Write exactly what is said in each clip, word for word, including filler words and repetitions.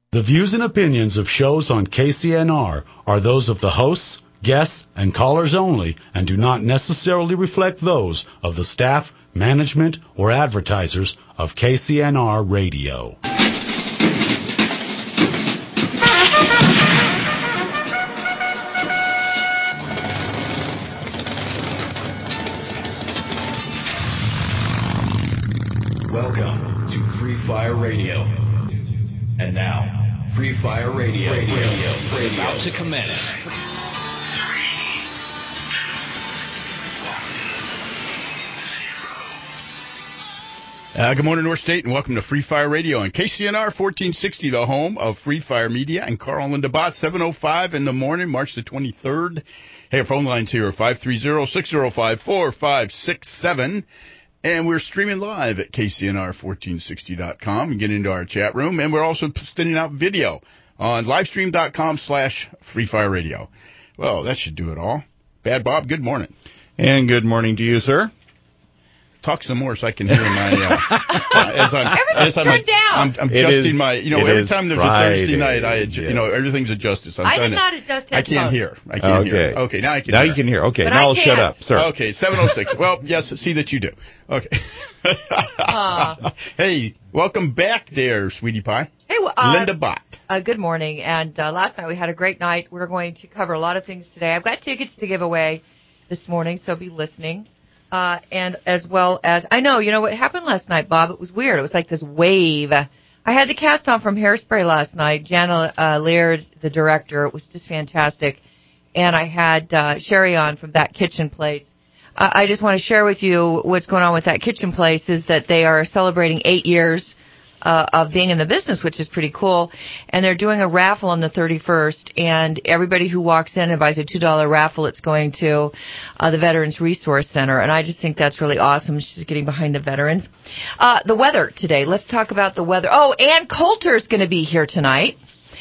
The views and opinions of shows on K C N R are those of the hosts, guests, and callers only and do not necessarily reflect those of the staff, management, or advertisers of K C N R Radio. Welcome to Free Fire Radio. And now, Free Fire Radio, radio, radio, radio is about to commence. Uh, good morning, North State, and welcome to Free Fire Radio on K C N R fourteen sixty, the home of Free Fire Media, and Carl and DeBot, seven oh five in the morning, March the twenty-third. Hey, our phone lines here are five three zero, six zero five, four five six seven. And we're streaming live at K C N R fourteen sixty dot com and get into our chat room. And we're also sending out video on livestream.com slash Free Fire Radio. Well, that should do it all. Bad Bob, good morning. And good morning to you, sir. Talk some more so I can hear my, uh, as I'm, as I'm, turned down. I'm, I'm adjusting is, my, you know, every time there's Friday. a Thursday night, I, adju- Yes. you know, everything's adjusted. So I'm I trying did to, not adjust I can't headphones. hear. I can't Okay. hear. Okay, now I can now hear. you can hear. Okay, But now I I'll shut can't. up, sir. Okay, seven oh six. Well, yes, see that you do. Okay. Uh. Hey, welcome back there, Sweetie Pie. Hey, well, uh, Linda Bott. Uh, good morning. And uh, last night we had a great night. We're going to cover a lot of things today. I've got tickets to give away this morning, so be listening. Uh, and as well as, I know, you know what happened last night, Bob? It was weird. It was like this wave. I had the cast on from Hairspray last night. Jana uh, Laird, the director. It was just fantastic. And I had uh, Sherry on from That Kitchen Place. Uh, I just want to share with you what's going on with That Kitchen Place is that they are celebrating eight years Uh, of being in the business, which is pretty cool. And they're doing a raffle on the thirty-first, and everybody who walks in and buys a two dollar raffle, it's going to uh, the Veterans Resource Center. And I just think that's really awesome. She's getting behind the veterans. Uh, the weather today. Let's talk about the weather. Oh, Ann Coulter's going to be here tonight.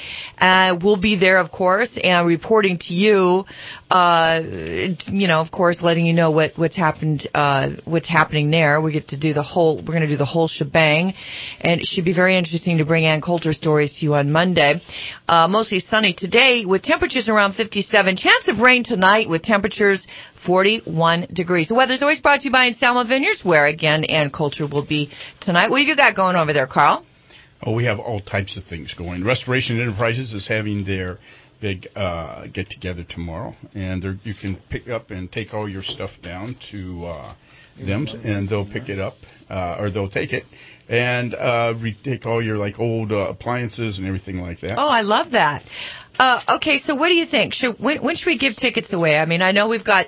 Uh, we'll be there, of course, and reporting to you, uh, you know, of course, letting you know what, what's happened, uh, what's happening there. We get to do the whole, we're going to do the whole shebang, and it should be very interesting to bring Ann Coulter stories to you on Monday. Uh, mostly sunny today with temperatures around fifty-seven. Chance of rain tonight with temperatures forty-one degrees. The weather's always brought to you by Anselmo Vineyards, where, again, Ann Coulter will be tonight. What have you got going over there, Carl? Oh, we have all types of things going. Restoration Enterprises is having their big uh, get-together tomorrow, and you can pick up and take all your stuff down to uh, them, and they'll pick it up, uh, or they'll take it, and uh, re- take all your, like, old uh, appliances and everything like that. Oh, I love that. Uh, okay, so what do you think? Should, when, when should we give tickets away? I mean, I know we've got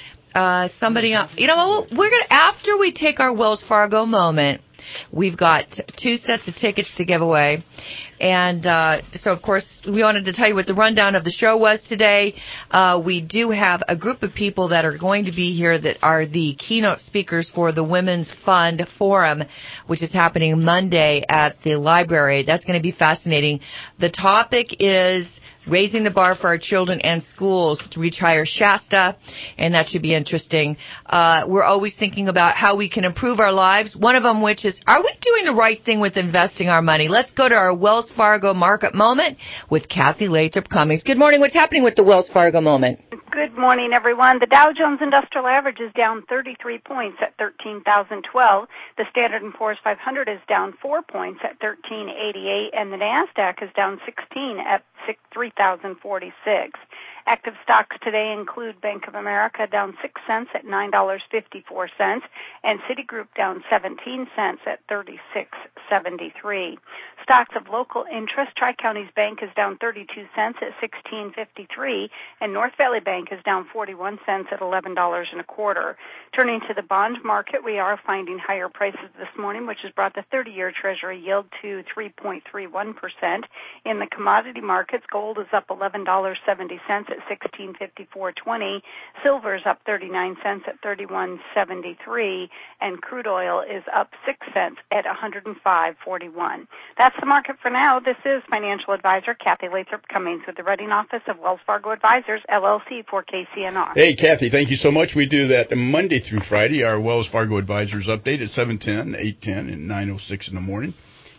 uh, somebody on. You know, we're going to, after we take our Wells Fargo moment, we've got two sets of tickets to give away. And uh, so, of course, we wanted to tell you what the rundown of the show was today. Uh, we do have a group of people that are going to be here that are the keynote speakers for the Women's Fund Forum, which is happening Monday at the library. That's going to be fascinating. The topic is raising the bar for our children and schools to reach higher Shasta, and that should be interesting. Uh, we're always thinking about how we can improve our lives, one of them which is, are we doing the right thing with investing our money? Let's go to our Wells Fargo Market Moment with Kathy Lathrop Cummings. Good morning. What's happening with the Wells Fargo Moment? Good morning, everyone. The Dow Jones Industrial Average is down thirty-three points at thirteen thousand twelve. The Standard and Poor's five hundred is down four points at thirteen eighty-eight, and the NASDAQ is down sixteen at three thousand forty-six. Active stocks today include Bank of America down six cents at nine dollars and fifty-four cents, and Citigroup down seventeen cents at thirty-six seventy-three. Stocks of local interest, Tri-Counties Bank is down thirty-two cents at sixteen fifty-three, and North Valley Bank is down forty-one cents at eleven dollars and a quarter. Turning to the bond market, we are finding higher prices this morning, which has brought the thirty-year Treasury yield to three point three one percent. In the commodity markets, gold is up eleven dollars and seventy cents at sixteen fifty-four twenty. Silver is up thirty-nine cents at thirty-one seventy-three, and crude oil is up six cents at one hundred five forty-one. That's the market for now. This is financial advisor Kathy Lathrop Cummings with the Reading Office of Wells Fargo Advisors, L L C, for K C N R. Hey, Kathy, thank you so much. We do that Monday through Friday, our Wells Fargo Advisors update at seven ten, eight ten, and nine oh six in the morning.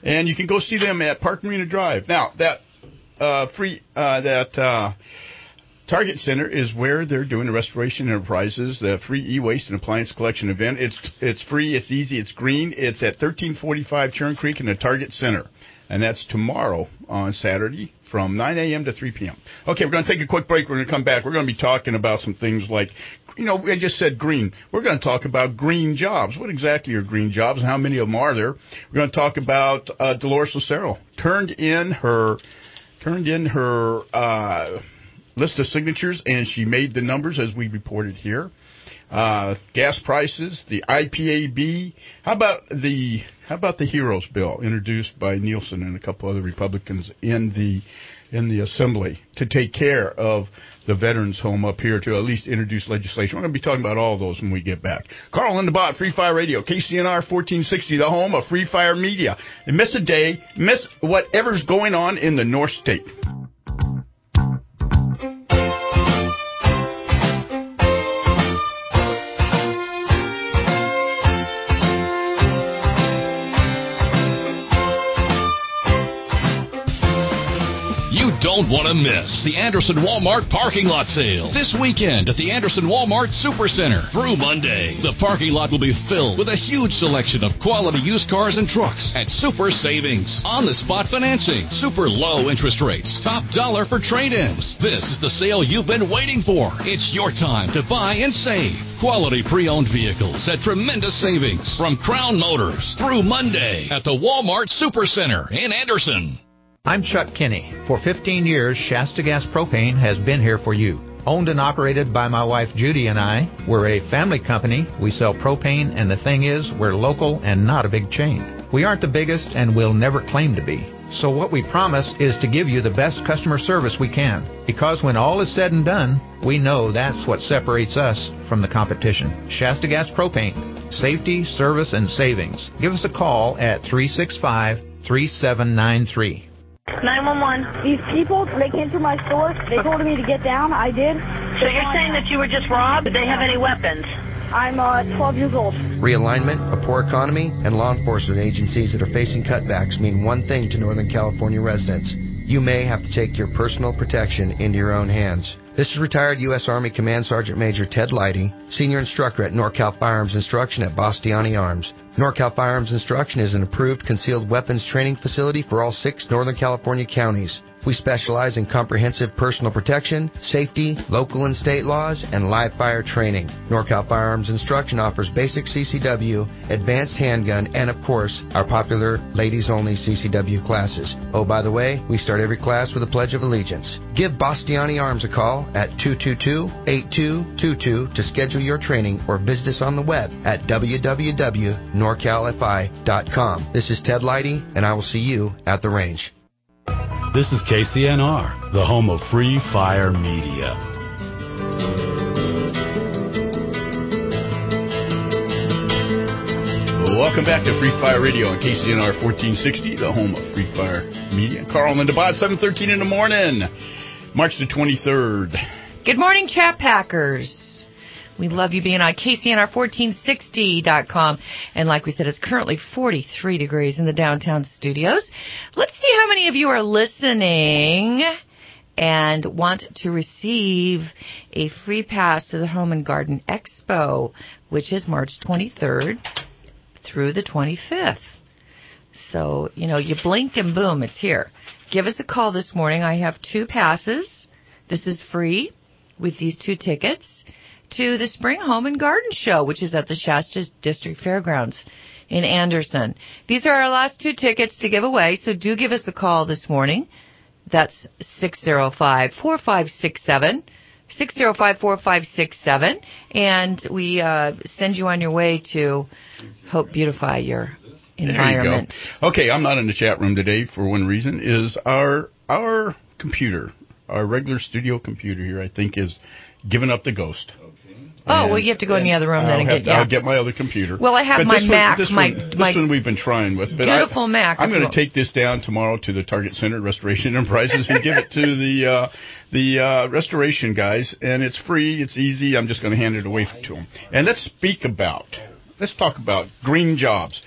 And you can go see them at Park Marina Drive. Now, that uh, free uh, that uh, Target Center is where they're doing the Restoration Enterprises, the free e-waste and appliance collection event. It's it's free, it's easy, it's green. It's at thirteen forty-five Churn Creek in the Target Center. And that's tomorrow on Saturday from nine a.m. to three p.m. Okay, we're going to take a quick break. We're going to come back. We're going to be talking about some things like, you know, I just said green. We're going to talk about green jobs. What exactly are green jobs and how many of them are there? We're going to talk about uh, Dolores Lucero. Turned in her, turned in her uh, list of signatures, and she made the numbers as we reported here. Uh, gas prices, the I P A B. How about the how about the HEROES bill introduced by Nielsen and a couple other Republicans in the in the Assembly to take care of the veterans home up here, to at least introduce legislation. We're going to be talking about all of those when we get back. Carl and the Bot, Free Fire Radio, K C N R fourteen sixty, the home of Free Fire Media. And miss a day, miss whatever's going on in the North State. Don't want to miss the Anderson Walmart parking lot sale this weekend at the Anderson Walmart Supercenter through Monday. The parking lot will be filled with a huge selection of quality used cars and trucks at super savings, on-the-spot financing, super low interest rates, top dollar for trade-ins. This is the sale you've been waiting for. It's your time to buy and save. Quality pre-owned vehicles at tremendous savings from Crown Motors through Monday at the Walmart Supercenter in Anderson. I'm Chuck Kinney. For fifteen years, Shasta Gas Propane has been here for you. Owned and operated by my wife Judy and I, we're a family company. We sell propane, and the thing is, we're local and not a big chain. We aren't the biggest, and we'll never claim to be. So what we promise is to give you the best customer service we can. Because when all is said and done, we know that's what separates us from the competition. Shasta Gas Propane. Safety, service, and savings. Give us a call at three six five, three seven nine three. nine one one. These people, they came to my store. They told me to get down. I did. So you're saying that you were just robbed? Did they have any weapons? I'm uh, twelve years old. Realignment, a poor economy, and law enforcement agencies that are facing cutbacks mean one thing to Northern California residents. You may have to take your personal protection into your own hands. This is retired U S Army Command Sergeant Major Ted Leidy, Senior Instructor at NorCal Firearms Instruction at Bastiani Arms. NorCal Firearms Instruction is an approved concealed weapons training facility for all six Northern California counties. We specialize in comprehensive personal protection, safety, local and state laws, and live fire training. NorCal Firearms Instruction offers basic C C W, advanced handgun, and of course, our popular ladies-only C C W classes. Oh, by the way, we start every class with a Pledge of Allegiance. Give Bastiani Arms a call at two two two, eight two two two to schedule your training, or visit us on the web at w w w dot norcal f i dot com. This is Ted Leidy, and I will see you at the range. This is K C N R, the home of Free Fire Media. Welcome back to Free Fire Radio on K C N R fourteen sixty, the home of Free Fire Media. Carl and DeBot, seven thirteen in the morning, March the twenty-third. Good morning, Chat Packers. We love you being on K C N R fourteen sixty dot com. And like we said, it's currently forty-three degrees in the downtown studios. Let's see how many of you are listening and want to receive a free pass to the Home and Garden Expo, which is March twenty-third through the twenty-fifth. So, you know, you blink and boom, it's here. Give us a call this morning. I have two passes. This is free with these two tickets to the Spring Home and Garden Show, which is at the Shasta District Fairgrounds in Anderson. These are our last two tickets to give away, so do give us a call this morning. That's six oh five, four five six seven, six oh five, four five six seven, and we uh, send you on your way to help beautify your environment. There you go. Okay, I'm not in the chat room today for one reason, is our our computer, our regular studio computer here, I think, is giving up the ghost. Oh, well, you have to go in the other room then and get, yeah. I'll get my other computer. Well, I have but my this Mac. One, this my, one, my this one we've been trying with. But beautiful I, Mac. I'm going to take this down tomorrow to the Target Center Restoration Enterprises and give it to the uh, the uh, restoration guys. And it's free. It's easy. I'm just going to hand it away to them. And let's speak about, let's talk about green jobs.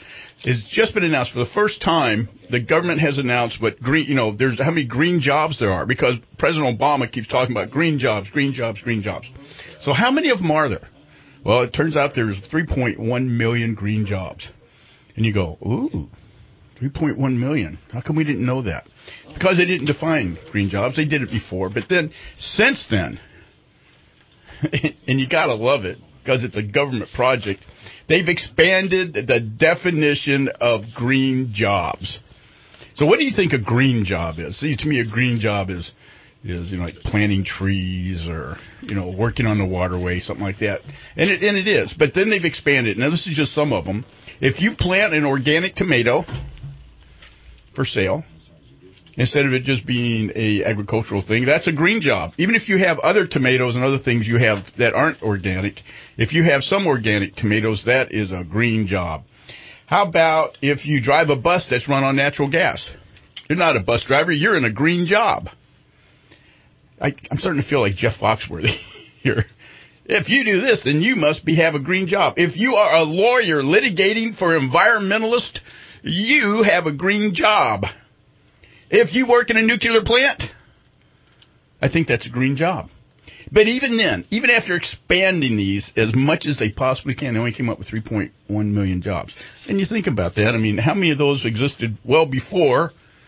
It's just been announced for the first time. The government has announced what green, you know, there's how many green jobs there are, because President Obama keeps talking about green jobs, green jobs, green jobs. So how many of them are there? Well, it turns out there's three point one million green jobs. And you go, ooh, three point one million. How come we didn't know that? Because they didn't define green jobs. They did it before. But then, since then, and you got to love it because it's a government project, they've expanded the definition of green jobs. So what do you think a green job is? See, to me, a green job is, is you know, like planting trees or, you know, working on the waterway, something like that. And it, and it is. But then they've expanded. Now, this is just some of them. If you plant an organic tomato for sale, instead of it just being a agricultural thing, that's a green job. Even if you have other tomatoes and other things you have that aren't organic, if you have some organic tomatoes, that is a green job. How about if you drive a bus that's run on natural gas? You're not a bus driver. You're in a green job. I, I'm starting to feel like Jeff Foxworthy here. If you do this, then you must be have a green job. If you are a lawyer litigating for environmentalists, you have a green job. If you work in a nuclear plant, I think that's a green job. But even then, even after expanding these as much as they possibly can, they only came up with three point one million jobs. And you think about that. I mean, how many of those existed well before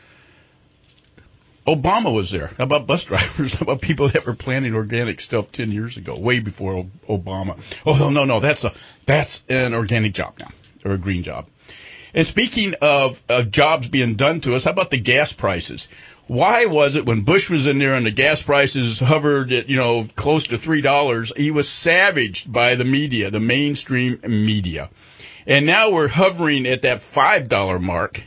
Obama was there? How about bus drivers? How about people that were planting organic stuff ten years ago, way before Obama? Oh, no, no, no. That's, a, that's an organic job now, or a green job. And speaking of, of jobs being done to us, how about the gas prices? Why was it when Bush was in there and the gas prices hovered at, you know, close to three dollars, he was savaged by the media, the mainstream media. And now we're hovering at that five dollar mark,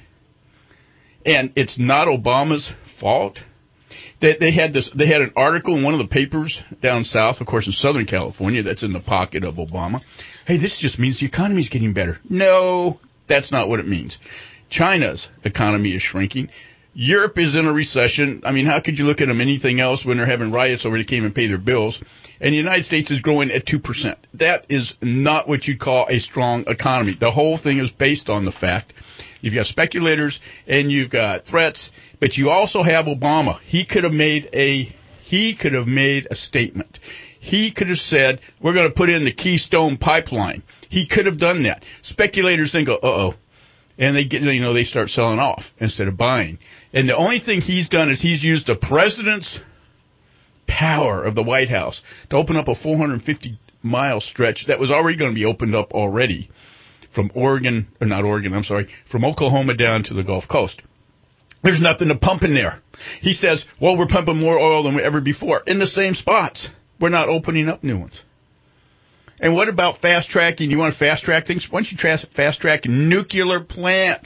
and it's not Obama's fault. They, they had this. They had an article in one of the papers down south, of course, in Southern California, that's in the pocket of Obama. Hey, this just means the economy's getting better. No, that's not what it means. China's economy is shrinking. Europe is in a recession. I mean, how could you look at them anything else when they're having riots over they can't even pay their bills? And the United States is growing at two percent. That is not what you'd call a strong economy. The whole thing is based on the fact you've got speculators and you've got threats, but you also have Obama. He could have made a he could have made a statement. He could have said, we're going to put in the Keystone Pipeline. He could have done that. Speculators then go, uh-oh. And they get, you know, they start selling off instead of buying. And the only thing he's done is he's used the president's power of the White House to open up a four hundred fifty mile stretch that was already going to be opened up already from Oregon, or not Oregon, I'm sorry, from Oklahoma down to the Gulf Coast. There's nothing to pump in there. He says, well, we're pumping more oil than ever before in the same spots. We're not opening up new ones. And what about fast-tracking? You want to fast-track things? Why don't you tra- fast-track nuclear plants?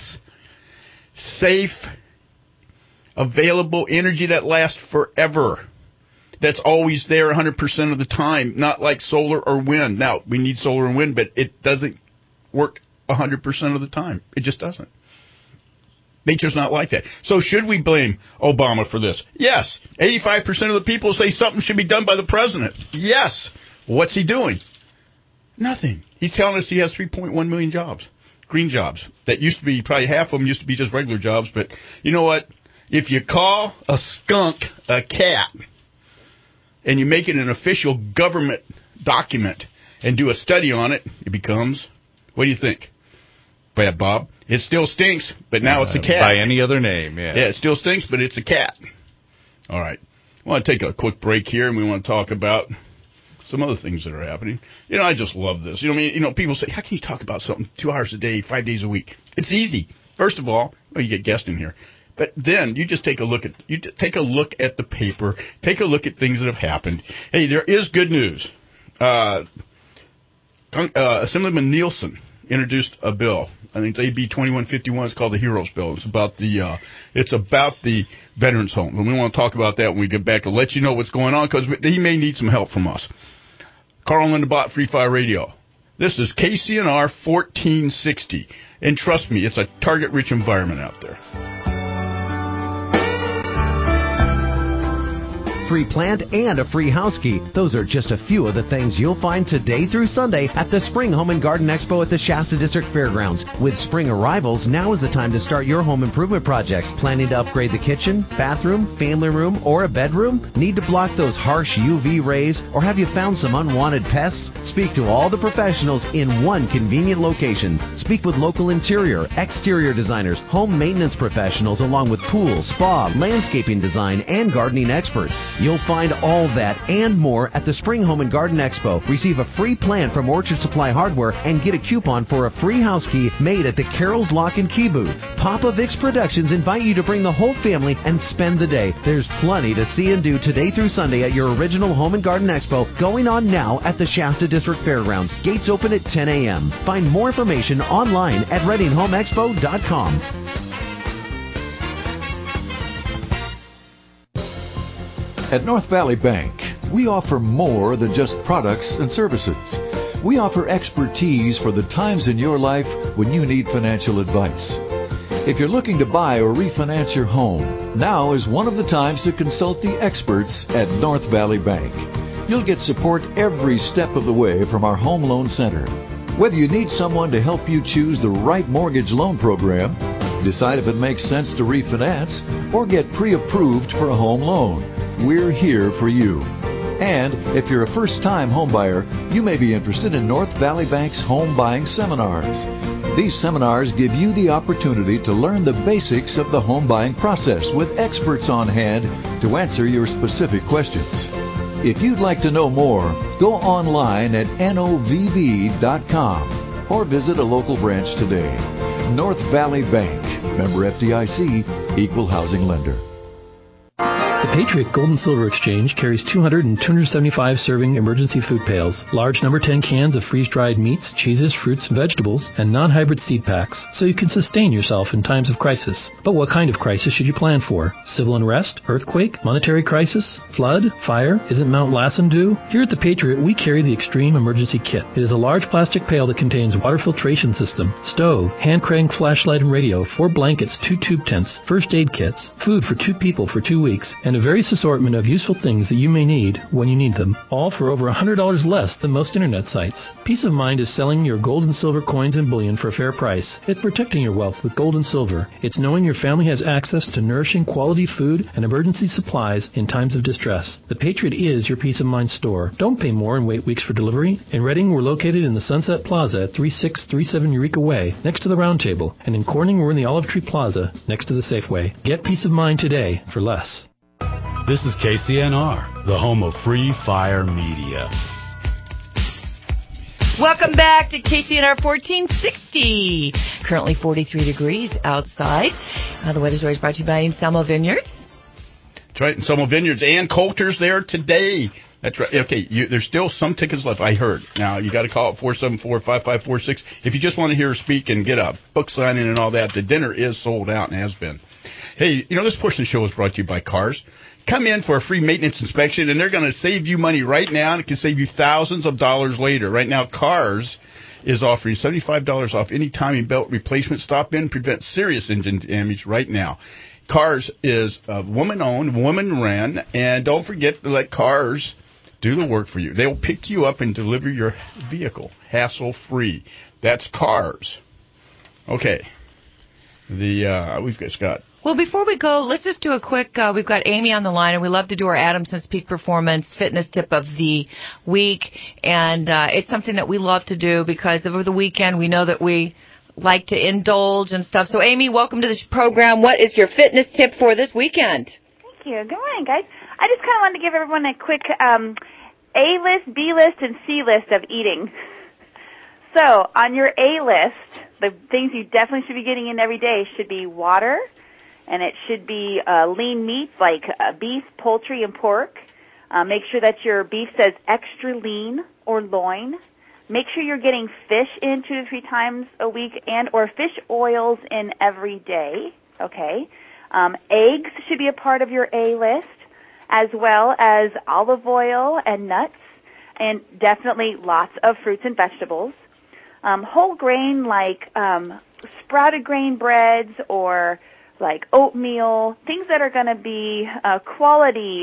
Safe, available energy that lasts forever. That's always there one hundred percent of the time, not like solar or wind. Now, we need solar and wind, but it doesn't work one hundred percent of the time. It just doesn't. Nature's not like that. So should we blame Obama for this? Yes. eighty-five percent of the people say something should be done by the president. Yes. What's he doing? Nothing. He's telling us he has three point one million jobs, green jobs. That used to be, probably half of them used to be just regular jobs. But you know what? If you call a skunk a cat and you make it an official government document and do a study on it, it becomes, what do you think? Bad Bob? It still stinks, but now uh, it's a cat. By any other name, yeah. Yeah, it still stinks, but it's a cat. All right. I want to take a quick break here, and we want to talk about some other things that are happening. You know, I just love this. You know, I mean, you know, people say, how can you talk about something two hours a day, five days a week? It's easy. First of all, well, you get guests in here. But then you just take a look at you take a look at the paper, take a look at things that have happened. Hey, there is good news. Uh, uh, Assemblyman Nielsen introduced a bill. I think it's A B twenty-one fifty-one. It's called the Heroes Bill. It's about the uh, it's about the veterans home, and we want to talk about that when we get back to let you know what's going on because he may need some help from us. Carl Lindenbot, Free Fire Radio. This is K C N R fourteen sixty, and trust me, it's a target-rich environment out there. free plant, and a free house key. Those are just a few of the things you'll find today through Sunday at the Spring Home and Garden Expo at the Shasta District Fairgrounds. With spring arrivals, now is the time to start your home improvement projects. Planning to upgrade the kitchen, bathroom, family room, or a bedroom? Need to block those harsh U V rays? Or have you found some unwanted pests? Speak to all the professionals in one convenient location. Speak with local interior, exterior designers, home maintenance professionals, along with pool, spa, landscaping design, and gardening experts. You'll find all that and more at the Spring Home and Garden Expo. Receive a free plant from Orchard Supply Hardware and get a coupon for a free house key made at the Carol's Lock and Key booth. Papa Vic's Productions invite you to bring the whole family and spend the day. There's plenty to see and do today through Sunday at your original Home and Garden Expo, going on now at the Shasta District Fairgrounds. Gates open at ten a.m. Find more information online at reading home expo dot com. At North Valley Bank, we offer more than just products and services. We offer expertise for the times in your life when you need financial advice. If you're looking to buy or refinance your home, now is one of the times to consult the experts at North Valley Bank. You'll get support every step of the way from our Home Loan Center. Whether you need someone to help you choose the right mortgage loan program, decide if it makes sense to refinance, or get pre-approved for a home loan, we're here for you. And if you're a first-time homebuyer, you may be interested in North Valley Bank's home buying seminars. These seminars give you the opportunity to learn the basics of the home buying process with experts on hand to answer your specific questions. If you'd like to know more, go online at N O V B dot com or visit a local branch today. North Valley Bank, member F D I C, equal housing lender. The Patriot Gold and Silver Exchange carries two hundred and two hundred seventy-five serving emergency food pails, large number ten cans of freeze-dried meats, cheeses, fruits, and vegetables, and non-hybrid seed packs, so you can sustain yourself in times of crisis. But what kind of crisis should you plan for? Civil unrest? Earthquake? Monetary crisis? Flood? Fire? Isn't Mount Lassen due? Here at the Patriot, we carry the Extreme Emergency Kit. It is a large plastic pail that contains water filtration system, stove, hand crank flashlight and radio, four blankets, two tube tents, first aid kits, food for two people for two weeks, and a various assortment of useful things that you may need when you need them, all for over one hundred dollars less than most internet sites. Peace of Mind is selling your gold and silver coins and bullion for a fair price. It's protecting your wealth with gold and silver. It's knowing your family has access to nourishing quality food and emergency supplies in times of distress. The Patriot is your Peace of Mind store. Don't pay more and wait weeks for delivery. In Reading, we're located in the Sunset Plaza at thirty-six thirty-seven Eureka Way, next to the Round Table. And in Corning, we're in the Olive Tree Plaza, next to the Safeway. Get Peace of Mind today for less. This is K C N R, the home of Free Fire Media. Welcome back to K C N R fourteen sixty. Currently forty-three degrees outside. Uh, the weather's always brought to you by Anselmo Vineyards. That's right, Anselmo Vineyards. And Coulter's there today. That's right. Okay, you, there's still some tickets left, I heard. Now, you got to call it four seven four, five five four six. If you just want to hear her speak and get a book signing and all that, the dinner is sold out and has been. Hey, you know, this portion of the show is brought to you by Cars. Come in for a free maintenance inspection, and they're going to save you money right now, and it can save you thousands of dollars later. Right now, Cars is offering seventy-five dollars off any timing belt replacement. Stop in, prevent serious engine damage right now. Cars is a woman-owned, woman-ran, and don't forget to let Cars do the work for you. They'll pick you up and deliver your vehicle hassle-free. That's Cars. Okay. The uh, we've just got... Well, before we go, let's just do a quick, uh, we've got Amy on the line, and we love to do our Adamson's Peak Performance fitness tip of the week, and uh, it's something that we love to do because over the weekend we know that we like to indulge and stuff. So, Amy, welcome to this program. What is your fitness tip for this weekend? Thank you. Good morning, guys. I just kind of wanted to give everyone a quick um, A-list, B-list, and C-list of eating. So, on your A-list, the things you definitely should be getting in every day should be water, and it should be uh, lean meats like uh, beef, poultry, and pork. Uh, make sure that your beef says extra lean or loin. Make sure you're getting fish in two to three times a week and or fish oils in every day. Okay. Um, eggs should be a part of your A list, as well as olive oil and nuts, and definitely lots of fruits and vegetables. Um, whole grain like um, sprouted grain breads or like oatmeal, things that are going to be uh, quality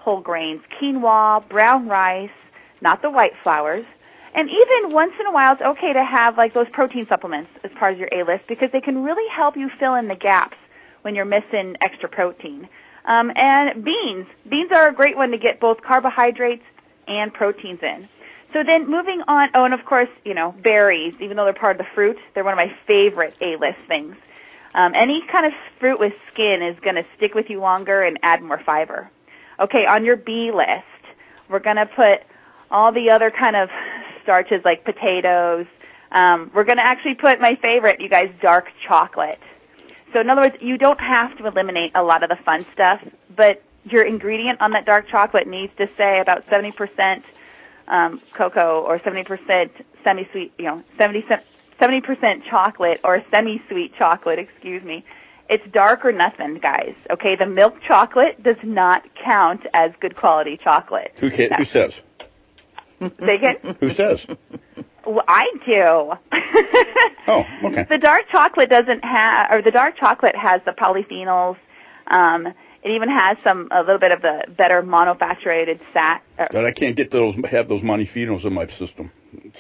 whole grains, quinoa, brown rice, not the white flours. And even once in a while, it's okay to have like those protein supplements as part of your A-list because they can really help you fill in the gaps when you're missing extra protein. Um, and beans. Beans are a great one to get both carbohydrates and proteins in. So then moving on, oh, and of course, you know, berries, even though they're part of the fruit, they're one of my favorite A-list things. Um, any kind of fruit with skin is going to stick with you longer and add more fiber. Okay, on your B list, we're going to put all the other kind of starches like potatoes. Um, we're going to actually put my favorite, you guys, dark chocolate. So in other words, you don't have to eliminate a lot of the fun stuff, but your ingredient on that dark chocolate needs to say about seventy percent um, cocoa or seventy percent semi-sweet, you know, seventy percent chocolate or semi-sweet chocolate, excuse me. It's dark or nothing, guys. Okay, the milk chocolate does not count as good quality chocolate. Who, can, who says? Say again? Who says? Well, I do. Oh, okay. The dark chocolate doesn't have, or the dark chocolate has the polyphenols. Um, it even has some, a little bit of the better monofactorated fat. But I can't get those, have those monophenols in my system.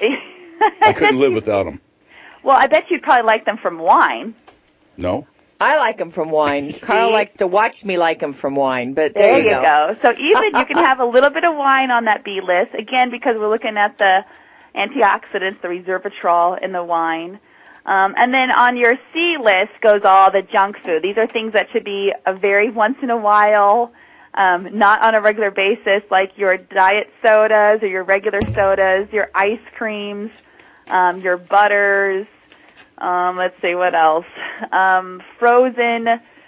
I couldn't live without them. Well, I bet you'd probably like them from wine. No. I like them from wine. Carl likes to watch me like them from wine, but there, there you go. go. So even you can have a little bit of wine on that B list, again, because we're looking at the antioxidants, the resveratrol in the wine. Um, and then on your C list goes all the junk food. These are things that should be a very once in a while, um, not on a regular basis, like your diet sodas or your regular sodas, your ice creams, um, your butters. Um, let's see, what else? Um, frozen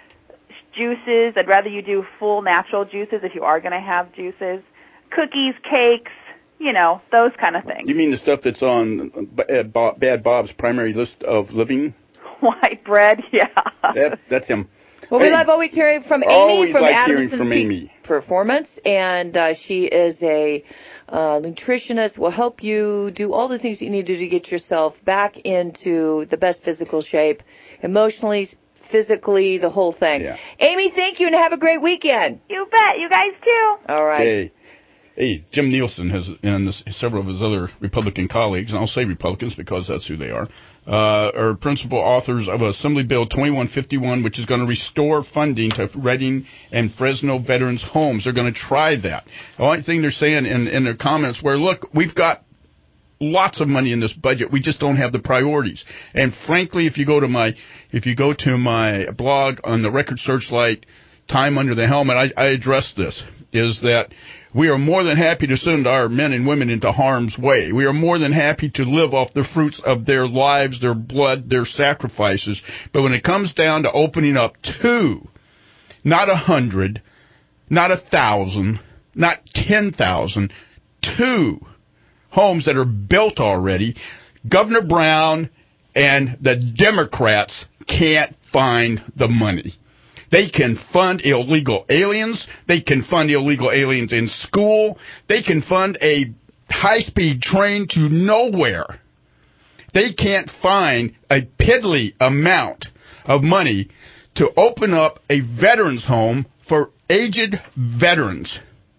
juices. I'd rather you do full natural juices if you are going to have juices. Cookies, cakes, you know, those kind of things. You mean the stuff that's on Bad Bob's primary list of living? White bread, yeah. That, that's him. Well, hey, we love always hearing from Amy always from like Adamson's hearing from Amy. Performance, and uh, she is a uh, nutritionist, will help you do all the things you need to do to get yourself back into the best physical shape, emotionally, physically, the whole thing. Yeah. Amy, thank you, and have a great weekend. You bet. You guys too. All right. Hey. Hey, Jim Nielsen has, and several of his other Republican colleagues, and I'll say Republicans because that's who they are, uh, are principal authors of Assembly Bill twenty-one fifty-one, which is going to restore funding to Reading and Fresno veterans' homes. They're going to try that. The only thing they're saying in, in their comments where, look, we've got lots of money in this budget. We just don't have the priorities. And frankly, if you go to my, if you go to my blog on the Record Searchlight, Time Under the Helmet, I, I address this, is that we are more than happy to send our men and women into harm's way. We are more than happy to live off the fruits of their lives, their blood, their sacrifices. But when it comes down to opening up two, not a hundred, not a thousand, not ten thousand, two homes that are built already, Governor Brown and the Democrats can't find the money. They can fund illegal aliens. They can fund illegal aliens in school. They can fund a high-speed train to nowhere. They can't find a piddly amount of money to open up a veterans home for aged veterans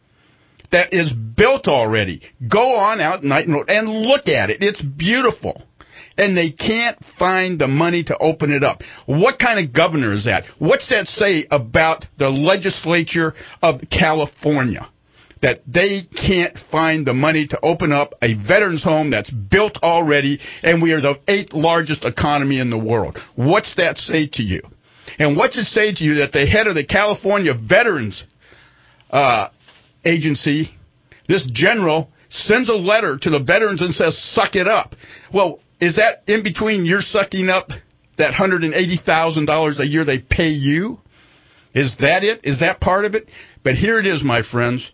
that is built already. Go on out Knighton Road and look at it. It's beautiful. And they can't find the money to open it up. What kind of governor is that? What's that say about the legislature of California? That they can't find the money to open up a veterans home that's built already, and we are the eighth largest economy in the world. What's that say to you? And what's it say to you that the head of the California Veterans uh, Agency, this general, sends a letter to the veterans and says, suck it up? Well, is that in between you're sucking up that one hundred eighty thousand dollars a year they pay you? Is that it? Is that part of it? But here it is, my friends.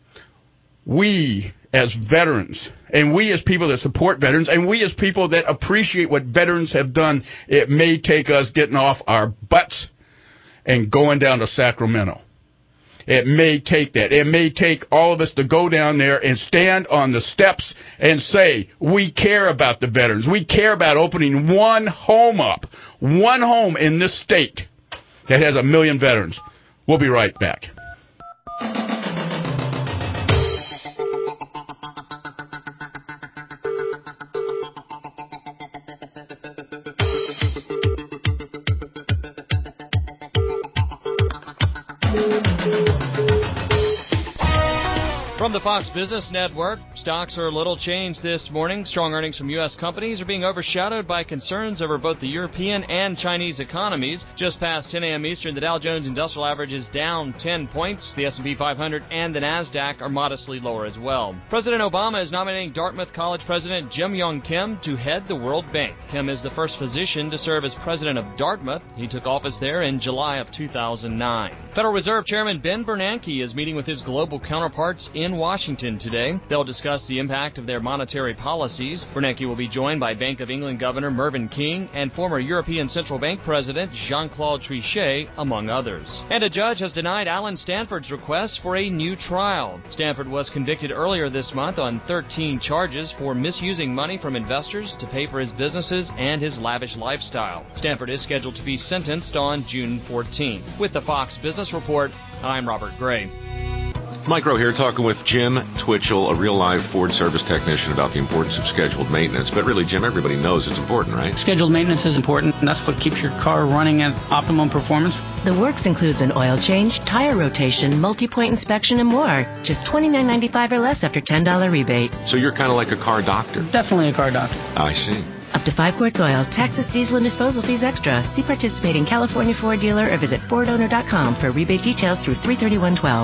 We as veterans, and we as people that support veterans, and we as people that appreciate what veterans have done, it may take us getting off our butts and going down to Sacramento. It may take that. It may take all of us to go down there and stand on the steps and say, we care about the veterans. We care about opening one home up, one home in this state that has a million veterans. We'll be right back. From the Fox Business Network, stocks are a little changed this morning. Strong earnings from U S companies are being overshadowed by concerns over both the European and Chinese economies. Just past ten a.m. Eastern, the Dow Jones Industrial Average is down ten points. The S and P five hundred and the NASDAQ are modestly lower as well. President Obama is nominating Dartmouth College President Jim Yong Kim to head the World Bank. Kim is the first physician to serve as president of Dartmouth. He took office there in July of two thousand nine. Federal Reserve Chairman Ben Bernanke is meeting with his global counterparts in Washington today. They'll discuss the impact of their monetary policies. Bernanke will be joined by Bank of England Governor Mervyn King and former European Central Bank President Jean-Claude Trichet, among others. And a judge has denied Alan Stanford's request for a new trial. Stanford was convicted earlier this month on thirteen charges for misusing money from investors to pay for his businesses and his lavish lifestyle. Stanford is scheduled to be sentenced on June fourteenth. With the Fox Business Report, I'm Robert Gray. Mike Rowe here, talking with Jim Twitchell, a real-life Ford service technician, about the importance of scheduled maintenance. But really, Jim, everybody knows it's important, right? Scheduled maintenance is important, and that's what keeps your car running at optimum performance. The works includes an oil change, tire rotation, multi-point inspection, and more. Just twenty-nine ninety-five or less after ten dollars rebate. So you're kind of like a car doctor. Definitely a car doctor. I see. Up to five quarts oil, taxes, diesel, and disposal fees extra. See participating California Ford dealer or visit Ford Owner dot com for rebate details through three thirty-one twelve.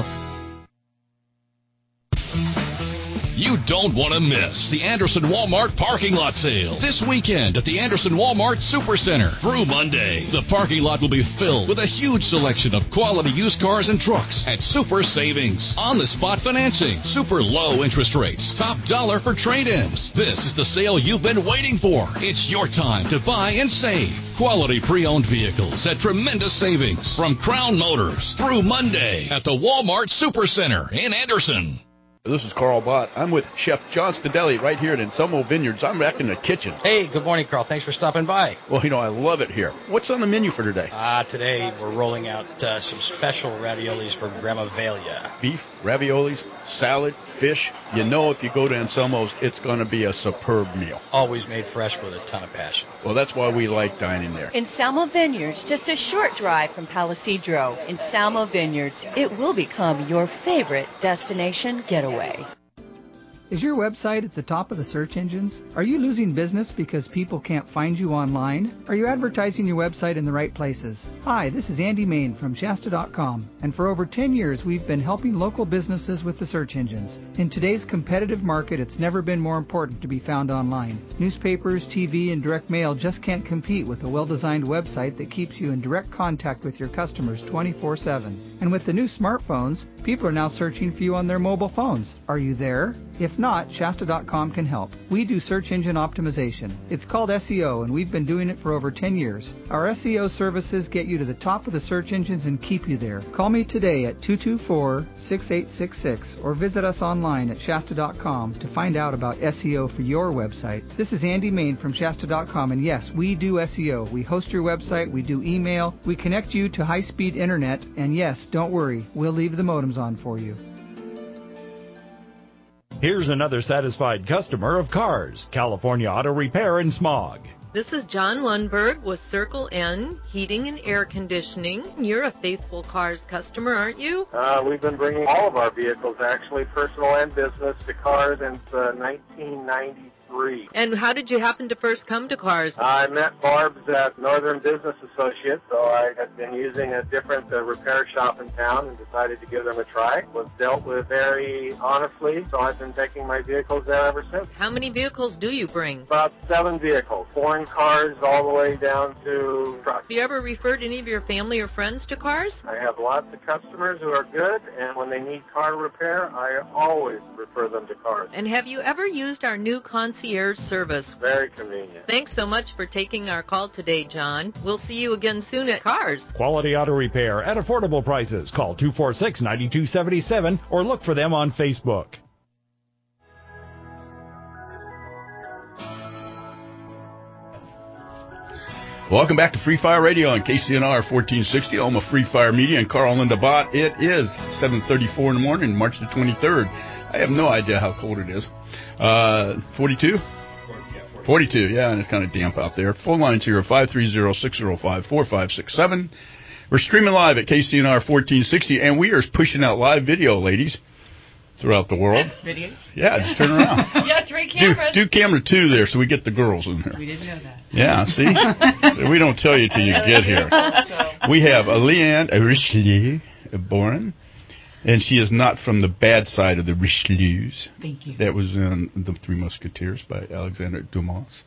You don't want to miss the Anderson Walmart parking lot sale this weekend at the Anderson Walmart Supercenter through Monday. The parking lot will be filled with a huge selection of quality used cars and trucks at super savings, on-the-spot financing, super low interest rates, top dollar for trade-ins. This is the sale you've been waiting for. It's your time to buy and save. Quality pre-owned vehicles at tremendous savings from Crown Motors through Monday at the Walmart Supercenter in Anderson. This is Carl Bott. I'm with Chef John Stadelli right here at Anselmo Vineyards. I'm back in the kitchen. Hey, good morning, Carl. Thanks for stopping by. Well, you know, I love it here. What's on the menu for today? Uh, today we're rolling out uh, some special raviolis from Grandma Velia. Beef, raviolis, salad, fish. You know if you go to Anselmo's, it's going to be a superb meal. Always made fresh with a ton of passion. Well, that's why we like dining there. Anselmo Vineyards, just a short drive from Palisadro. Anselmo Vineyards, it will become your favorite destination getaway. Is your website at the top of the search engines? Are you losing business because people can't find you online? Are you advertising your website in the right places? Hi, this is Andy Main from Shasta dot com, and for over ten years we've been helping local businesses with the search engines. In today's competitive market, it's never been more important to be found online. Newspapers, T V, and direct mail just can't compete with a well-designed website that keeps you in direct contact with your customers twenty-four seven. And with the new smartphones, people are now searching for you on their mobile phones. Are you there? If not, Shasta dot com can help. We do search engine optimization. It's called S E O, and we've been doing it for over ten years. Our S E O services get you to the top of the search engines and keep you there. Call me today at two two four, six eight six six or visit us online at Shasta dot com to find out about S E O for your website. This is Andy Main from Shasta dot com, and yes, we do S E O. We host your website, we do email, we connect you to high-speed internet, and yes, don't worry, we'll leave the modems on for you. Here's another satisfied customer of Cars, California Auto Repair and Smog. This is John Lundberg with Circle N Heating and Air Conditioning. You're a faithful Cars customer, aren't you? Uh, we've been bringing all of our vehicles, actually, personal and business, to Cars since uh, nineteen ninety-three. And how did you happen to first come to Cars? I met Barb's at Northern Business Associates, so I had been using a different uh, repair shop in town and decided to give them a try. Was dealt with very honestly, so I've been taking my vehicles there ever since. How many vehicles do you bring? About seven vehicles, foreign cars all the way down to trucks. Have you ever referred any of your family or friends to Cars? I have lots of customers who are good, and when they need car repair, I always refer them to Cars. And have you ever used our new concierge service? Very convenient. Thanks so much for taking our call today, John. We'll see you again soon at Cars. Quality auto repair at affordable prices. Call two four six, nine two seven seven or look for them on Facebook. Welcome back to Free Fire Radio on K C N R fourteen sixty, home of Free Fire Media and Carl Linda Bott. It is seven thirty-four in the morning, March the twenty-third. I have no idea how cold it is. Uh, forty-two? forty-two, yeah, and it's kind of damp out there. Phone lines here are five three zero, six zero five, four five six seven. We're streaming live at K C N R fourteen sixty, and we are pushing out live video, ladies, throughout the world. Video? Yeah, just turn around. Yeah, three cameras. Do, do camera two there so we get the girls in here. We didn't know that. Yeah, see? We don't tell you till you get here. We have a Leanne Richelieu Boren, and she is not from the bad side of the Richelieus. Thank you. That was in The Three Musketeers by Alexander Dumas.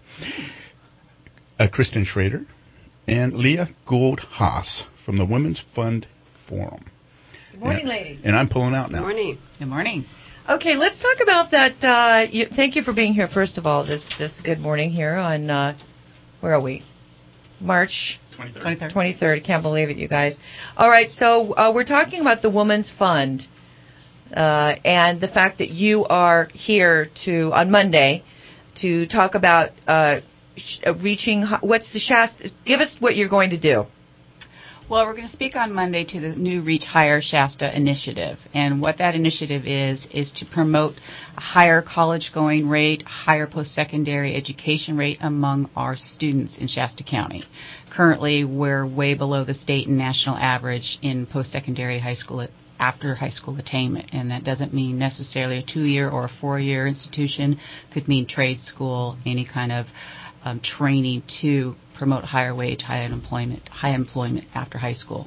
Uh, Kristen Schrader, and Leah Gould-Haas from the Women's Fund Forum. Good morning, and, ladies. And I'm pulling out now. Good morning. Good morning. Okay, let's talk about that. Uh, you, thank you for being here, first of all, this this good morning here on, uh, where are we? March twenty-third. twenty-third. Can't believe it, you guys. All right, so uh, we're talking about the Women's Fund uh, and the fact that you are here to on Monday to talk about uh, sh- reaching, what's the Shasta, give us what you're going to do. Well, we're going to speak on Monday to the new Reach Higher Shasta initiative. And what that initiative is, is to promote a higher college-going rate, higher post-secondary education rate among our students in Shasta County. Currently, we're way below the state and national average in post-secondary high school after high school attainment. And that doesn't mean necessarily a two-year or a four-year institution. Could mean trade school, any kind of um, training to promote higher wage, high employment, high employment after high school.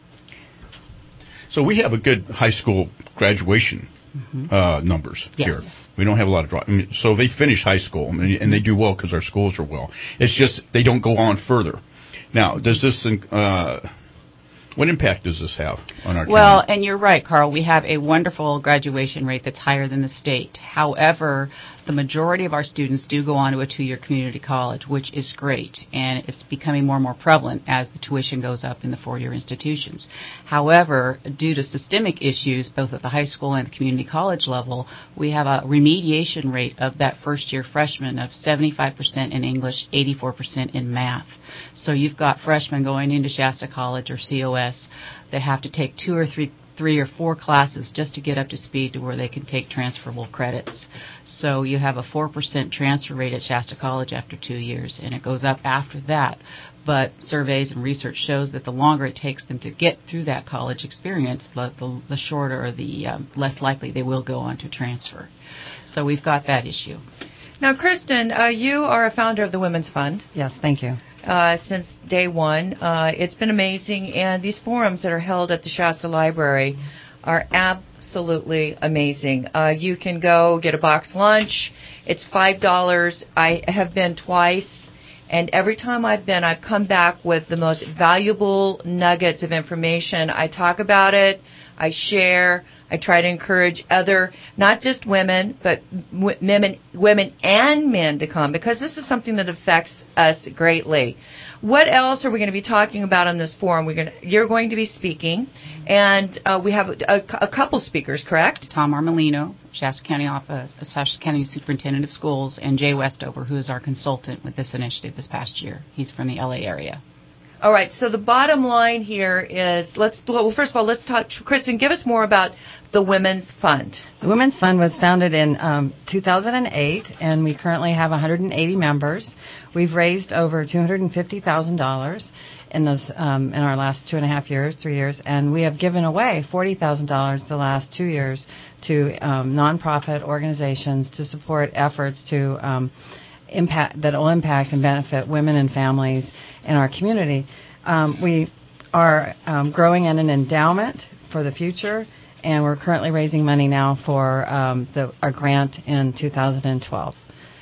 So we have a good high school graduation mm-hmm. uh, numbers yes. here. We don't have a lot of drop. I mean, so they finish high school, and, and they do well because our schools are well. It's just they don't go on further. Now, does this uh, what impact does this have on our Well, county? And you're right, Carl. We have a wonderful graduation rate that's higher than the state. However, the majority of our students do go on to a two-year community college, which is great, and it's becoming more and more prevalent as the tuition goes up in the four-year institutions. However, due to systemic issues, both at the high school and the community college level, we have a remediation rate of that first-year freshman of seventy-five percent in English, eighty-four percent in math. So you've got freshmen going into Shasta College or C O S that have to take two or three three or four classes just to get up to speed to where they can take transferable credits. So you have a four percent transfer rate at Shasta College after two years, and it goes up after that. But surveys and research shows that the longer it takes them to get through that college experience, the, the, the shorter or the um, less likely they will go on to transfer. So we've got that issue. Now, Kristen, uh, you are a founder of the Women's Fund. Yes, thank you. Uh, since day one. Uh, it's been amazing, and these forums that are held at the Shasta Library are absolutely amazing. Uh, you can go get a box lunch. It's five dollars. I have been twice, and every time I've been, I've come back with the most valuable nuggets of information. I talk about it. I share. I try to encourage other, not just women, but women, women and men to come, because this is something that affects us greatly. What else are we going to be talking about on this forum? We're going to, you're going to be speaking, and uh, we have a, a couple speakers, correct? Tom Armelino, Shasta County Office, Shasta County Superintendent of Schools, and Jay Westover, who is our consultant with this initiative this past year. He's from the L A area. All right, so the bottom line here is, let's, well, first of all, let's talk, Kristen, give us more about the Women's Fund. The Women's Fund was founded in um, two thousand eight, and we currently have one hundred eighty members. We've raised over two hundred fifty thousand dollars in those um, in our last two and a half years, three years, and we have given away forty thousand dollars the last two years to um, nonprofit organizations to support efforts to um, impact that will impact and benefit women and families in our community. Um, we are um, growing in an endowment for the future, and we're currently raising money now for um, the, our grant in two thousand twelve.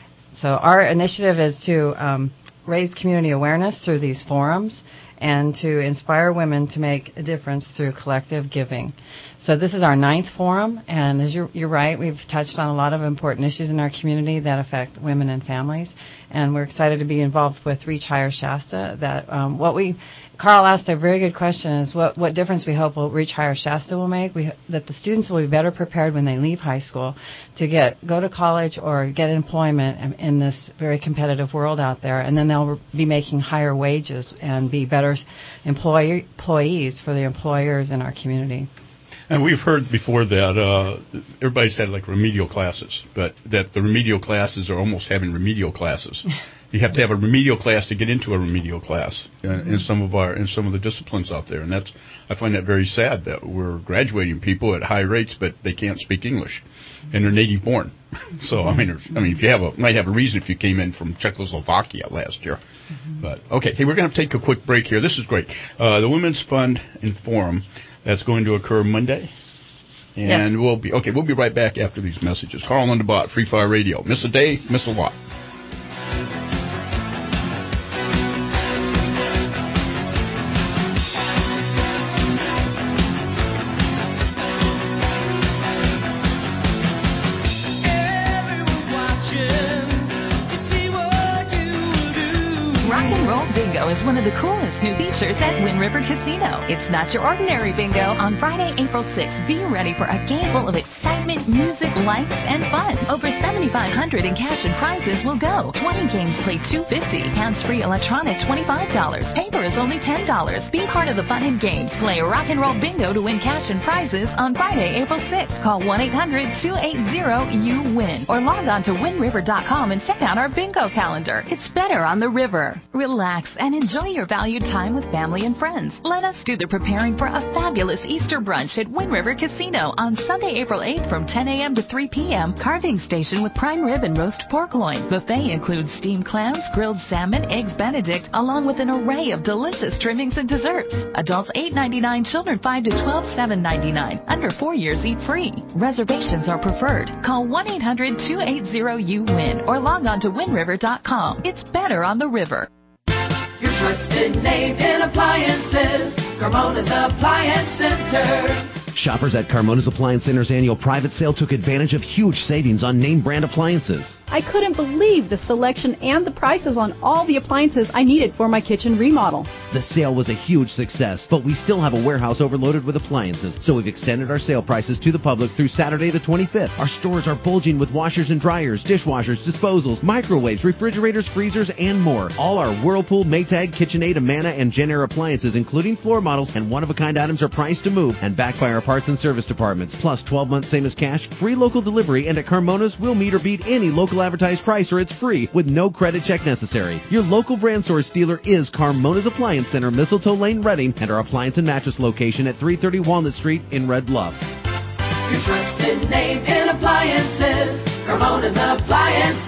So our initiative is to um, raise community awareness through these forums and to inspire women to make a difference through collective giving. So this is our ninth forum, and as you're, you're right, we've touched on a lot of important issues in our community that affect women and families, and we're excited to be involved with Reach Higher Shasta. That um, what we, Carl asked a very good question, is what, what difference we hope will Reach Higher Shasta will make. We, that the students will be better prepared when they leave high school to get go to college or get employment in this very competitive world out there, and then they'll be making higher wages and be better employee, employees for the employers in our community. And we've heard before that uh, everybody said like remedial classes, but that the remedial classes are almost having remedial classes. You have to have a remedial class to get into a remedial class in, mm-hmm. in some of our in some of the disciplines out there, and that's I find that very sad that we're graduating people at high rates, but they can't speak English, and they're native born. So I mean, I mean, if you have a might have a reason if you came in from Czechoslovakia last year, mm-hmm. but okay. Hey, we're going to take a quick break here. This is great. Uh, the Women's Fund and Forum that's going to occur Monday. And yes. we'll be okay. We'll be right back after these messages. Carl and Underbot, Free Fire Radio. Miss a day, miss a lot. Is one of the coolest new features at Wind River Casino. It's not your ordinary bingo. On Friday, April sixth, be ready for a game full of excitement, music, lights, and fun. Over seventy-five hundred in cash and prizes will go. twenty games played two hundred fifty dollars. Hands-free electronic twenty-five dollars. Paper is only ten dollars. Be part of the fun and games. Play Rock and Roll Bingo to win cash and prizes on Friday, April sixth. Call one eight hundred two eight zero you win or log on to wind river dot com and check out our bingo calendar. It's better on the river. Relax and enjoy your valued time with family and friends. Let us do the preparing for a fabulous Easter brunch at Wind River Casino on Sunday, April eighth from ten a.m. to three p.m. Carving station with prime rib and roast pork loin. Buffet includes steamed clams, grilled salmon, eggs Benedict, along with an array of delicious trimmings and desserts. Adults eight ninety-nine, children five to twelve seven ninety-nine. Under four years eat free. Reservations are preferred. Call one eight hundred two eight zero you win or log on to wind river dot com. It's better on the river. Your trusted name in appliances, Carmona's Appliance Center. Shoppers at Carmona's Appliance Center's annual private sale took advantage of huge savings on name brand appliances. I couldn't believe the selection and the prices on all the appliances I needed for my kitchen remodel. The sale was a huge success, but we still have a warehouse overloaded with appliances, so we've extended our sale prices to the public through Saturday the twenty-fifth. Our stores are bulging with washers and dryers, dishwashers, disposals, microwaves, refrigerators, freezers, and more. All our Whirlpool, Maytag, KitchenAid, Amana, and Jenn-Air appliances, including floor models and one-of-a-kind items, are priced to move and backed by our parts and service departments, plus twelve months same as cash, free local delivery, and at Carmona's, we'll meet or beat any local advertised price or it's free with no credit check necessary. Your local brand source dealer is Carmona's Appliance Center, Mistletoe Lane, Reading, and our appliance and mattress location at three thirty Walnut Street in Red Bluff. Your trusted name in appliances, Carmona's Appliance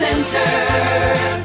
Center.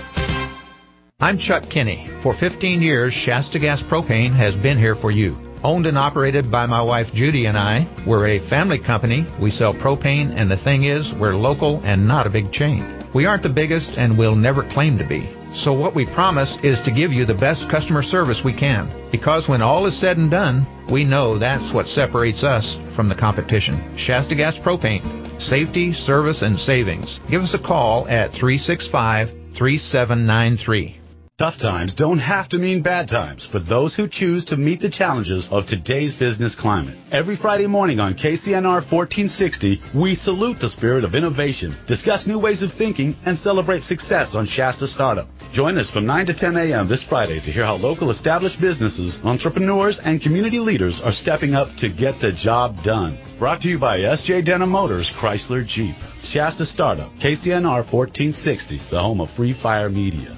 I'm Chuck Kinney. For fifteen years, Shasta Gas Propane has been here for you. Owned and operated by my wife Judy and I, we're a family company. We sell propane, and the thing is, we're local and not a big chain. We aren't the biggest, and we'll never claim to be. So what we promise is to give you the best customer service we can. Because when all is said and done, we know that's what separates us from the competition. Shasta Gas Propane. Safety, service, and savings. Give us a call at three six five, three seven nine three. Tough times don't have to mean bad times for those who choose to meet the challenges of today's business climate. Every Friday morning on K C N R fourteen sixty, we salute the spirit of innovation, discuss new ways of thinking, and celebrate success on Shasta Startup. Join us from nine to ten a.m. this Friday to hear how local established businesses, entrepreneurs, and community leaders are stepping up to get the job done. Brought to you by S J Denham Motors, Chrysler Jeep. Shasta Startup, K C N R fourteen sixty, the home of Free Fire Media.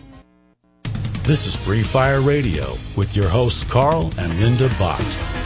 This is Free Fire Radio with your hosts Carl and Linda Bott.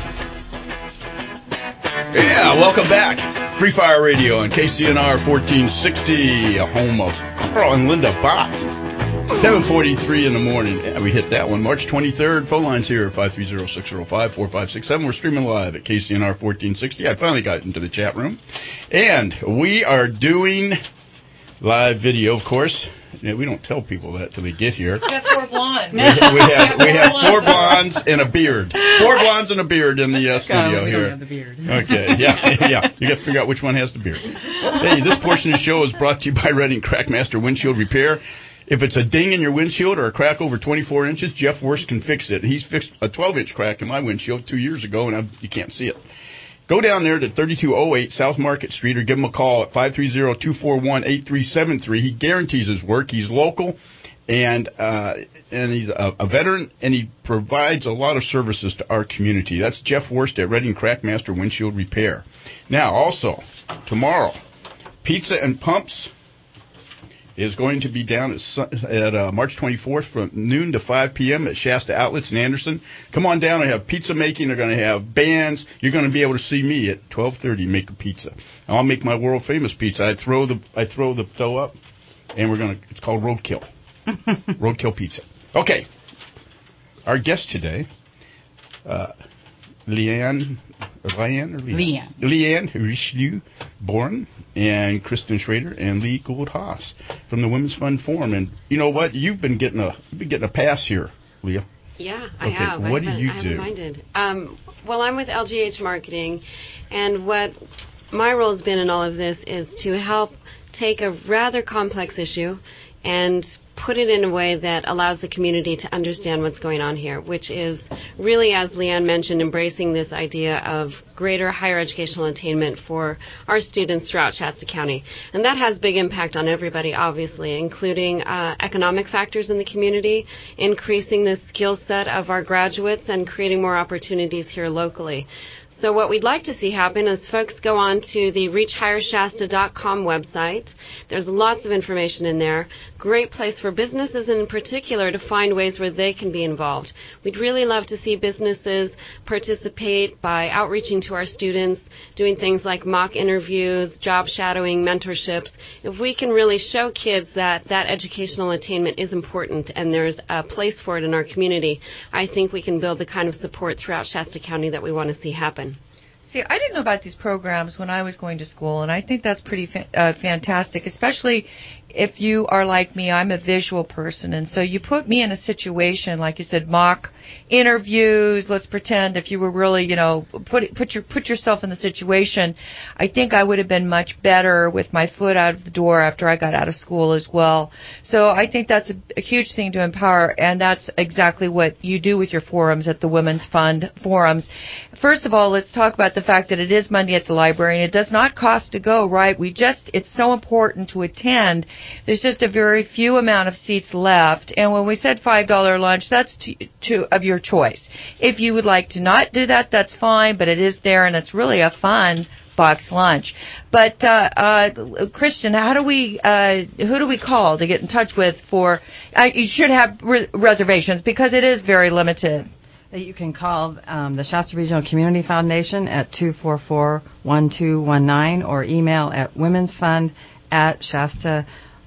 Yeah, welcome back. Free Fire Radio on K C N R fourteen sixty, a home of Carl and Linda Bott. seven forty-three in the morning. Yeah, we hit that one. March twenty-third. Phone lines here, five three zero, six zero five, four five six seven. We're streaming live at K C N R fourteen sixty. I finally got into the chat room. And we are doing live video, of course. Yeah, we don't tell people that till they get here. We have four blondes. we, we have we have four blondes and a beard. Four blondes and a beard in the uh, studio God, we here. Don't have the beard. Okay, yeah, yeah. You got to figure out which one has the beard. Hey, this portion of the show is brought to you by Reading Crackmaster Windshield Repair. If it's a ding in your windshield or a crack over twenty-four inches, Jeff Worst can fix it. He's fixed a twelve-inch crack in my windshield two years ago, and I, you can't see it. Go down there to thirty-two oh eight South Market Street or give him a call at five three zero, two four one, eight three seven three. He guarantees his work. He's local, and uh, and he's a, a veteran, and he provides a lot of services to our community. That's Jeff Worst at Reading Crackmaster Windshield Repair. Now, also, tomorrow, Pizza and Pumps is going to be down at, at uh, March twenty-fourth from noon to five p.m. at Shasta Outlets in Anderson. Come on down. I have pizza making. They're going to have bands. You're going to be able to see me at twelve thirty make a pizza. I'll make my world famous pizza. I throw the I throw the dough up, and we're going to. It's called Roadkill. Roadkill pizza. Okay. Our guest today, uh, Leanne. Leanne or Leanne? Leanne. Leanne Richelieu Born and Kristen Schrader and Lee Gould Haas from the Women's Fund Forum. And you know what? You've been getting a you've been getting a pass here, Leah. Yeah, I okay, have. What I do you I do? haven't minded. Um, well, I'm with L G H Marketing, and what my role has been in all of this is to help take a rather complex issue and put it in a way that allows the community to understand what's going on here, which is really, as Leanne mentioned, embracing this idea of greater higher educational attainment for our students throughout Shasta County. And that has big impact on everybody, obviously, including uh, economic factors in the community, increasing the skill set of our graduates, and creating more opportunities here locally. So what we'd like to see happen is folks go on to the reach higher shasta dot com website. There's lots of information in there. Great place for businesses in particular to find ways where they can be involved. We'd really love to see businesses participate by outreaching to our students, doing things like mock interviews, job shadowing, mentorships. If we can really show kids that that educational attainment is important and there's a place for it in our community, I think we can build the kind of support throughout Shasta County that we want to see happen. See, I didn't know about these programs when I was going to school, and I think that's pretty fa- uh, fantastic, especially if you are like me. I'm a visual person, and so you put me in a situation, like you said, mock interviews. Let's pretend if you were really, you know, put put your put yourself in the situation. I think I would have been much better with my foot out of the door after I got out of school as well. So I think that's a, a huge thing to empower, and that's exactly what you do with your forums at the Women's Fund forums. First of all, let's talk about the fact that it is Monday at the library, and it does not cost to go, right? We just, it's so important to attend. There's just a very few amount of seats left, and when we said five dollars lunch, that's to, to, of your choice. If you would like to not do that, that's fine, but it is there, and it's really a fun box lunch. But, uh, uh, Christian, how do we, uh, who do we call to get in touch with for, uh, you should have re- reservations because it is very limited. You can call um, the Shasta Regional Community Foundation at two four four, one two one nine or email at women's fund at shasta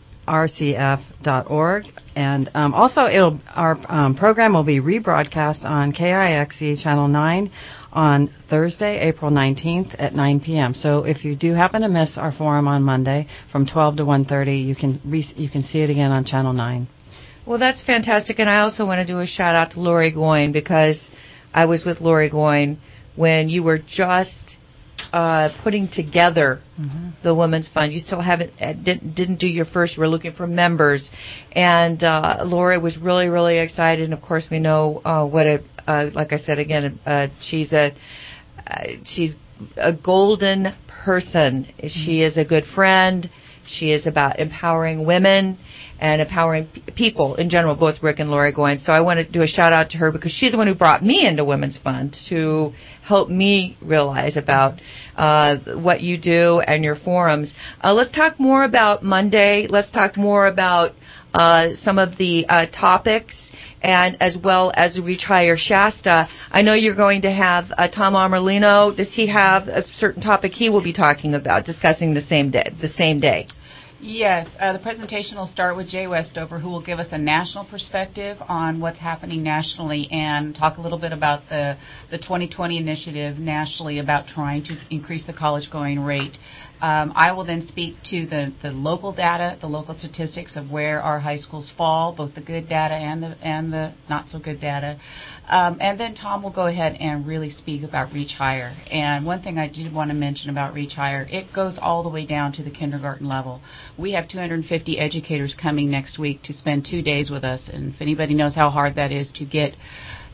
r c f dot org. And um, also, it'll, our um, program will be rebroadcast on K I X E Channel nine on Thursday, April nineteenth at nine p.m. So if you do happen to miss our forum on Monday from twelve to one thirty, you can re- you can see it again on Channel nine. Well, that's fantastic, and I also want to do a shout-out to Lori Goyne because I was with Lori Goyne when you were just uh, putting together mm-hmm. the Women's Fund. You still haven't didn't, didn't do your first. You were looking for members, and uh, Lori was really, really excited. And of course, we know uh, what a uh, like I said again, uh, she's a uh, she's a golden person. Mm-hmm. She is a good friend. She is about empowering women and empowering p- people in general, both Rick and Lori Goyne. So I want to do a shout-out to her because she's the one who brought me into Women's Fund to help me realize about uh, what you do and your forums. Uh, let's talk more about Monday. Let's talk more about uh, some of the uh, topics and as well as Reach Higher Shasta. I know you're going to have uh, Tom Armolino. Does he have a certain topic he will be talking about, discussing the same day? The same day? Yes, uh, the presentation will start with Jay Westover, who will give us a national perspective on what's happening nationally and talk a little bit about the, the twenty twenty initiative nationally about trying to increase the college-going rate. Um, I will then speak to the, the local data, the local statistics of where our high schools fall, both the good data and the and the not so good data. Um, and then Tom will go ahead and really speak about Reach Higher. And one thing I did want to mention about Reach Higher, it goes all the way down to the kindergarten level. We have two hundred fifty educators coming next week to spend two days with us. And if anybody knows how hard that is to get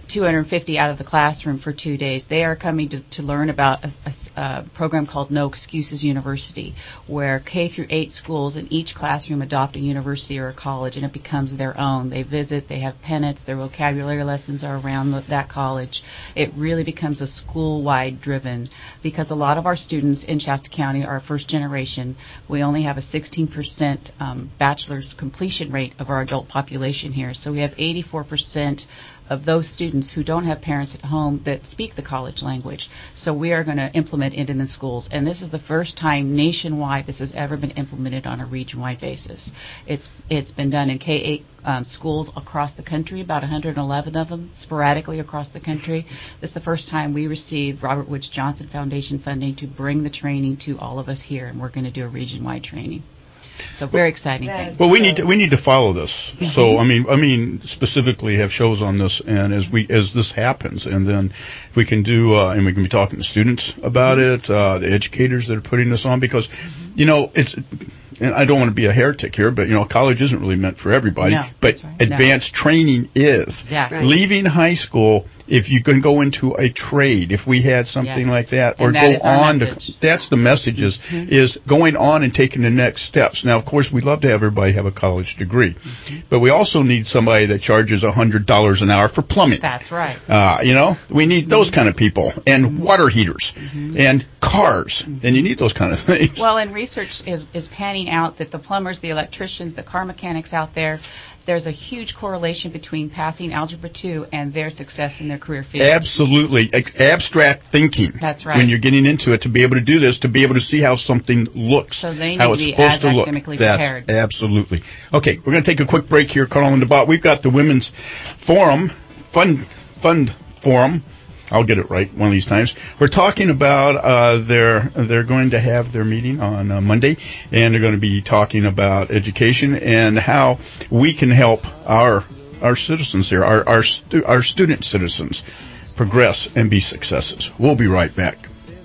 two hundred fifty out of the classroom for two days. They are coming to, to learn about a, a, a program called No Excuses University, where K through eight schools in each classroom adopt a university or a college, and it becomes their own. They visit, they have pennants, their vocabulary lessons are around the, that college. It really becomes a school-wide driven, because a lot of our students in Shasta County are first generation. We only have a sixteen percent um, bachelor's completion rate of our adult population here, so we have eighty-four percent of those students who don't have parents at home that speak the college language. So we are going to implement it in the schools. And this is the first time nationwide this has ever been implemented on a region-wide basis. It's it's been done in K eight um, schools across the country, about one hundred eleven of them, sporadically across the country. This is the first time we received Robert Woods Johnson Foundation funding to bring the training to all of us here, and we're going to do a region-wide training. So very exciting thing. Well, we need to we need to follow this. Mm-hmm. So I mean I mean specifically have shows on this, and as we as this happens, and then we can do uh, and we can be talking to students about mm-hmm. it, uh, the educators that are putting this on, because mm-hmm. you know it's. And I don't want to be a heretic here, but, you know, college isn't really meant for everybody. No, but right. advanced no. training is. Exactly. Leaving high school, if you can go into a trade, if we had something yes. like that, and or that go on to, message. that's the message is, mm-hmm. is going on and taking the next steps. Now, of course, we'd love to have everybody have a college degree, mm-hmm. but we also need somebody that charges one hundred dollars an hour for plumbing. That's right. Uh, you know, we need those kind of people, and mm-hmm. water heaters, mm-hmm. and cars, mm-hmm. and you need those kind of things. Well, and research is, is panning out that the plumbers, the electricians, the car mechanics out there, there's a huge correlation between passing Algebra two and their success in their career field. Absolutely. Abstract thinking. That's right. When you're getting into it, to be able to do this, to be able to see how something looks. So they need how to it's be supposed as to look. academically That's prepared. Absolutely. Okay, we're going to take a quick break here, Carl and DeBott. We've got the Women's Forum, Fund, Fund Forum. I'll get it right one of these times. We're talking about uh, their they're going to have their meeting on uh, Monday, and they're going to be talking about education and how we can help our our citizens here, our our, stu- our student citizens, progress and be successes. We'll be right back.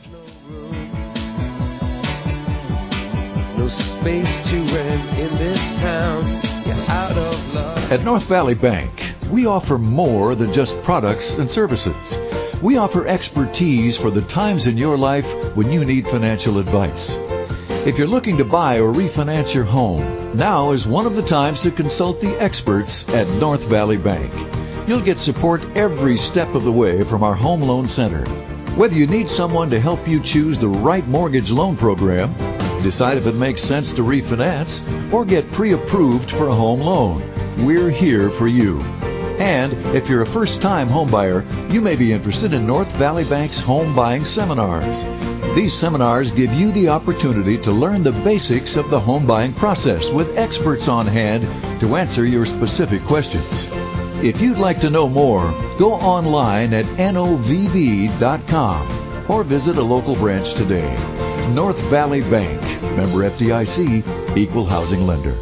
No space to rent in this town. You're out of love. At North Valley Bank, we offer more than just products and services. We offer expertise for the times in your life when you need financial advice. If you're looking to buy or refinance your home, now is one of the times to consult the experts at North Valley Bank. You'll get support every step of the way from our Home Loan Center. Whether you need someone to help you choose the right mortgage loan program, decide if it makes sense to refinance, or get pre-approved for a home loan, we're here for you. And if you're a first-time homebuyer, you may be interested in North Valley Bank's home buying seminars. These seminars give you the opportunity to learn the basics of the home buying process with experts on hand to answer your specific questions. If you'd like to know more, go online at N O V B dot com or visit a local branch today. North Valley Bank, member F D I C, equal housing lender.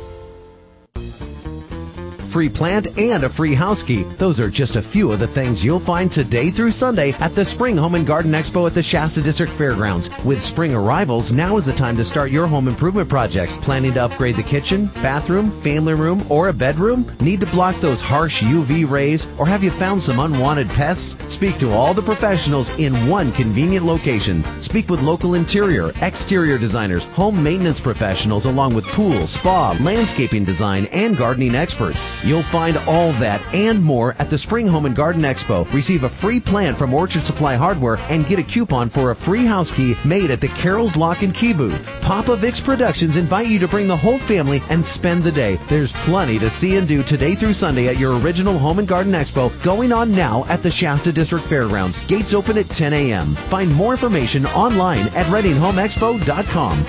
Free plant and a free house key. Those are just a few of the things you'll find today through Sunday at the Spring Home and Garden Expo at the Shasta District Fairgrounds. With spring arrivals, now is the time to start your home improvement projects. Planning to upgrade the kitchen, bathroom, family room, or a bedroom? Need to block those harsh U V rays? Or have you found some unwanted pests? Speak to all the professionals in one convenient location. Speak with local interior, exterior designers, home maintenance professionals, along with pool, spa, landscaping design, and gardening experts. You'll find all that and more at the Spring Home and Garden Expo. Receive a free plant from Orchard Supply Hardware and get a coupon for a free house key made at the Carol's Lock and Key booth. Papa Vic's Productions invite you to bring the whole family and spend the day. There's plenty to see and do today through Sunday at your original Home and Garden Expo, going on now at the Shasta District Fairgrounds. Gates open at ten a.m. Find more information online at reading home expo dot com.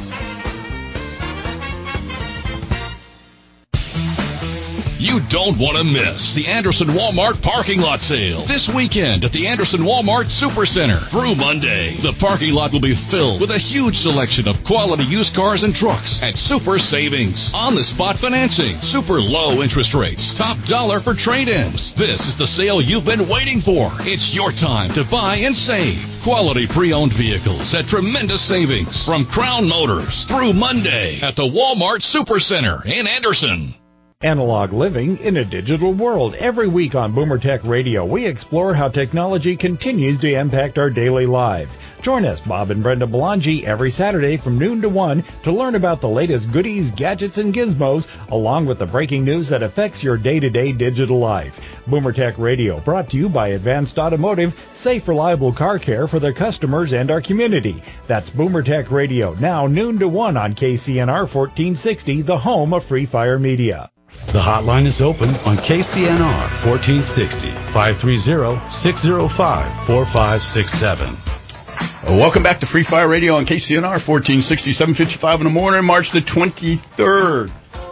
You don't want to miss the Anderson Walmart parking lot sale this weekend at the Anderson Walmart Supercenter through Monday. The parking lot will be filled with a huge selection of quality used cars and trucks at super savings, on-the-spot financing, super low interest rates, top dollar for trade-ins. This is the sale you've been waiting for. It's your time to buy and save. Quality pre-owned vehicles at tremendous savings from Crown Motors through Monday at the Walmart Supercenter in Anderson. Analog living in a digital world. Every week on Boomer Tech Radio, we explore how technology continues to impact our daily lives. Join us, Bob and Brenda Belangi, every Saturday from noon to one to learn about the latest goodies, gadgets, and gizmos, along with the breaking news that affects your day-to-day digital life. Boomer Tech Radio, brought to you by Advanced Automotive, safe, reliable car care for their customers and our community. That's Boomer Tech Radio, now noon to one on K C N R fourteen sixty, the home of Free Fire Media. The hotline is open on K C N R fourteen sixty, five three zero, six zero five, four five six seven. Well, welcome back to Free Fire Radio on K C N R fourteen sixty, seven fifty-five in the morning, March the twenty-third.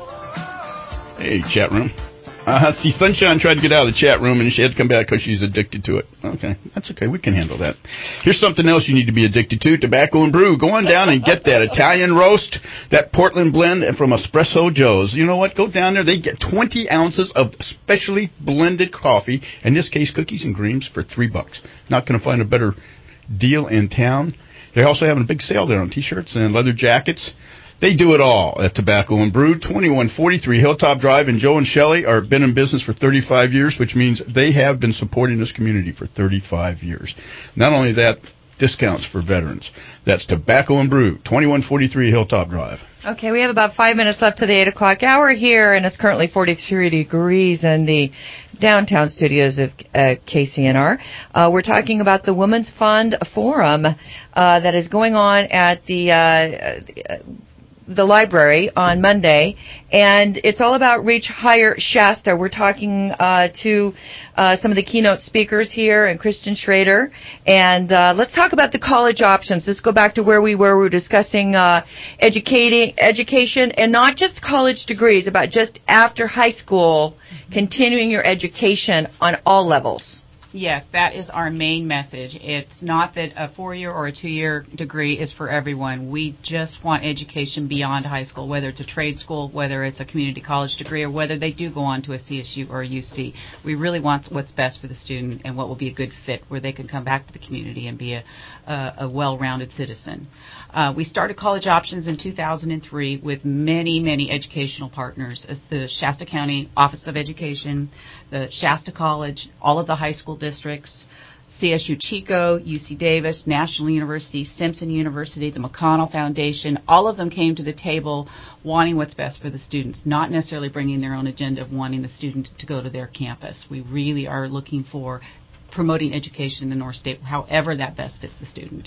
Hey, chat room. Uh, see, Sunshine tried to get out of the chat room, and she had to come back because she's addicted to it. Okay, that's okay. We can handle that. Here's something else you need to be addicted to, Tobacco and Brew. Go on down and get that Italian roast, that Portland blend from Espresso Joe's. You know what? Go down there. They get twenty ounces of specially blended coffee, in this case, cookies and creams, for three bucks. Not going to find a better deal in town. They're also having a big sale there on T-shirts and leather jackets. They do it all at Tobacco and Brew, twenty-one forty-three Hilltop Drive, and Joe and Shelley are been in business for thirty-five years, which means they have been supporting this community for thirty-five years. Not only that, discounts for veterans. That's Tobacco and Brew, twenty-one forty-three Hilltop Drive. Okay, we have about five minutes left to the eight o'clock hour here, and it's currently forty-three degrees in the downtown studios of uh, K C N R. Uh, we're talking about the Women's Fund Forum uh, that is going on at the... Uh, the library on Monday, and it's all about Reach Higher Shasta. We're talking uh, to uh, some of the keynote speakers here, and Christian Schrader, and uh, let's talk about the college options. Let's go back to where we were. We were discussing uh, educating education, and not just college degrees, about just after high school, continuing your education on all levels. Yes, that is our main message. It's not that a four-year or a two-year degree is for everyone. We just want education beyond high school, whether it's a trade school, whether it's a community college degree, or whether they do go on to a C S U or a U C. We really want what's best for the student and what will be a good fit where they can come back to the community and be a, a, a well-rounded citizen. Uh, we started College Options in two thousand three with many, many educational partners, as the Shasta County Office of Education, the Shasta College, all of the high school districts, C S U Chico, U C Davis, National University, Simpson University, the McConnell Foundation. All of them came to the table wanting what's best for the students, not necessarily bringing their own agenda of wanting the student to go to their campus. We really are looking for promoting education in the North State, however that best fits the student.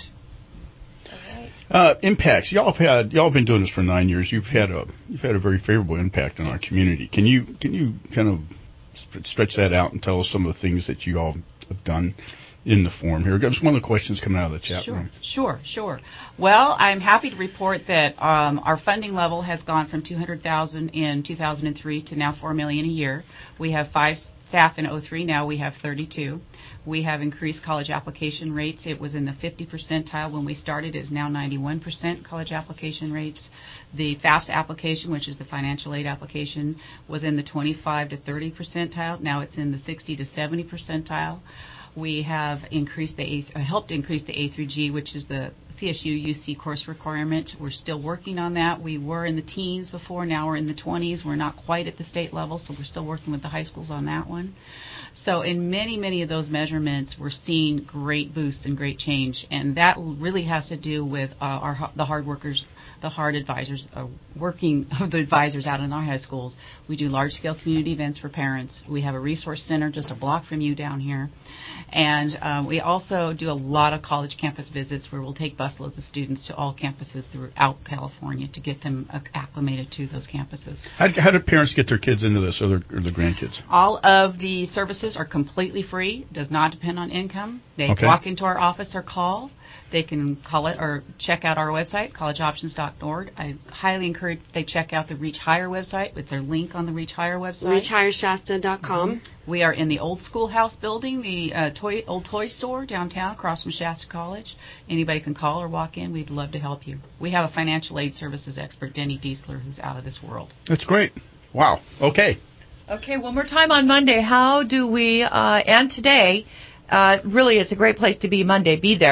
Uh, impacts. Y'all have had. Y'all have been doing this for nine years. You've had a. You've had a very favorable impact on our community. Can you? Can you kind of stretch that out and tell us some of the things that you all have done in the forum here? That's one of the questions coming out of the chat sure, room. Sure, sure. Well, I'm happy to report that um, our funding level has gone from two hundred thousand dollars in two thousand three to now four million dollars a year. We have five staff in oh three. Now we have thirty-two. We have increased college application rates. It was in the fifty percentile when we started. It is now ninety-one percent college application rates. The FAFSA application, which is the financial aid application, was in the twenty-five to thirty percentile. Now it's in the sixty to seventy percentile. We have increased the A, uh, helped increase the A through G, which is the C S U U C course requirement. We're still working on that. We were in the teens before. Now we're in the twenties. We're not quite at the state level, so we're still working with the high schools on that one. So in many, many of those measurements, we're seeing great boosts and great change, and that really has to do with uh, our the hard workers, the hard advisors, uh, working of the advisors out in our high schools. We do large-scale community events for parents. We have a resource center just a block from you down here. And um, we also do a lot of college campus visits where we'll take busloads of students to all campuses throughout California to get them acclimated to those campuses. How, how do parents get their kids into this, or their, or their grandkids? All of the services are completely free, does not depend on income. They Okay. walk into our office or call. They can call it or check out our website, college options dot org. I highly encourage they check out the Reach Higher website with their link on the Reach Higher website. reach higher shasta dot com. Mm-hmm. We are in the old schoolhouse building, the uh, toy, old toy store downtown across from Shasta College. Anybody can call or walk in. We'd love to help you. We have a financial aid services expert, Denny Diesler, who's out of this world. That's great. Wow. Okay. Okay, one more time on Monday. How do we, uh, and today, uh, really it's a great place to be Monday. Be there.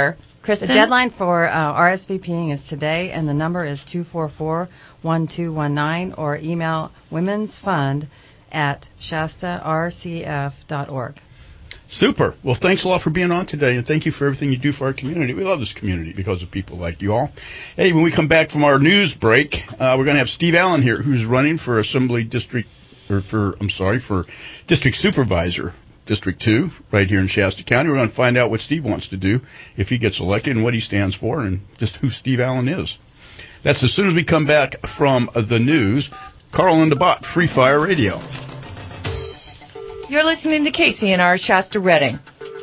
Kristen? The deadline for uh, R S V P ing is today, and the number is two four four, one two one nine, or email Women's Fund at Shasta R C F dot org. Super. Well, thanks a lot for being on today, and thank you for everything you do for our community. We love this community because of people like you all. Hey, when we come back from our news break, uh, we're going to have Steve Allen here, who's running for Assembly District, or for, I'm sorry, for District Supervisor, District two, right here in Shasta County. We're going to find out what Steve wants to do if he gets elected and what he stands for and just who Steve Allen is. That's as soon as we come back from the news. Carl and the Bot, Free Fire Radio. You're listening to K C N R Shasta Redding.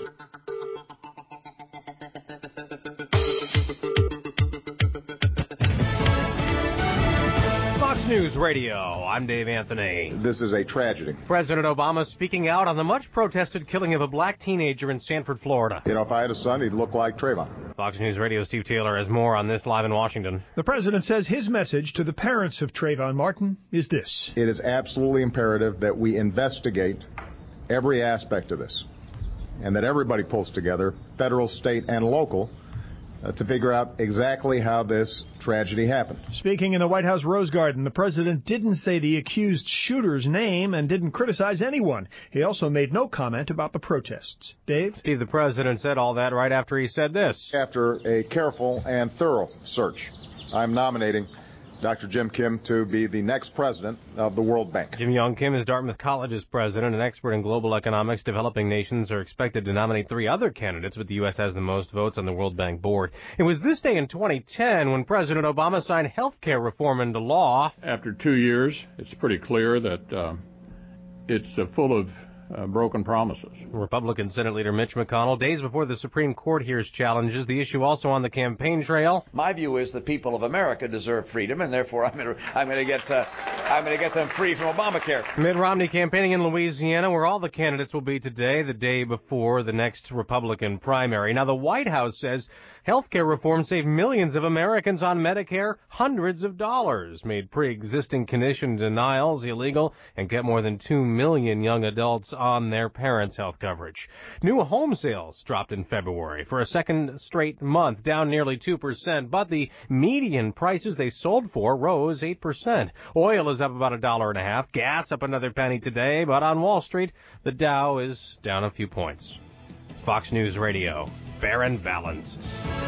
Fox News Radio, I'm Dave Anthony. This is a tragedy. President Obama speaking out on the much-protested killing of a black teenager in Sanford, Florida. You know, if I had a son, he'd look like Trayvon. Fox News Radio, Steve Taylor has more on this live in Washington. The president says his message to the parents of Trayvon Martin is this. It is absolutely imperative that we investigate every aspect of this, and that everybody pulls together, federal, state, and local, uh, to figure out exactly how this tragedy happened. Speaking in the White House Rose Garden, the president didn't say the accused shooter's name and didn't criticize anyone. He also made no comment about the protests. Dave? Steve, the president said all that right after he said this. After a careful and thorough search, I'm nominating Doctor Jim Kim to be the next president of the World Bank. Jim Young Kim is Dartmouth College's president, an expert in global economics. Developing nations are expected to nominate three other candidates, but the U S has the most votes on the World Bank board. It was this day in twenty ten when President Obama signed health care reform into law. After two years, it's pretty clear that uh, it's uh, full of Uh, broken promises. Republican Senate Leader Mitch McConnell, days before the Supreme Court hears challenges, the issue also on the campaign trail. My view is the people of America deserve freedom, and therefore I'm going to I'm going to get uh, I'm going to get them free from Obamacare. Mitt Romney campaigning in Louisiana, where all the candidates will be today, the day before the next Republican primary. Now, the White House says health care reform saved millions of Americans on Medicare hundreds of dollars, made pre-existing condition denials illegal, and kept more than two million young adults on their parents' health coverage. New home sales dropped in February for a second straight month, down nearly two percent, but the median prices they sold for rose eight percent. Oil is up about a dollar and a half, gas up another penny today, but on Wall Street, the Dow is down a few points. Fox News Radio, fair and balanced.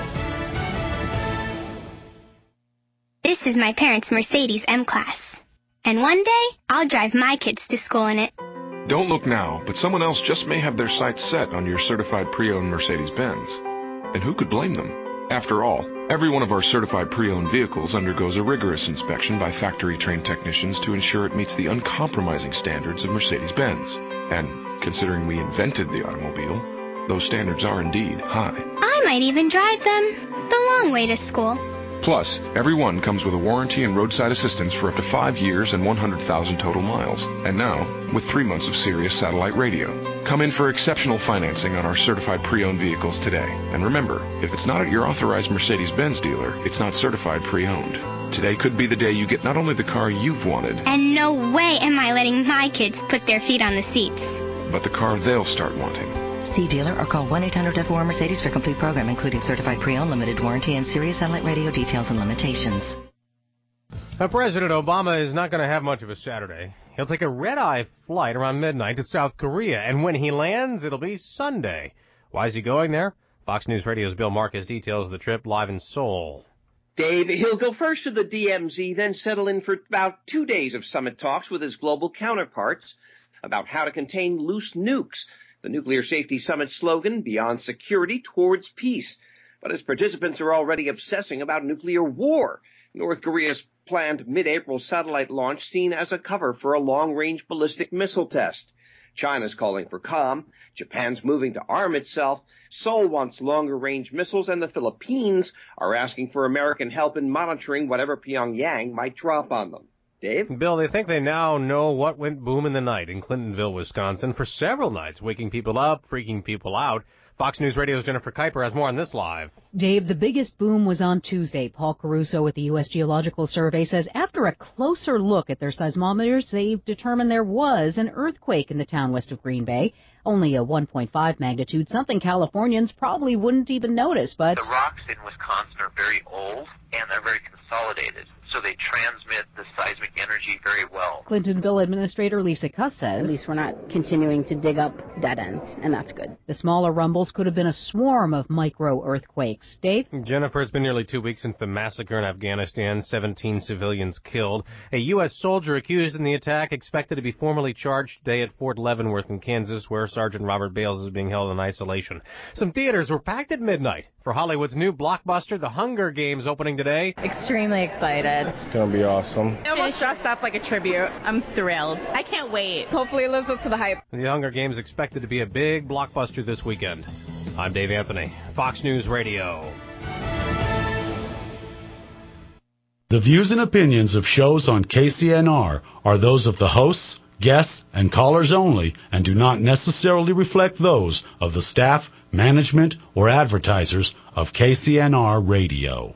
This is my parents' Mercedes M-Class, and one day I'll drive my kids to school in it. Don't look now, but someone else just may have their sights set on your certified pre-owned Mercedes-Benz. And who could blame them? After all, every one of our certified pre-owned vehicles undergoes a rigorous inspection by factory-trained technicians to ensure it meets the uncompromising standards of Mercedes-Benz. And considering we invented the automobile, those standards are indeed high. I might even drive them the long way to school. Plus, every one comes with a warranty and roadside assistance for up to five years and one hundred thousand total miles. And now, with three months of Sirius satellite radio. Come in for exceptional financing on our certified pre-owned vehicles today. And remember, if it's not at your authorized Mercedes-Benz dealer, it's not certified pre-owned. Today could be the day you get not only the car you've wanted, and no way am I letting my kids put their feet on the seats, but the car they'll start wanting. See dealer or call one eight hundred F O R Mercedes for complete program, including certified pre-owned, limited warranty, and Sirius satellite radio details and limitations. Now, President Obama is not going to have much of a Saturday. He'll take a red-eye flight around midnight to South Korea, and when he lands, it'll be Sunday. Why is he going there? Fox News Radio's Bill Marcus details the trip live in Seoul. Dave, he'll go first to the D M Z, then settle in for about two days of summit talks with his global counterparts about how to contain loose nukes. The Nuclear Safety Summit slogan, Beyond Security Towards Peace. But his participants are already obsessing about nuclear war. North Korea's planned mid-April satellite launch seen as a cover for a long-range ballistic missile test. China's calling for calm. Japan's moving to arm itself. Seoul wants longer-range missiles, and the Philippines are asking for American help in monitoring whatever Pyongyang might drop on them. Dave? Bill, they think they now know what went boom in the night in Clintonville, Wisconsin for several nights, waking people up, freaking people out. Fox News Radio's Jennifer Kuiper has more on this live. Dave, the biggest boom was on Tuesday. Paul Caruso at the U S Geological Survey says after a closer look at their seismometers, they've determined there was an earthquake in the town west of Green Bay. Only a one point five magnitude, something Californians probably wouldn't even notice, but... The rocks in Wisconsin are very old, and they're very consolidated, so they transmit the seismic energy very well. Clintonville Administrator Lisa Kuss says... At least we're not continuing to dig up dead ends, and that's good. The smaller rumbles could have been a swarm of micro-earthquakes. Dave? Jennifer, it's been nearly two weeks since the massacre in Afghanistan, seventeen civilians killed. A U S soldier accused in the attack expected to be formally charged today at Fort Leavenworth in Kansas, where Sergeant Robert Bales is being held in isolation. Some theaters were packed at midnight for Hollywood's new blockbuster, The Hunger Games, opening today. Extremely excited. It's going to be awesome. Almost dressed up like a tribute. I'm thrilled. I can't wait. Hopefully it lives up to the hype. The Hunger Games expected to be a big blockbuster this weekend. I'm Dave Anthony, Fox News Radio. The views and opinions of shows on K C N R are those of the hosts, guests, and callers only, and do not necessarily reflect those of the staff, management, or advertisers of K C N R Radio.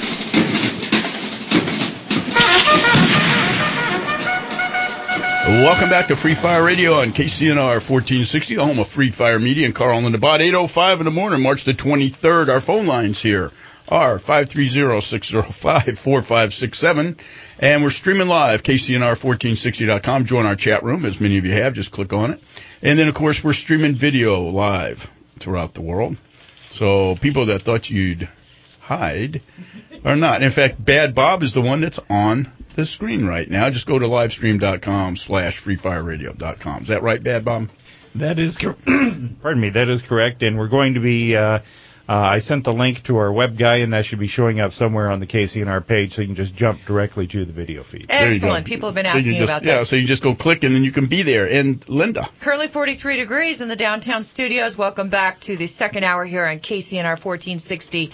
Welcome back to Free Fire Radio on K C N R fourteen sixty, the home of Free Fire Media and Carl and Bot. eight oh five in the morning, March the twenty-third. Our phone lines here are five three zero, six zero five, four five six seven. And we're streaming live, K C N R fourteen sixty dot com. Join our chat room, as many of you have. Just click on it. And then, of course, we're streaming video live throughout the world. So people that thought you'd hide are not. In fact, Bad Bob is the one that's on the screen right now. Just go to livestream.com slash freefireradio.com. Is that right, Bad Bob? That is, cor- pardon me, that is correct. And we're going to be, uh, uh, I sent the link to our web guy, and that should be showing up somewhere on the K C N R page, so you can just jump directly to the video feed. Excellent. People have been asking so me just, about that. Yeah, so you just go click, and then you can be there. And Linda. Currently forty-three degrees in the downtown studios. Welcome back to the second hour here on K C N R fourteen sixty.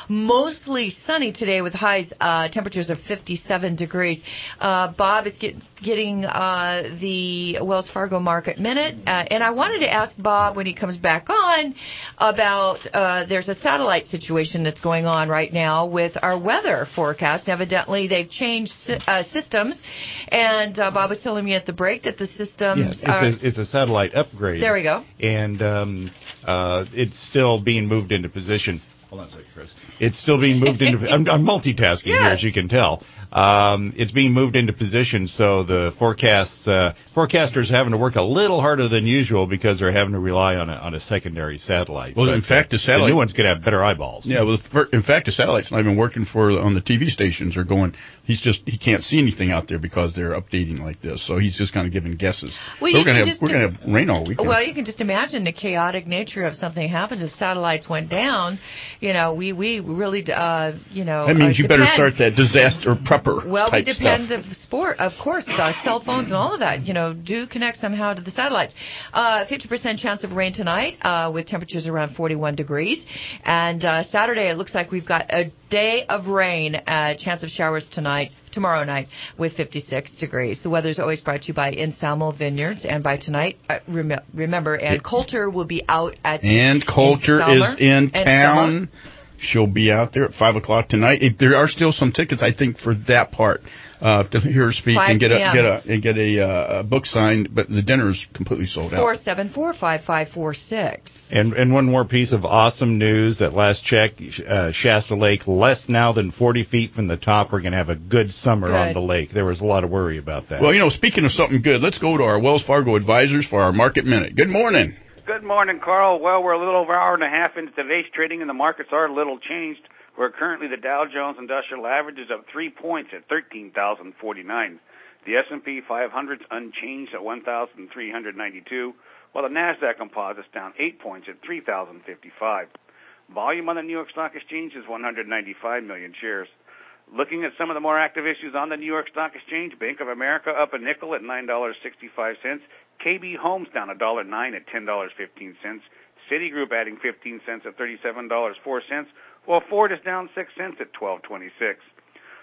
Mostly sunny today with highs, uh, temperatures of fifty-seven degrees. Uh, Bob is get, getting uh, the Wells Fargo Market Minute. Uh, and I wanted to ask Bob when he comes back on about uh, there's a satellite situation that's going on right now with our weather forecast. Evidently, they've changed uh, systems. And uh, Bob was telling me at the break that the systems yes, it's, are... a, it's a satellite upgrade. There we go. And um, uh, it's still being moved into position. Hold on a second, Chris. It's still being moved into... I'm, I'm multitasking yes. here, as you can tell. Um, it's being moved into position, so the forecasts, uh, forecasters are having to work a little harder than usual because they're having to rely on a, on a secondary satellite. Well, but, in fact, the satellite... The new one's going to have better eyeballs. Yeah, well, in fact, the satellite's not even working for on the T V stations. Are going... He's just... He can't see anything out there because they're updating like this, so he's just kind of giving guesses. Well, we're going to have, we're going to have rain all weekend. Well, you can just imagine the chaotic nature of something happens if satellites went down. You know, we, we really, uh, you know... That means uh, you better start that disaster prepper Well, type we depend of sport, of course, uh, cell phones and all of that, you know, do connect somehow to the satellites. Uh, fifty percent chance of rain tonight uh, with temperatures around forty-one degrees. And uh, Saturday, it looks like we've got a day of rain, uh, chance of showers tonight, tomorrow night with fifty-six degrees. The weather's always brought to you by Insalmo Vineyards. And by tonight, uh, rem- remember, Ann Coulter will be out at Ann Coulter is in town. She'll be out there at five o'clock tonight. If there are still some tickets, I think, for that part uh, to hear her speak and get a get a and get a, uh, a book signed. But the dinner is completely sold out. Four seven four five five four six. And and one more piece of awesome news. That last check, uh, Shasta Lake, less now than forty feet from the top. We're going to have a good summer good. on the lake. There was a lot of worry about that. Well, you know, speaking of something good, let's go to our Wells Fargo advisors for our Market Minute. Good morning. Good morning, Carl. Well, we're a little over an hour and a half into today's trading, and the markets are a little changed. Where currently the Dow Jones Industrial Average is up three points at thirteen thousand forty-nine. The S and P five hundred is unchanged at one thousand three hundred ninety-two, while the NASDAQ Composite is down eight points at three thousand fifty-five. Volume on the New York Stock Exchange is one hundred ninety-five million shares. Looking at some of the more active issues on the New York Stock Exchange, Bank of America up a nickel at nine dollars and sixty-five cents. K B Homes down one dollar and nine cents at ten dollars and fifteen cents. Citigroup adding fifteen cents at thirty-seven dollars and four cents. Well, Ford is down six cents at twelve twenty-six.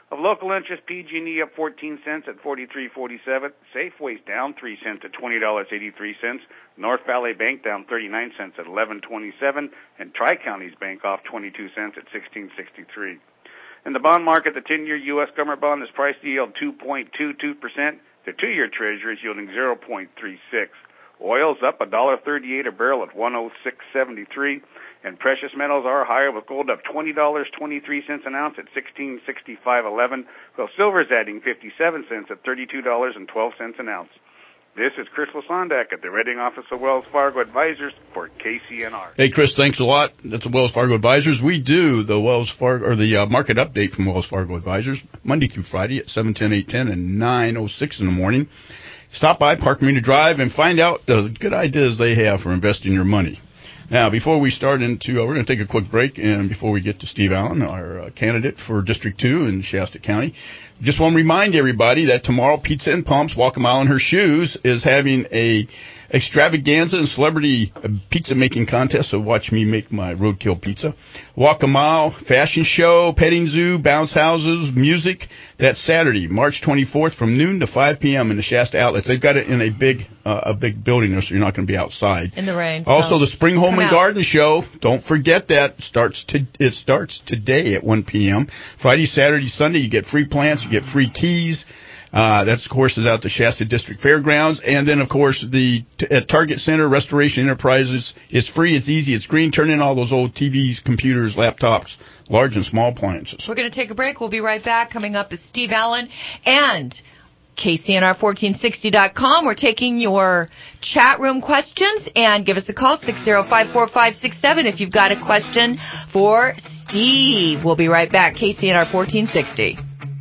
Of local interest, P G and E up fourteen cents at forty-three forty-seven. Safeway's down three cents at twenty dollars and eighty-three cents. North Valley Bank down thirty-nine cents at eleven twenty-seven. And Tri-Counties Bank off twenty-two cents at sixteen sixty-three. In the bond market, the ten-year U S government bond is priced to yield two point two two percent. The two-year Treasury is yielding zero point three six. Oil's up one dollar thirty-eight a barrel at one oh six seventy-three. And precious metals are higher, with gold up twenty dollars and twenty-three cents an ounce at sixteen sixty-five eleven, while silver's adding fifty-seven cents at thirty-two dollars and twelve cents an ounce. This is Chris Lasandak at the Reading office of Wells Fargo Advisors for K C N R. Hey, Chris, thanks a lot. That's the Wells Fargo Advisors. We do the Wells Fargo or the uh, market update from Wells Fargo Advisors Monday through Friday at seven ten, eight ten, and nine oh six in the morning. Stop by Park Marina Drive and find out the good ideas they have for investing your money. Now, before we start into, uh, we're going to take a quick break, and before we get to Steve Allen, our uh, candidate for District two in Shasta County, just want to remind everybody that tomorrow Pizza and Pumps, Walk a Mile in Her Shoes, is having a extravaganza and celebrity pizza making contest, so watch me make my roadkill pizza. Walk a Mile, fashion show, petting zoo, bounce houses, music. That's Saturday, March twenty-fourth from noon to five p.m. in the Shasta Outlets. They've got it in a big uh, a big building there, so you're not going to be outside. In the rain. Also, so the Spring Home and out. Garden Show, don't forget that, starts to, it starts today at one p.m. Friday, Saturday, Sunday, you get free plants, you get free teas. Uh, that's, of course, is out the Shasta District Fairgrounds. And then, of course, the t- at Target Center, Restoration Enterprises is free. It's easy. It's green. Turn in all those old T Vs, computers, laptops, large and small appliances. We're going to take a break. We'll be right back. Coming up is Steve Allen and K C N R fourteen sixty dot com. We're taking your chat room questions, and give us a call, six oh five, four five six seven, if you've got a question for Steve. We'll be right back. K C N R fourteen sixty.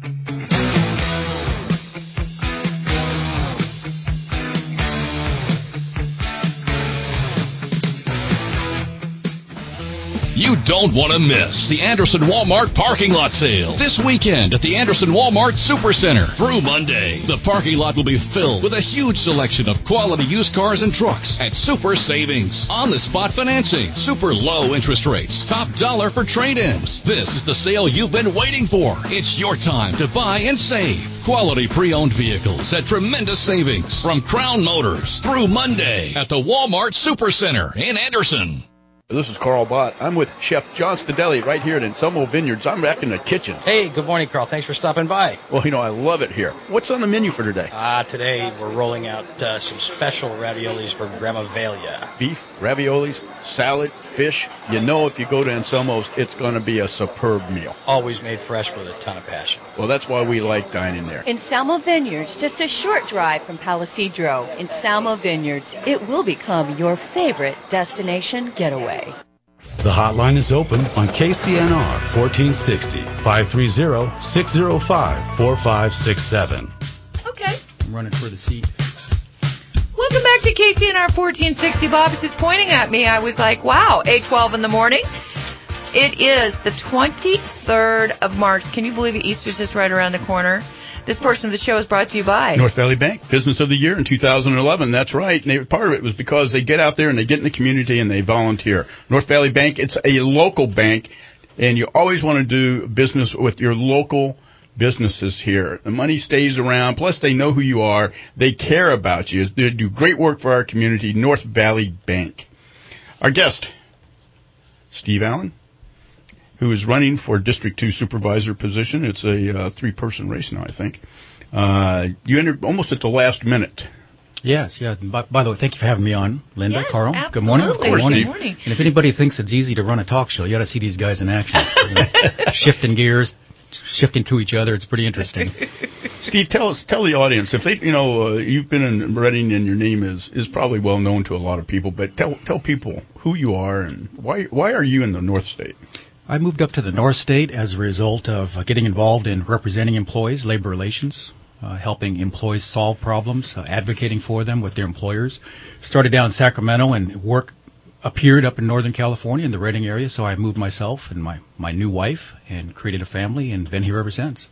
You don't want to miss the Anderson Walmart parking lot sale this weekend at the Anderson Walmart Supercenter through Monday. The parking lot will be filled with a huge selection of quality used cars and trucks at super savings, on-the-spot financing, super low interest rates, top dollar for trade-ins. This is the sale you've been waiting for. It's your time to buy and save. Quality pre-owned vehicles at tremendous savings from Crown Motors through Monday at the Walmart Supercenter in Anderson. This is Carl Bott. I'm with Chef John Stadelli right here at Anselmo Vineyards. I'm back in the kitchen. Hey, good morning, Carl. Thanks for stopping by. Well, you know, I love it here. What's on the menu for today? Ah, uh, today we're rolling out uh, some special raviolis from Grandma Velia. Beef, raviolis, salad, fish. You know, if you go to Anselmo's, it's going to be a superb meal. Always made fresh with a ton of passion. Well, that's why we like dining there. Anselmo Vineyards, just a short drive from Palisadro. Anselmo Vineyards, it will become your favorite destination getaway. The hotline is open on K C N R fourteen sixty, five three zero, six zero five, four five six seven. Okay. I'm running for the seat. Welcome back to K C N R fourteen sixty. Bob is just pointing at me. I was like, wow, eight twelve in the morning. It is the twenty-third of March. Can you believe it? Easter's just right around the corner. This portion of the show is brought to you by North Valley Bank, Business of the Year in two thousand eleven. That's right. And they, part of it was because they get out there and they get in the community and they volunteer. North Valley Bank, it's a local bank, and you always want to do business with your local businesses here. The money stays around. Plus, they know who you are. They care about you. They do great work for our community. North Valley Bank. Our guest, Steve Allen, who is running for District two Supervisor position. It's a uh, three-person race now, I think. Uh, you entered almost at the last minute. Yes, yeah. By, by the way, thank you for having me on, Linda, yes, Carl. Absolutely. Good morning. Good morning. Good morning. And if anybody thinks it's easy to run a talk show, you got to see these guys in action. Shifting gears, shifting to each other. It's pretty interesting. Steve, tell us, tell the audience, if they, you know, uh, you've been in Reading and your name is, is probably well known to a lot of people, but tell tell people who you are and why why are you in the North State? I moved up to the North State as a result of uh, getting involved in representing employees, labor relations, uh, helping employees solve problems, uh, advocating for them with their employers. Started down in Sacramento, and work appeared up in Northern California in the Reading area, so I moved myself and my, my new wife and created a family and been here ever since.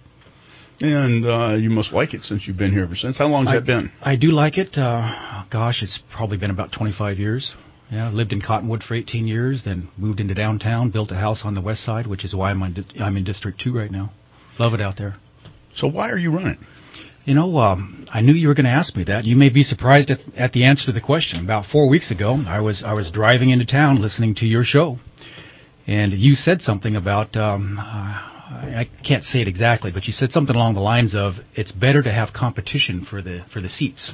And uh, you must like it since you've been here ever since. How long has I, that been? I do like it. Uh, gosh, it's probably been about twenty-five years. Yeah, lived in Cottonwood for eighteen years, then moved into downtown, built a house on the west side, which is why I'm, on, I'm in District two right now. Love it out there. So why are you running? You know, um, I knew you were going to ask me that. You may be surprised at, at the answer to the question. About four weeks ago, I was I was driving into town listening to your show, and you said something about, um, uh, I can't say it exactly, but you said something along the lines of, it's better to have competition for the for the seats.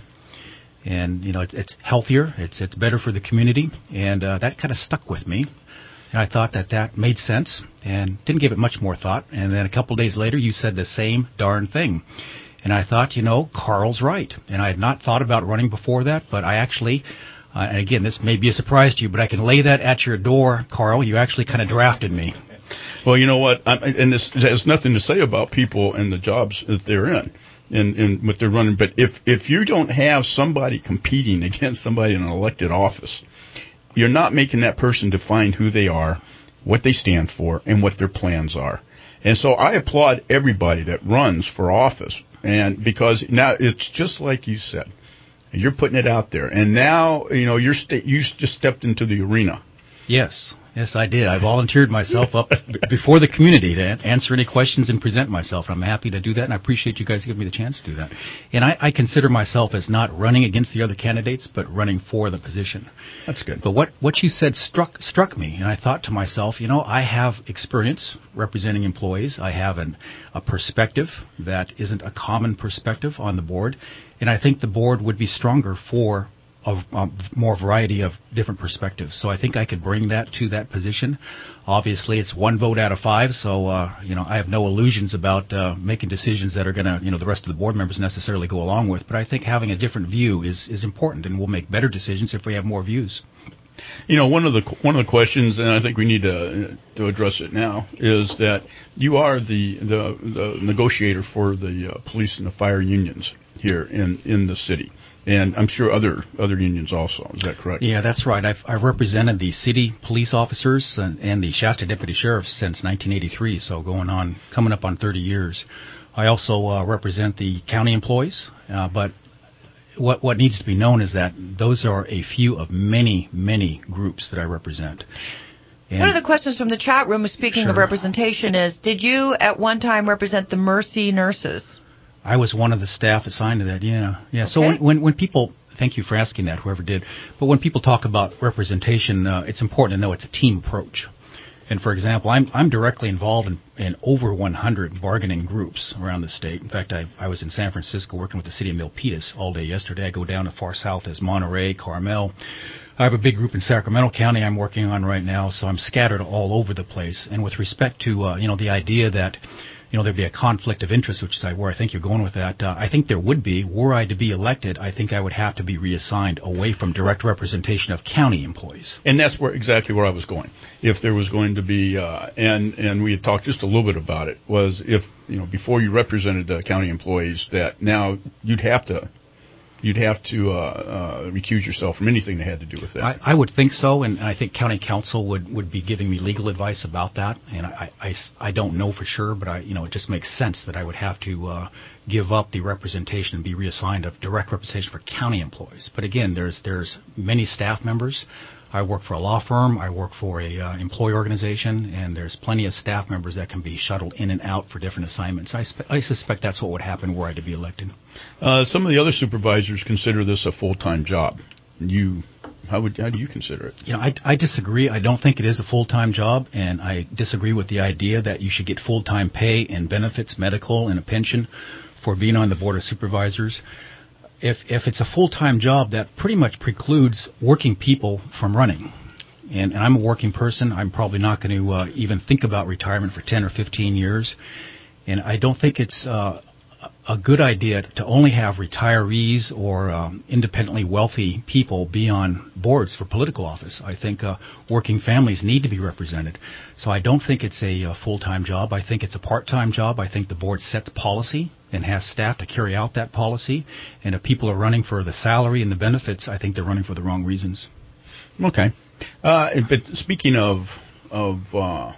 And, you know, it's, it's healthier, it's it's better for the community, and uh, that kind of stuck with me. And I thought that that made sense and didn't give it much more thought. And then a couple days later, you said the same darn thing. And I thought, you know, Carl's right. And I had not thought about running before that, but I actually, uh, and again, this may be a surprise to you, but I can lay that at your door, Carl. You actually kind of drafted me. Well, you know what, I'm, and this has nothing to say about people and the jobs that they're in and, and what they're running. But if, if you don't have somebody competing against somebody in an elected office, you're not making that person define who they are, what they stand for, and what their plans are. And so I applaud everybody that runs for office. And because now it's just like you said, you're putting it out there, and now you know you're sta- you just stepped into the arena. Yes, yes, I did. I volunteered myself up b- before the community to answer any questions and present myself. I'm happy to do that, and I appreciate you guys giving me the chance to do that. And I, I consider myself as not running against the other candidates, but running for the position. That's good. But what, what you said struck struck me, and I thought to myself, you know, I have experience representing employees. I have an, a perspective that isn't a common perspective on the board, and I think the board would be stronger for of um, more variety of different perspectives. So I think I could bring that to that position. Obviously, it's one vote out of five, so uh, you know I have no illusions about uh, making decisions that are going to, you know, the rest of the board members necessarily go along with. But I think having a different view is is important, and we'll make better decisions if we have more views. You know, one of the one of the questions, and I think we need to to address it now, is that you are the the, the negotiator for the uh, police and the fire unions here in, in the city. And I'm sure other other unions also. Is that correct? Yeah, that's right. I've, I've represented the city police officers and, and the Shasta deputy sheriffs since nineteen eighty-three, so going on, coming up on thirty years. I also uh, represent the county employees, uh, but what what needs to be known is that those are a few of many, many groups that I represent. And one of the questions from the chat room, speaking sure. of representation, is did you at one time represent the Mercy nurses? I was one of the staff assigned to that, yeah. yeah. Okay. So when, when, when people, thank you for asking that, whoever did, but when people talk about representation, uh, it's important to know it's a team approach. And for example, I'm I'm directly involved in, in over one hundred bargaining groups around the state. In fact, I, I was in San Francisco working with the city of Milpitas all day yesterday. I go down as far south as Monterey, Carmel. I have a big group in Sacramento County I'm working on right now, so I'm scattered all over the place. And with respect to, uh, you know, the idea that, you know, there'd be a conflict of interest, which is where I think you're going with that. Uh, I think there would be. Were I to be elected, I think I would have to be reassigned away from direct representation of county employees. And that's where exactly where I was going. If there was going to be, uh, and and we had talked just a little bit about it, was if, you know, before you represented the county employees, that now you'd have to you'd have to uh, uh, recuse yourself from anything that had to do with that. I, I would think so, and I think county council would, would be giving me legal advice about that. And I, I, I don't know for sure, but I you know it just makes sense that I would have to uh, give up the representation and be reassigned of direct representation for county employees. But again, there's there's many staff members. I work for a law firm. I work for a uh, employee organization, and there's plenty of staff members that can be shuttled in and out for different assignments. I, spe- I suspect that's what would happen were I to be elected. Uh, some of the other supervisors consider this a full-time job. You, how would how do you consider it? You know, I, I disagree. I don't think it is a full-time job, and I disagree with the idea that you should get full-time pay and benefits, medical, and a pension for being on the Board of Supervisors. If if it's a full-time job, that pretty much precludes working people from running. And, and I'm a working person. I'm probably not going to uh, even think about retirement for ten or fifteen years. And I don't think it's uh, a good idea to only have retirees or um, independently wealthy people be on boards for political office. I think uh, working families need to be represented. So I don't think it's a, a full-time job. I think it's a part-time job. I think the board sets policy and has staff to carry out that policy. And if people are running for the salary and the benefits, I think they're running for the wrong reasons. Okay. Uh, but speaking of of uh,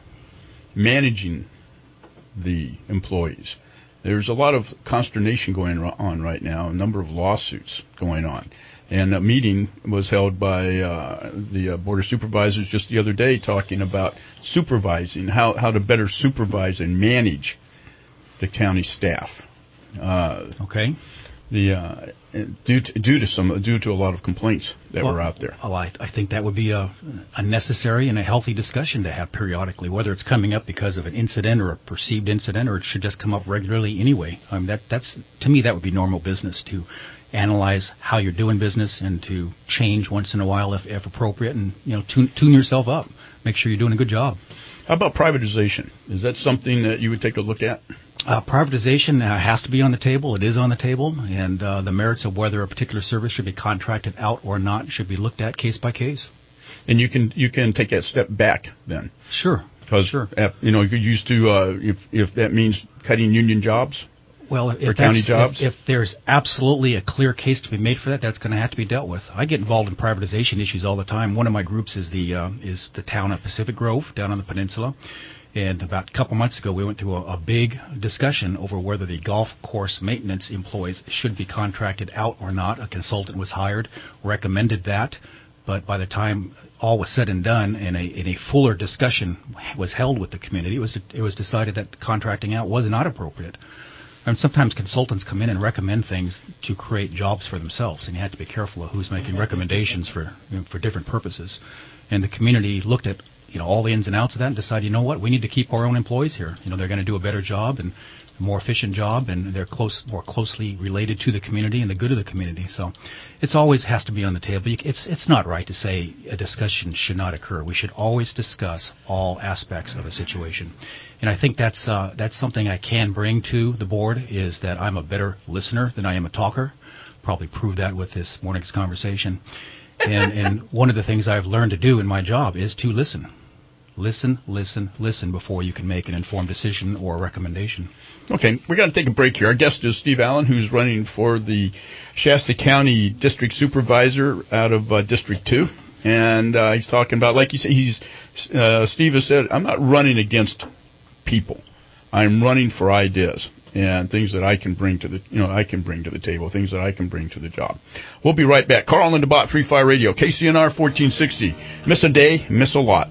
managing the employees, there's a lot of consternation going on right now, a number of lawsuits going on. And a meeting was held by uh, the uh, Board of Supervisors just the other day talking about supervising, how, how to better supervise and manage the county staff. Uh, okay. The uh, due to, due to some due to a lot of complaints that well, were out there. Well, I, I think that would be a, a necessary and a healthy discussion to have periodically, whether it's coming up because of an incident or a perceived incident, or it should just come up regularly anyway. I mean, that that's to me that would be normal business to analyze how you're doing business and to change once in a while if, if appropriate, and you know tune, tune yourself up, make sure you're doing a good job. How about privatization? Is that something that you would take a look at? Uh, privatization uh, has to be on the table. It is on the table, and uh, the merits of whether a particular service should be contracted out or not should be looked at case by case. And you can you can take that step back then. Sure. Because sure. you know you used to uh, if if that means cutting union jobs. Well, if, or county jobs. If, if there's absolutely a clear case to be made for that, that's going to have to be dealt with. I get involved in privatization issues all the time. One of my groups is the uh, is the town of Pacific Grove down on the peninsula. And about a couple months ago, we went through a, a big discussion over whether the golf course maintenance employees should be contracted out or not. A consultant was hired, recommended that. But by the time all was said and done, and a, and a fuller discussion was held with the community, it was it was decided that contracting out was not appropriate. And sometimes consultants come in and recommend things to create jobs for themselves, and you have to be careful of who's making recommendations for you know, for different purposes. And the community looked at you know all the ins and outs of that and decided, you know what, we need to keep our own employees here. You know, they're going to do a better job and a more efficient job, and they're close, more closely related to the community and the good of the community. So it's always has to be on the table. It's it's not right to say a discussion should not occur. We should always discuss all aspects of a situation. And I think that's uh, that's something I can bring to the board, is that I'm a better listener than I am a talker. Probably proved that with this morning's conversation. And, and one of the things I've learned to do in my job is to listen. Listen, listen, listen before you can make an informed decision or a recommendation. Okay, we're going to take a break here. Our guest is Steve Allen, who's running for the Shasta County District Supervisor out of uh, District two. And uh, he's talking about, like you said, he's uh, Steve has said, I'm not running against people. I'm running for ideas and things that I can bring to the, you know, I can bring to the table, things that I can bring to the job. We'll be right back. Carl and DeBott, Free Fire Radio, K C N R fourteen sixty. Miss a day, miss a lot.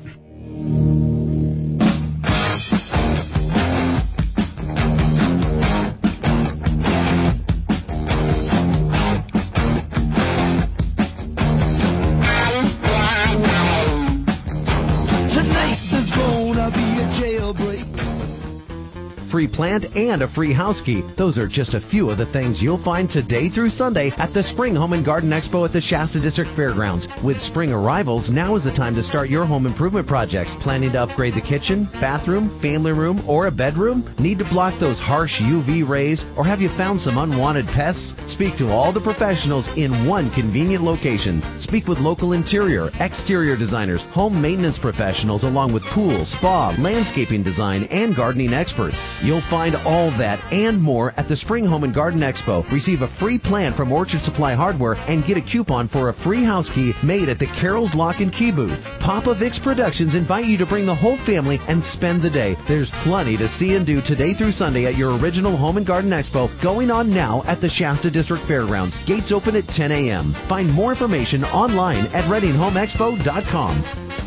Free plant and a free house key. Those are just a few of the things you'll find today through Sunday at the Spring Home and Garden Expo at the Shasta District Fairgrounds. With spring arrivals, now is the time to start your home improvement projects. Planning to upgrade the kitchen, bathroom, family room, or a bedroom? Need to block those harsh U V rays? Or have you found some unwanted pests? Speak to all the professionals in one convenient location. Speak with local interior, exterior designers, home maintenance professionals, along with pool, spa, landscaping design, and gardening experts. You'll find all that and more at the Spring Home and Garden Expo. Receive a free plan from Orchard Supply Hardware and get a coupon for a free house key made at the Carol's Lock and Key booth. Papa Vic's Productions invite you to bring the whole family and spend the day. There's plenty to see and do today through Sunday at your original Home and Garden Expo, going on now at the Shasta District Fairgrounds. Gates open at ten a.m. Find more information online at reading home expo dot com.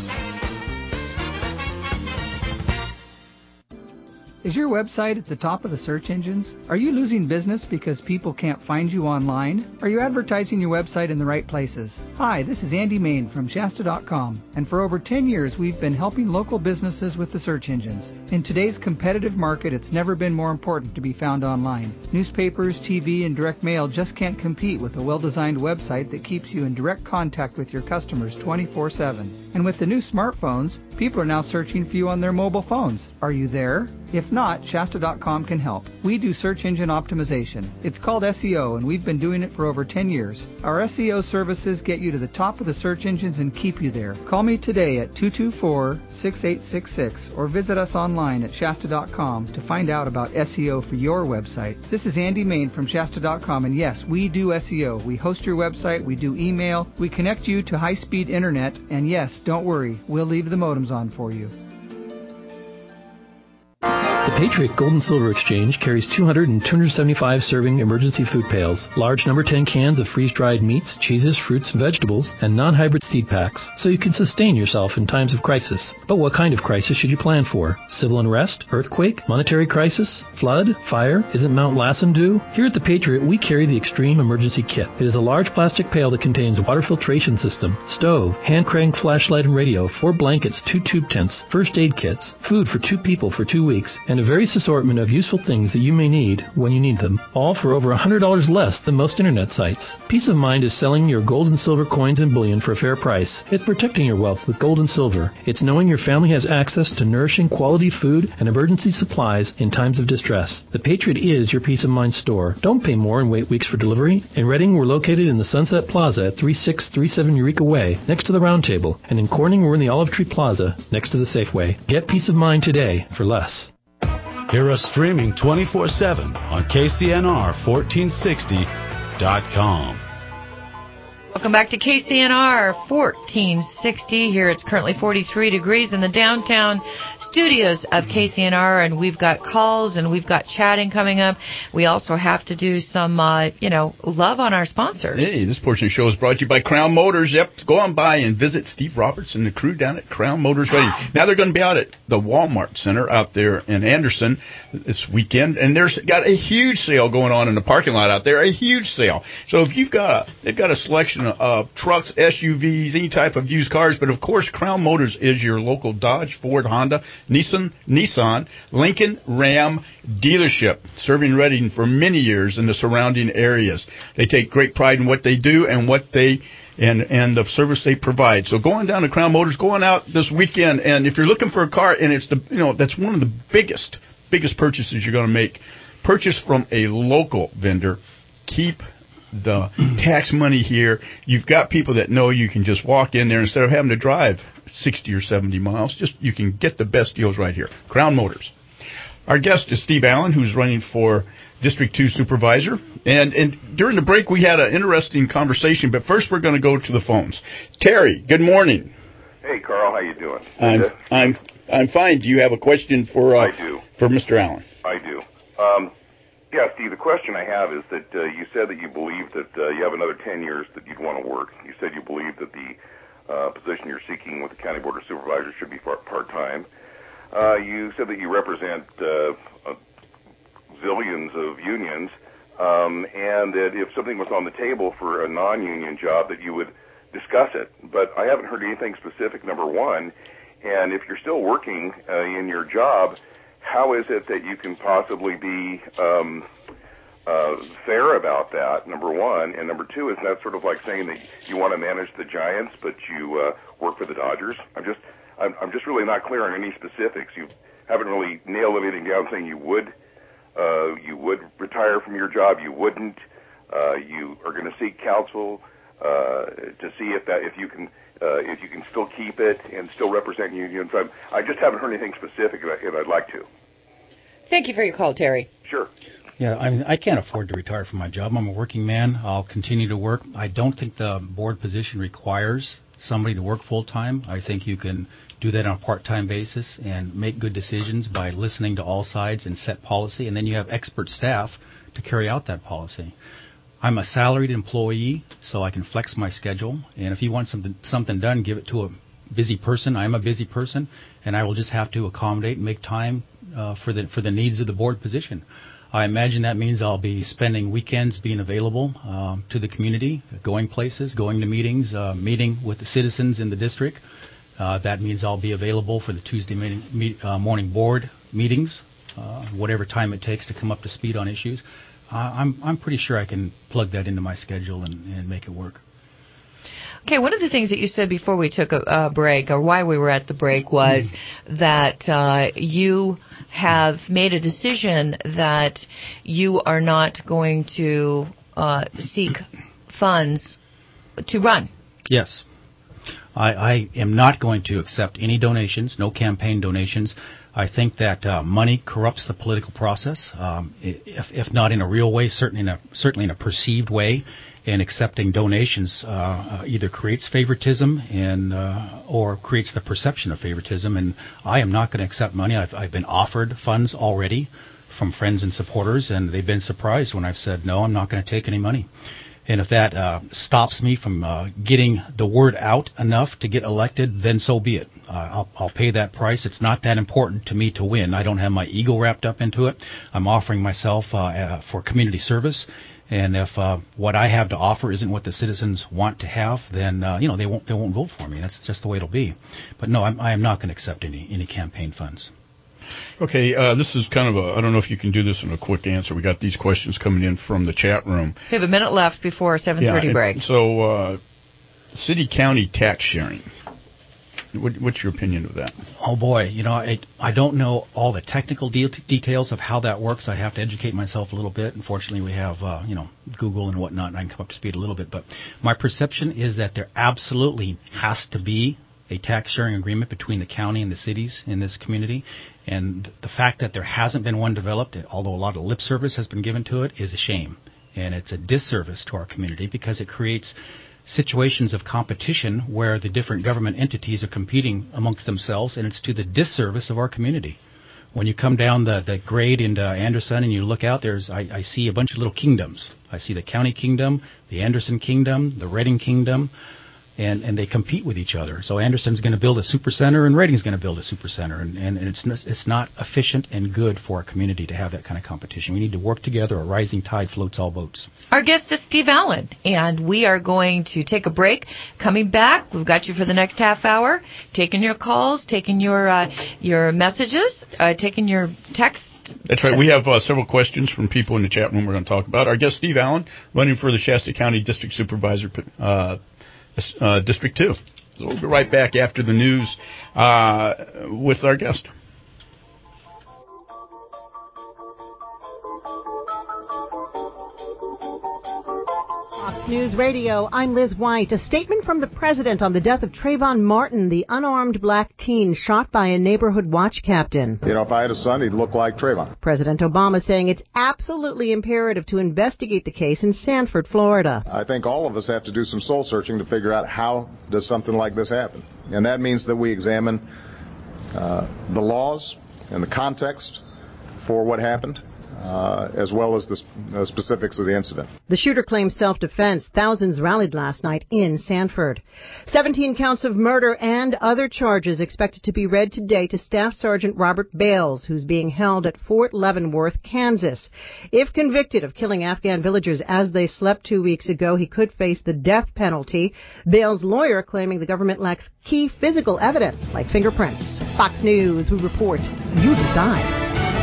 Is your website at the top of the search engines? Are you losing business because people can't find you online? Are you advertising your website in the right places? Hi, this is Andy Main from Shasta dot com, and for over ten years we've been helping local businesses with the search engines. In today's competitive market, it's never been more important to be found online. Newspapers, T V, and direct mail just can't compete with a well-designed website that keeps you in direct contact with your customers twenty-four seven. And with the new smartphones, people are now searching for you on their mobile phones. Are you there? If not, Shasta dot com can help. We do search engine optimization. It's called S E O, and we've been doing it for over ten years. Our S E O services get you to the top of the search engines and keep you there. Call me today at two two four, six eight six six or visit us online at Shasta dot com to find out about S E O for your website. This is Andy Main from Shasta dot com, and yes, we do S E O. We host your website, we do email, we connect you to high-speed internet, and yes, don't worry, we'll leave the modems on for you. The Patriot Gold and Silver Exchange carries two hundred and two hundred seventy-five serving emergency food pails, large number ten cans of freeze-dried meats, cheeses, fruits, and vegetables, and non-hybrid seed packs, so you can sustain yourself in times of crisis. But what kind of crisis should you plan for? Civil unrest? Earthquake? Monetary crisis? Flood? Fire? Isn't Mount Lassen due? Here at the Patriot, we carry the Extreme Emergency Kit. It is a large plastic pail that contains a water filtration system, stove, hand-cranked flashlight and radio, four blankets, two tube tents, first aid kits, food for two people for two weeks, and a various assortment of useful things that you may need when you need them, all for over one hundred dollars less than most internet sites. Peace of Mind is selling your gold and silver coins and bullion for a fair price. It's protecting your wealth with gold and silver. It's knowing your family has access to nourishing quality food and emergency supplies in times of distress. The Patriot is your Peace of Mind store. Don't pay more and wait weeks for delivery. In Reading, we're located in the Sunset Plaza at thirty-six thirty-seven Eureka Way, next to the Round Table. And in Corning, we're in the Olive Tree Plaza, next to the Safeway. Get Peace of Mind today for less. Hear us streaming twenty-four seven on K C N R fourteen sixty dot com. Welcome back to K C N R fourteen sixty. Here it's currently forty-three degrees in the downtown studios of K C N R, and we've got calls and we've got chatting coming up. We also have to do some, uh, you know, love on our sponsors. Hey, this portion of the show is brought to you by Crown Motors. Yep, go on by and visit Steve Roberts and the crew down at Crown Motors Reading. Now they're going to be out at the Walmart Center out there in Anderson this weekend, and there's got a huge sale going on in the parking lot out there, a huge sale. So if you've got a, they've got a selection of uh, trucks, S U Vs, any type of used cars, but of course Crown Motors is your local Dodge, Ford, Honda, Nissan, Nissan, Lincoln, Ram dealership, serving Reading for many years in the surrounding areas. They take great pride in what they do and what they and and the service they provide. So going down to Crown Motors, going out this weekend, and if you're looking for a car, and it's the you know that's one of the biggest biggest purchases you're going to make, purchase from a local vendor. Keep the tax money here. You've got people that know you can just walk in there instead of having to drive sixty or seventy miles. Just you can get the best deals right here. Crown Motors. Our guest is Steve Allen, who's running for District two Supervisor. And, and during the break, we had an interesting conversation, but first we're going to go to the phones. Terry, good morning. Hey, Carl, how you doing? I'm I'm I'm fine. Do you have a question for uh, I do. for Mister Allen? I do. Um, yeah, Steve, the question I have is that uh, you said that you believe that uh, you have another ten years that you'd want to work. You said you believe that the uh, position you're seeking with the County Board of Supervisors should be part-time. Uh, you said that you represent uh, uh, zillions of unions, um, and that if something was on the table for a non-union job, that you would discuss it. But I haven't heard anything specific, number one. And if you're still working uh, in your job, how is it that you can possibly be um, uh, fair about that, number one? And number two, is that sort of like saying that you want to manage the Giants, but you uh, work for the Dodgers? I'm just I'm, I'm just really not clear on any specifics. You haven't really nailed anything down saying you would uh, you would retire from your job, you wouldn't. Uh, you are going to seek counsel uh, to see if that if you can uh, if you can still keep it and still represent unions. I'm, I just haven't heard anything specific, and, I, and I'd like to. Thank you for your call, Terry. Sure. Yeah, I mean, I can't afford to retire from my job. I'm a working man. I'll continue to work. I don't think the board position requires somebody to work full-time. I think you can do that on a part-time basis and make good decisions by listening to all sides and set policy, and then you have expert staff to carry out that policy. I'm a salaried employee, so I can flex my schedule, and if you want something something done, give it to a busy person. I'm a busy person, and I will just have to accommodate and make time uh, for the for the needs of the board position. I imagine that means I'll be spending weekends being available um, to the community, going places, going to meetings, uh, meeting with the citizens in the district. Uh, that means I'll be available for the Tuesday meeting, meet, uh, morning board meetings, uh, whatever time it takes to come up to speed on issues. Uh, I'm I'm pretty sure I can plug that into my schedule and, and make it work. Okay, one of the things that you said before we took a, a break, or why we were at the break, was mm. that uh, you have made a decision that you are not going to uh, seek funds to run. Yes. I, I am not going to accept any donations, no campaign donations. I think that uh, money corrupts the political process, um, if, if not in a real way, certainly in a, certainly in a perceived way. And accepting donations uh, uh, either creates favoritism and uh, or creates the perception of favoritism. And I am not going to accept money. I've, I've been offered funds already from friends and supporters, and they've been surprised when I've said, no, I'm not going to take any money. And if that uh, stops me from uh, getting the word out enough to get elected, then so be it. Uh, I'll, I'll pay that price. It's not that important to me to win. I don't have my ego wrapped up into it. I'm offering myself uh, uh, for community service. And if uh, what I have to offer isn't what the citizens want to have, then uh, you know they won't they won't vote for me. That's just the way it'll be. But no, I'm, I am not going to accept any any campaign funds. Okay, uh, this is kind of a, I don't know if you can do this in a quick answer. We got these questions coming in from the chat room. We have a minute left before our seven thirty yeah, break. So, uh, city-county tax sharing. What, what's your opinion of that? Oh, boy. You know, I, I don't know all the technical de- details of how that works. I have to educate myself a little bit. Unfortunately, we have, uh, you know, Google and whatnot, and I can come up to speed a little bit. But my perception is that there absolutely has to be a tax sharing agreement between the county and the cities in this community. And the fact that there hasn't been one developed, although a lot of lip service has been given to it, is a shame. And it's a disservice to our community because it creates situations of competition where the different government entities are competing amongst themselves, and it's to the disservice of our community. When you come down the, the grade into Anderson and you look out, there's I, I see a bunch of little kingdoms. I see the county kingdom, the Anderson kingdom, the Reading kingdom, and, and they compete with each other. So Anderson's going to build a super center, and Reading's going to build a super center, and, and, and it's it's not efficient and good for our community to have that kind of competition. We need to work together. A rising tide floats all boats. Our guest is Steve Allen, and we are going to take a break. Coming back, we've got you for the next half hour, taking your calls, taking your uh, your messages, uh, taking your texts. That's right. We have uh, several questions from people in the chat room we're going to talk about. Our guest, Steve Allen, running for the Shasta County District Supervisor, uh, uh, District two. So we'll be right back after the news uh, with our guest. Fox News Radio, I'm Liz White. A statement from the president on the death of Trayvon Martin, the unarmed black teen shot by a neighborhood watch captain. You know, if I had a son, he'd look like Trayvon. President Obama saying it's absolutely imperative to investigate the case in Sanford, Florida. I think all of us have to do some soul searching to figure out how does something like this happen. And that means that we examine uh, the laws and the context for what happened. Uh, as well as the uh, specifics of the incident. The shooter claims self-defense. Thousands rallied last night in Sanford. seventeen counts of murder and other charges expected to be read today to Staff Sergeant Robert Bales, who's being held at Fort Leavenworth, Kansas. If convicted of killing Afghan villagers as they slept two weeks ago, he could face the death penalty. Bales' lawyer claiming the government lacks key physical evidence like fingerprints. Fox News, we report, you decide.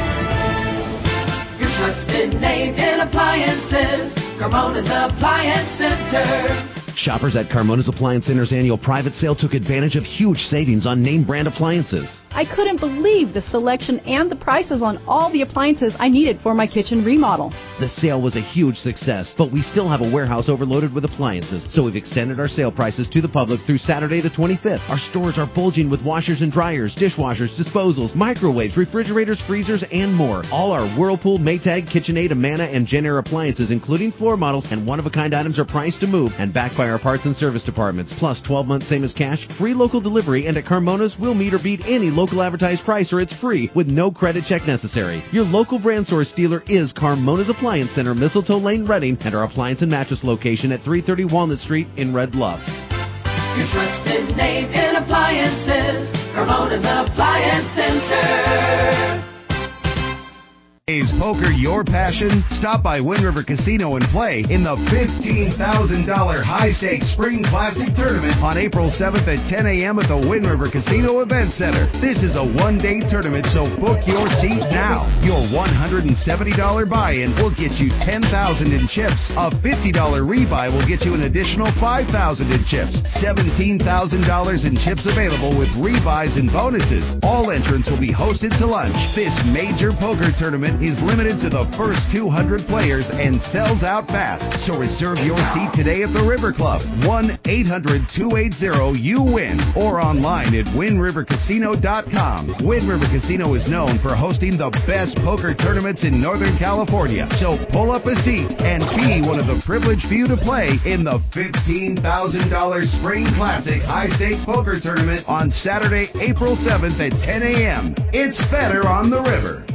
Trusted name in appliances, Carmona's Appliance Center. Shoppers at Carmona's Appliance Center's annual private sale took advantage of huge savings on name brand appliances. I couldn't believe the selection and the prices on all the appliances I needed for my kitchen remodel. The sale was a huge success, but we still have a warehouse overloaded with appliances, so we've extended our sale prices to the public through Saturday the twenty-fifth. Our stores are bulging with washers and dryers, dishwashers, disposals, microwaves, refrigerators, freezers, and more. All our Whirlpool, Maytag, KitchenAid, Amana, and Jenn-Air appliances, including floor models and one-of-a-kind items, are priced to move and backed by our parts and service departments, plus twelve months same as cash, free local delivery, and at Carmona's, we'll meet or beat any local advertised price, or it's free with no credit check necessary. Your local brand source dealer is Carmona's Appliance Center, Mistletoe Lane, Reading, and our appliance and mattress location at three thirty Walnut Street in Red Bluff. Your trusted name in appliances, Carmona's Appliance Center. Is poker your passion? Stop by Wind River Casino and play in the fifteen thousand dollars high-stakes Spring Classic Tournament on April seventh at ten a.m. at the Wind River Casino Event Center. This is a one-day tournament, so book your seat now. Your one hundred seventy dollars buy-in will get you ten thousand dollars in chips. A fifty dollars rebuy will get you an additional five thousand dollars in chips. seventeen thousand dollars in chips available with rebuys and bonuses. All entrants will be hosted to lunch. This major poker tournament is limited to the first two hundred players and sells out fast. So reserve your seat today at the River Club. one eight hundred two eight zero you win or online at win river casino dot com. Wind River Casino is known for hosting the best poker tournaments in Northern California. So pull up a seat and be one of the privileged few to play in the fifteen thousand dollars Spring Classic High Stakes Poker Tournament on Saturday, April seventh at ten a.m. It's better on the river.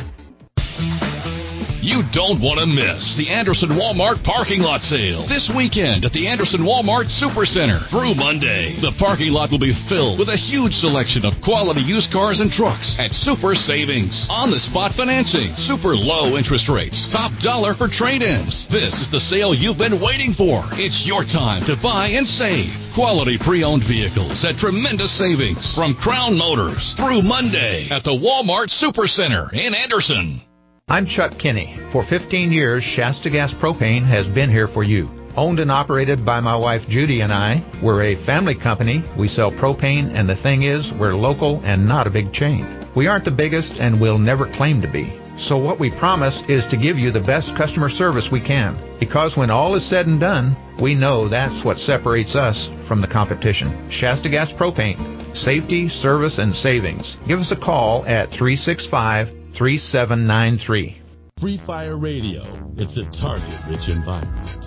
You don't want to miss the Anderson Walmart parking lot sale this weekend at the Anderson Walmart Supercenter through Monday. The parking lot will be filled with a huge selection of quality used cars and trucks at super savings, on-the-spot financing, super low interest rates, top dollar for trade-ins. This is the sale you've been waiting for. It's your time to buy and save. Quality pre-owned vehicles at tremendous savings from Crown Motors through Monday at the Walmart Supercenter in Anderson. I'm Chuck Kinney. For fifteen years, Shasta Gas Propane has been here for you. Owned and operated by my wife Judy and I, we're a family company. We sell propane, and the thing is, we're local and not a big chain. We aren't the biggest and will never claim to be. So what we promise is to give you the best customer service we can. Because when all is said and done, we know that's what separates us from the competition. Shasta Gas Propane. Safety, service, and savings. Give us a call at three six five, three seven nine three. Free Fire Radio. It's a target-rich environment.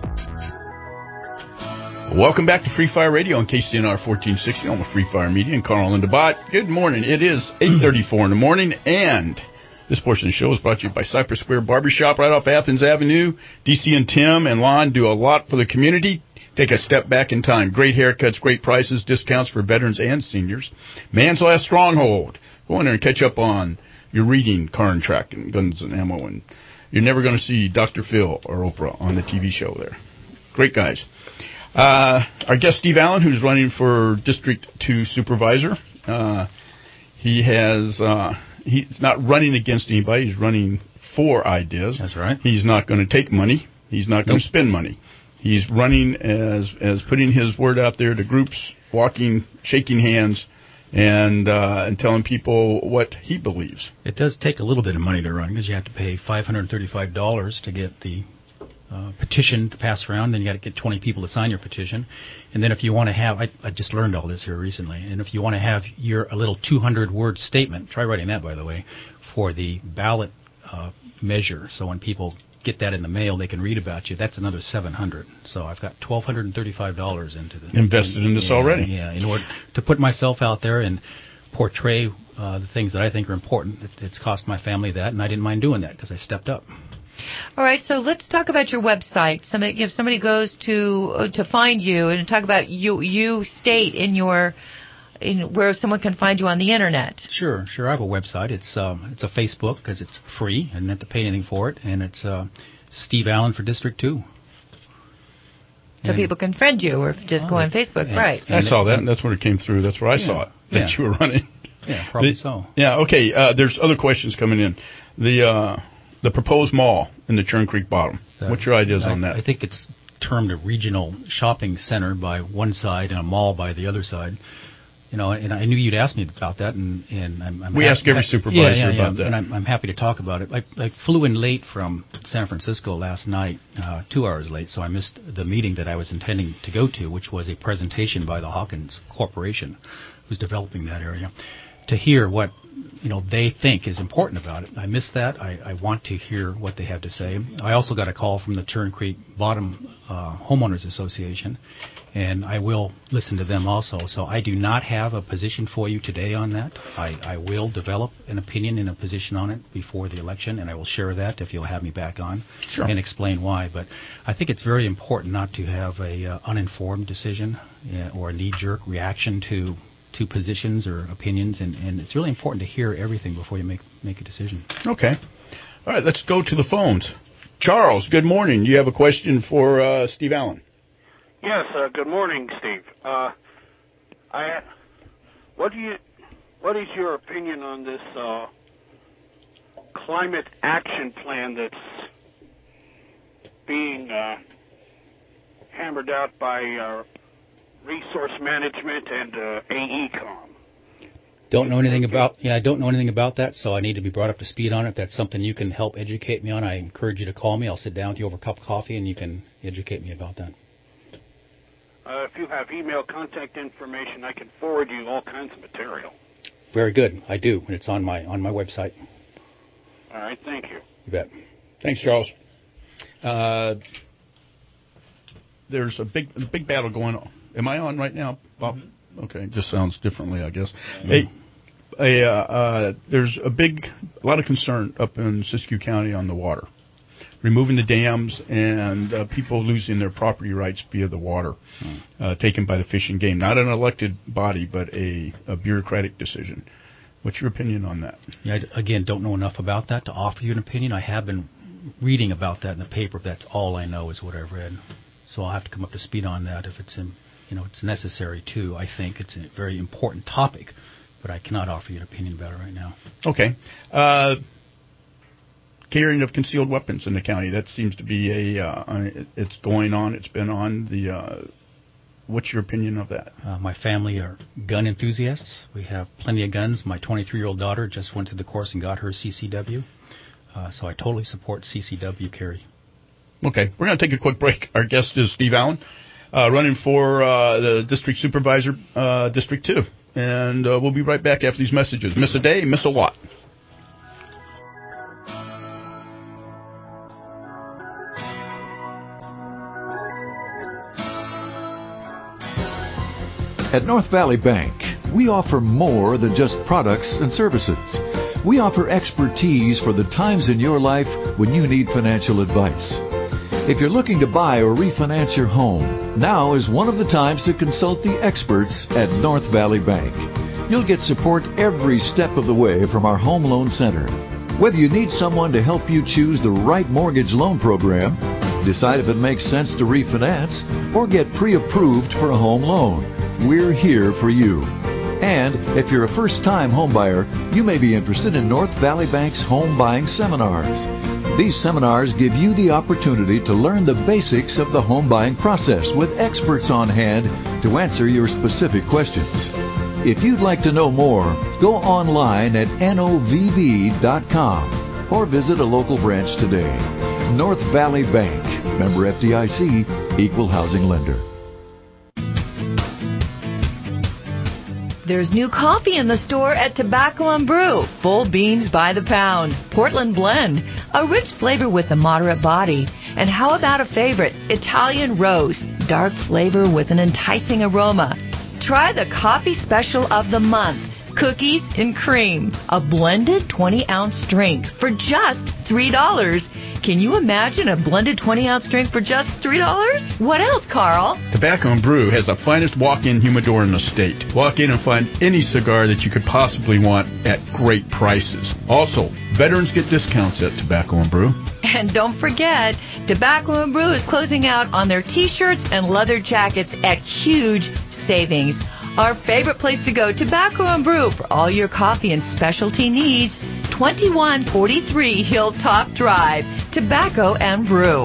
Welcome back to Free Fire Radio on K C N R fourteen sixty on the Free Fire Media and Carl and DeBot. Good morning. It is eight thirty-four in the morning, and this portion of the show is brought to you by Cypress Square Barbershop right off Athens Avenue. D C and Tim and Lon do a lot for the community. Take a step back in time. Great haircuts, great prices, discounts for veterans and seniors. Man's Last Stronghold. Go in there and catch up on your reading, car and track, and guns and ammo. And you're never going to see Doctor Phil or Oprah on the T V show there. Great guys. Uh, our guest, Steve Allen, who's running for District two Supervisor. Uh, he has, uh, he's not running against anybody. He's running for ideas. That's right. He's not going to take money. He's not going to nope. spend money. He's running as as putting his word out there to groups, walking, shaking hands, and uh, and telling people what he believes. It does take a little bit of money to run because you have to pay five hundred thirty-five dollars to get the uh, petition to pass around. Then you got to get twenty people to sign your petition, and then if you want to have, I, I just learned all this here recently, and if you want to have your a little two hundred word statement, try writing that, by the way, for the ballot uh, measure. So when people get that in the mail, they can read about you. That's another seven hundred. So I've got twelve hundred thirty-five dollars into the invested in, in this yeah, already. Yeah, in order to put myself out there and portray uh, the things that I think are important. It, it's cost my family that, and I didn't mind doing that because I stepped up. All right, so let's talk about your website. Somebody, if somebody goes to uh, to find you and talk about you, you state in your in where someone can find you on the internet. Sure, sure. I have a website. It's um, it's a Facebook because it's free. I didn't have to pay anything for it, and it's uh, Steve Allen for District two. So and people can friend you or just oh, go on Facebook, and, right? I saw that, and that's when it came through. That's where I yeah, saw it, that yeah. you were running. Yeah, probably the, so. Yeah, okay. Uh, there's other questions coming in. The uh, the proposed mall in the Churn Creek Bottom. Uh, What's your ideas I, on that? I think it's termed a regional shopping center by one side and a mall by the other side. You know, and I knew you'd ask me about that, and, and I'm, I'm we happy, ask every supervisor yeah, yeah, yeah, about that, and I'm, I'm happy to talk about it. I, I flew in late from San Francisco last night, uh, two hours late, so I missed the meeting that I was intending to go to, which was a presentation by the Hawkins Corporation, who's developing that area, to hear what you know they think is important about it. I missed that. I, I want to hear what they have to say. I also got a call from the Churn Creek Bottom uh, Homeowners Association, and I will listen to them also. So I do not have a position for you today on that. I, I will develop an opinion and a position on it before the election, and I will share that if you'll have me back on sure. and explain why. But I think it's very important not to have a uh, uninformed decision uh, or a knee-jerk reaction to to positions or opinions, and, and it's really important to hear everything before you make make a decision. Okay. All right, let's go to the phones. Charles, good morning. You have a question for uh, Steve Allen. Yes, uh, good morning, Steve. Uh, I, what do you, what is your opinion on this uh, climate action plan that's being uh, hammered out by uh, Resource Management and uh, AECOM? Don't know anything about yeah, I don't know anything about that, so I need to be brought up to speed on it. If that's something you can help educate me on, I encourage you to call me. I'll sit down with you over a cup of coffee, and you can educate me about that. Uh, if you have email contact information, I can forward you all kinds of material. Very good. I do, and it's on my on my website. All right, thank you. You bet. Thanks, Charles. Uh, there's a big a big battle going on. Am I on right now, Bob? Mm-hmm. Okay, just sounds differently, I guess. Mm-hmm. Hey, a, uh, uh, there's a big, a lot of concern up in Siskiyou County on the water, removing the dams and uh, people losing their property rights via the water, mm. uh, taken by the Fish and Game. Not an elected body, but a, a bureaucratic decision. What's your opinion on that? Yeah, I, again, don't know enough about that to offer you an opinion. I have been reading about that in the paper. That's all I know is what I've read. So I'll have to come up to speed on that if it's in, you know, it's necessary too. I think it's a very important topic, but I cannot offer you an opinion about it right now. Okay. Uh, carrying of concealed weapons in the county, that seems to be a, uh, it's going on, it's been on. The. Uh, what's your opinion of that? Uh, my family are gun enthusiasts. We have plenty of guns. My twenty-three-year-old daughter just went through the course and got her C C W. Uh, so I totally support C C W carry. Okay, we're going to take a quick break. Our guest is Steve Allen, uh, running for uh, the district supervisor, uh, District two. And uh, we'll be right back after these messages. Miss a day, miss a lot. At North Valley Bank, we offer more than just products and services. We offer expertise for the times in your life when you need financial advice. If you're looking to buy or refinance your home, now is one of the times to consult the experts at North Valley Bank. You'll get support every step of the way from our Home Loan Center. Whether you need someone to help you choose the right mortgage loan program, decide if it makes sense to refinance, or get pre-approved for a home loan, we're here for you. And if you're a first-time homebuyer, you may be interested in North Valley Bank's home buying seminars. These seminars give you the opportunity to learn the basics of the home buying process with experts on hand to answer your specific questions. If you'd like to know more, go online at N O V B dot com or visit a local branch today. North Valley Bank, member F D I C, equal housing lender. There's new coffee in the store at Tobacco and Brew. Full beans by the pound. Portland Blend. A rich flavor with a moderate body. And how about a favorite? Italian Rose. Dark flavor with an enticing aroma. Try the coffee special of the month. Cookies and cream. A blended twenty-ounce drink for just three dollars. Can you imagine a blended twenty-ounce drink for just three dollars? What else, Carl? Tobacco and Brew has the finest walk-in humidor in the state. Walk in and find any cigar that you could possibly want at great prices. Also, veterans get discounts at Tobacco and Brew. And don't forget, Tobacco and Brew is closing out on their T-shirts and leather jackets at huge savings. Our favorite place to go, Tobacco and Brew, for all your coffee and specialty needs. twenty-one forty-three Hilltop Drive, Tobacco and Brew.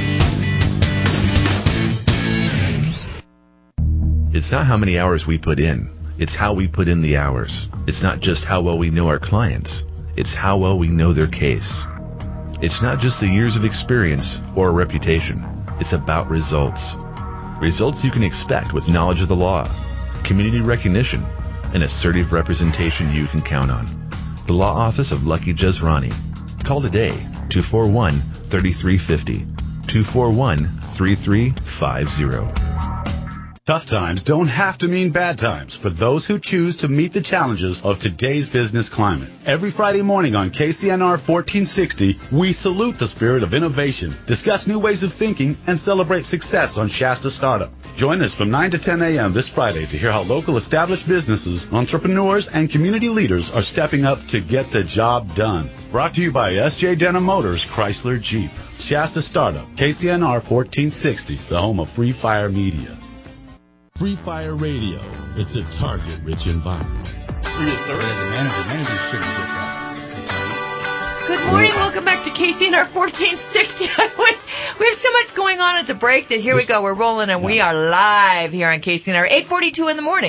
It's not how many hours we put in. It's how we put in the hours. It's not just how well we know our clients. It's how well we know their case. It's not just the years of experience or a reputation. It's about results. Results you can expect with knowledge of the law, community recognition, and assertive representation you can count on. The Law Office of Lucky Jezrani. Call today, two four one, three three five zero, two four one, three three five zero. Tough times don't have to mean bad times for those who choose to meet the challenges of today's business climate. Every Friday morning on K C N R fourteen sixty, we salute the spirit of innovation, discuss new ways of thinking, and celebrate success on Shasta Startup. Join us from nine to ten a.m. this Friday to hear how local established businesses, entrepreneurs, and community leaders are stepping up to get the job done. Brought to you by S J Denham Motors, Chrysler Jeep. Shasta Startup, K C N R fourteen sixty, the home of Free Fire Media. Free Fire Radio. It's a target-rich environment. Good morning. Welcome back to K C N R fourteen sixty. We have so much going on at the break that here we go. We're rolling, and we are live here on K C N R eight forty-two in the morning.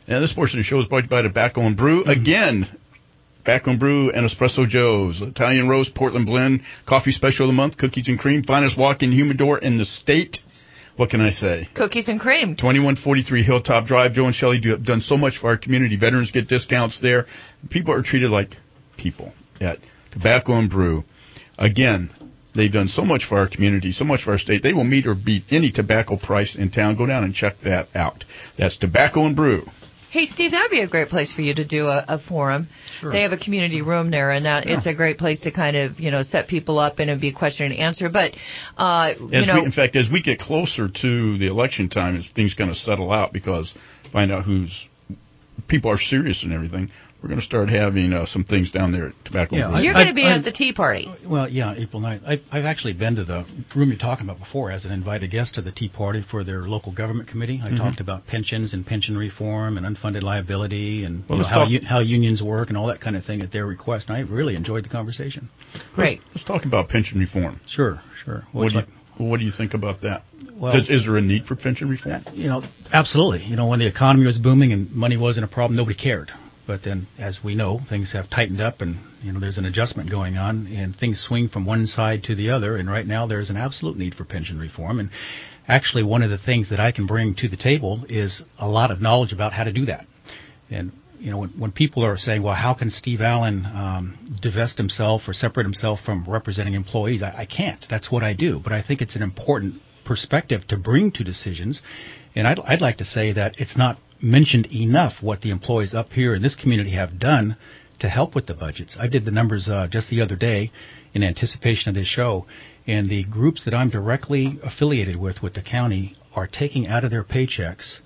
And this portion of the show is brought to you by Tobacco and Brew. Mm-hmm. Again, Tobacco and Brew and Espresso Joe's. Italian Roast, Portland Blend, Coffee Special of the Month, Cookies and Cream, finest walk-in humidor in the state. What can I say? Cookies and cream. twenty-one forty-three Hilltop Drive. Joe and Shelley do, have done so much for our community. Veterans get discounts there. People are treated like people at Tobacco and Brew. Again, they've done so much for our community, so much for our state. They will meet or beat any tobacco price in town. Go down and check that out. That's Tobacco and Brew. Hey, Steve, that would be a great place for you to do a, a forum. Sure. They have a community room there, and that, yeah. it's a great place to kind of, you know, set people up and it'd be question and answer. But, uh, you as know. We, in fact, as we get closer to the election time, as things kind of settle out because find out who's people are serious and everything, we're going to start having uh, some things down there at Tobacco. Yeah, and Brew. You're going to be I, at the Tea Party. Well, yeah, April ninth. I, I've actually been to the room you're talking about before as an invited guest to the Tea Party for their local government committee. I mm-hmm. talked about pensions and pension reform and unfunded liability and well, you know, how, u- how unions work and all that kind of thing at their request. And I really enjoyed the conversation. Great. Let's, let's talk about pension reform. Sure, sure. What do, you, like, what do you think about that? Well, Does, is there a need for pension reform? You know, absolutely. You know, when the economy was booming and money wasn't a problem, nobody cared. But then, as we know, things have tightened up and, you know, there's an adjustment going on and things swing from one side to the other. And right now there's an absolute need for pension reform. And actually one of the things that I can bring to the table is a lot of knowledge about how to do that. And, you know, when, when people are saying, well, how can Steve Allen um, divest himself or separate himself from representing employees? I, I can't. That's what I do. But I think it's an important perspective to bring to decisions. And I'd, I'd like to say that it's not mentioned enough what the employees up here in this community have done to help with the budgets. I did the numbers uh, just the other day in anticipation of this show, and the groups that I'm directly affiliated with with the county are taking out of their paychecks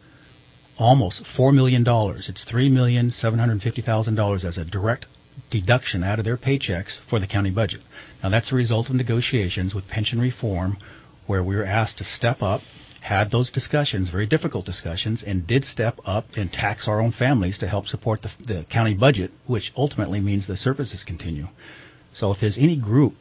almost four million dollars. It's three million seven hundred fifty thousand dollars as a direct deduction out of their paychecks for the county budget. Now, that's a result of negotiations with pension reform where we were asked to step up, had those discussions, very difficult discussions, and did step up and tax our own families to help support the, the county budget, which ultimately means the services continue. So if there's any group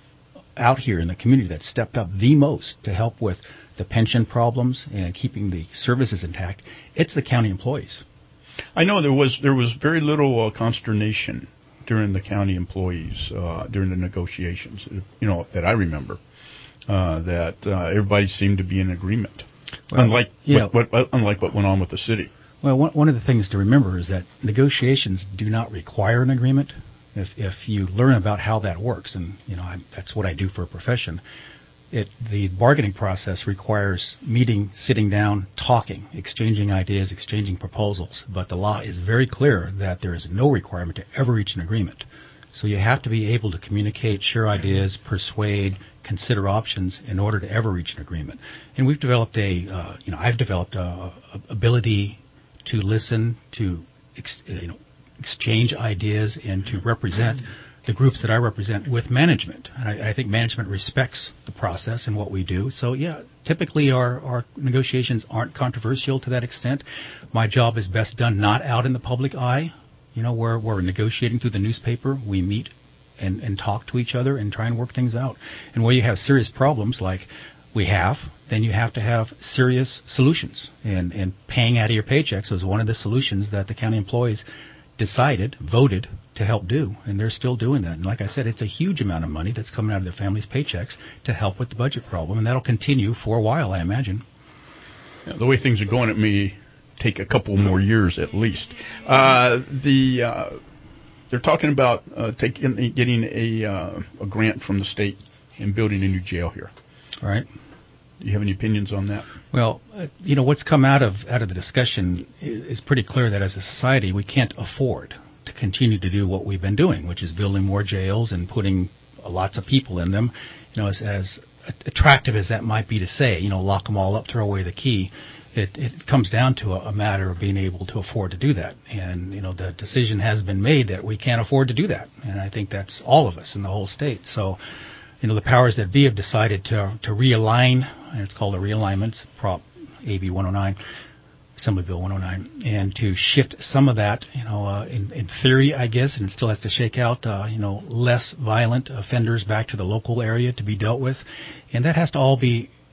out here in the community that stepped up the most to help with the pension problems and keeping the services intact, it's the county employees. I know there was there was very little uh, consternation during the county employees uh, during the negotiations, you know, that I remember. Uh, that uh, everybody seemed to be in agreement, well, unlike yeah. what, what, unlike what went on with the city. Well, one, one of the things to remember is that negotiations do not require an agreement. If if you learn about how that works, and you know I, that's what I do for a profession, it the bargaining process requires meeting, sitting down, talking, exchanging ideas, exchanging proposals. But the law is very clear that there is no requirement to ever reach an agreement. So you have to be able to communicate, share ideas, persuade, consider options in order to ever reach an agreement. And we've developed a, uh, you know, I've developed a, a ability to listen, to ex, you know, exchange ideas, and to represent the groups that I represent with management. And I, I think management respects the process and what we do. So yeah, typically our, our negotiations aren't controversial to that extent. My job is best done not out in the public eye. You know, where we're negotiating through the newspaper, we meet and, and talk to each other and try and work things out. And where you have serious problems like we have, then you have to have serious solutions. And, and paying out of your paychecks was one of the solutions that the county employees decided, voted to help do. And they're still doing that. And like I said, it's a huge amount of money that's coming out of their families' paychecks to help with the budget problem. And that'll continue for a while, I imagine. Yeah, the way things are going, it may take a couple more years at least. Uh, the uh, they're talking about uh, taking getting a uh, a grant from the state and building a new jail here. All right. Do you have any opinions on that? Well, uh, you know what's come out of out of the discussion is, is pretty clear that as a society we can't afford to continue to do what we've been doing, which is building more jails and putting uh, lots of people in them. You know, as, as attractive as that might be to say, you know, lock them all up, throw away the key. It, it comes down to a, a matter of being able to afford to do that. And, you know, the decision has been made that we can't afford to do that. And I think that's all of us in the whole state. So, you know, the powers that be have decided to to realign, and it's called a realignment, Prop A B one oh nine, Assembly Bill one oh nine, and to shift some of that, you know, uh, in, in theory, I guess, and it still has to shake out, uh, you know, less violent offenders back to the local area to be dealt with. And that has to all be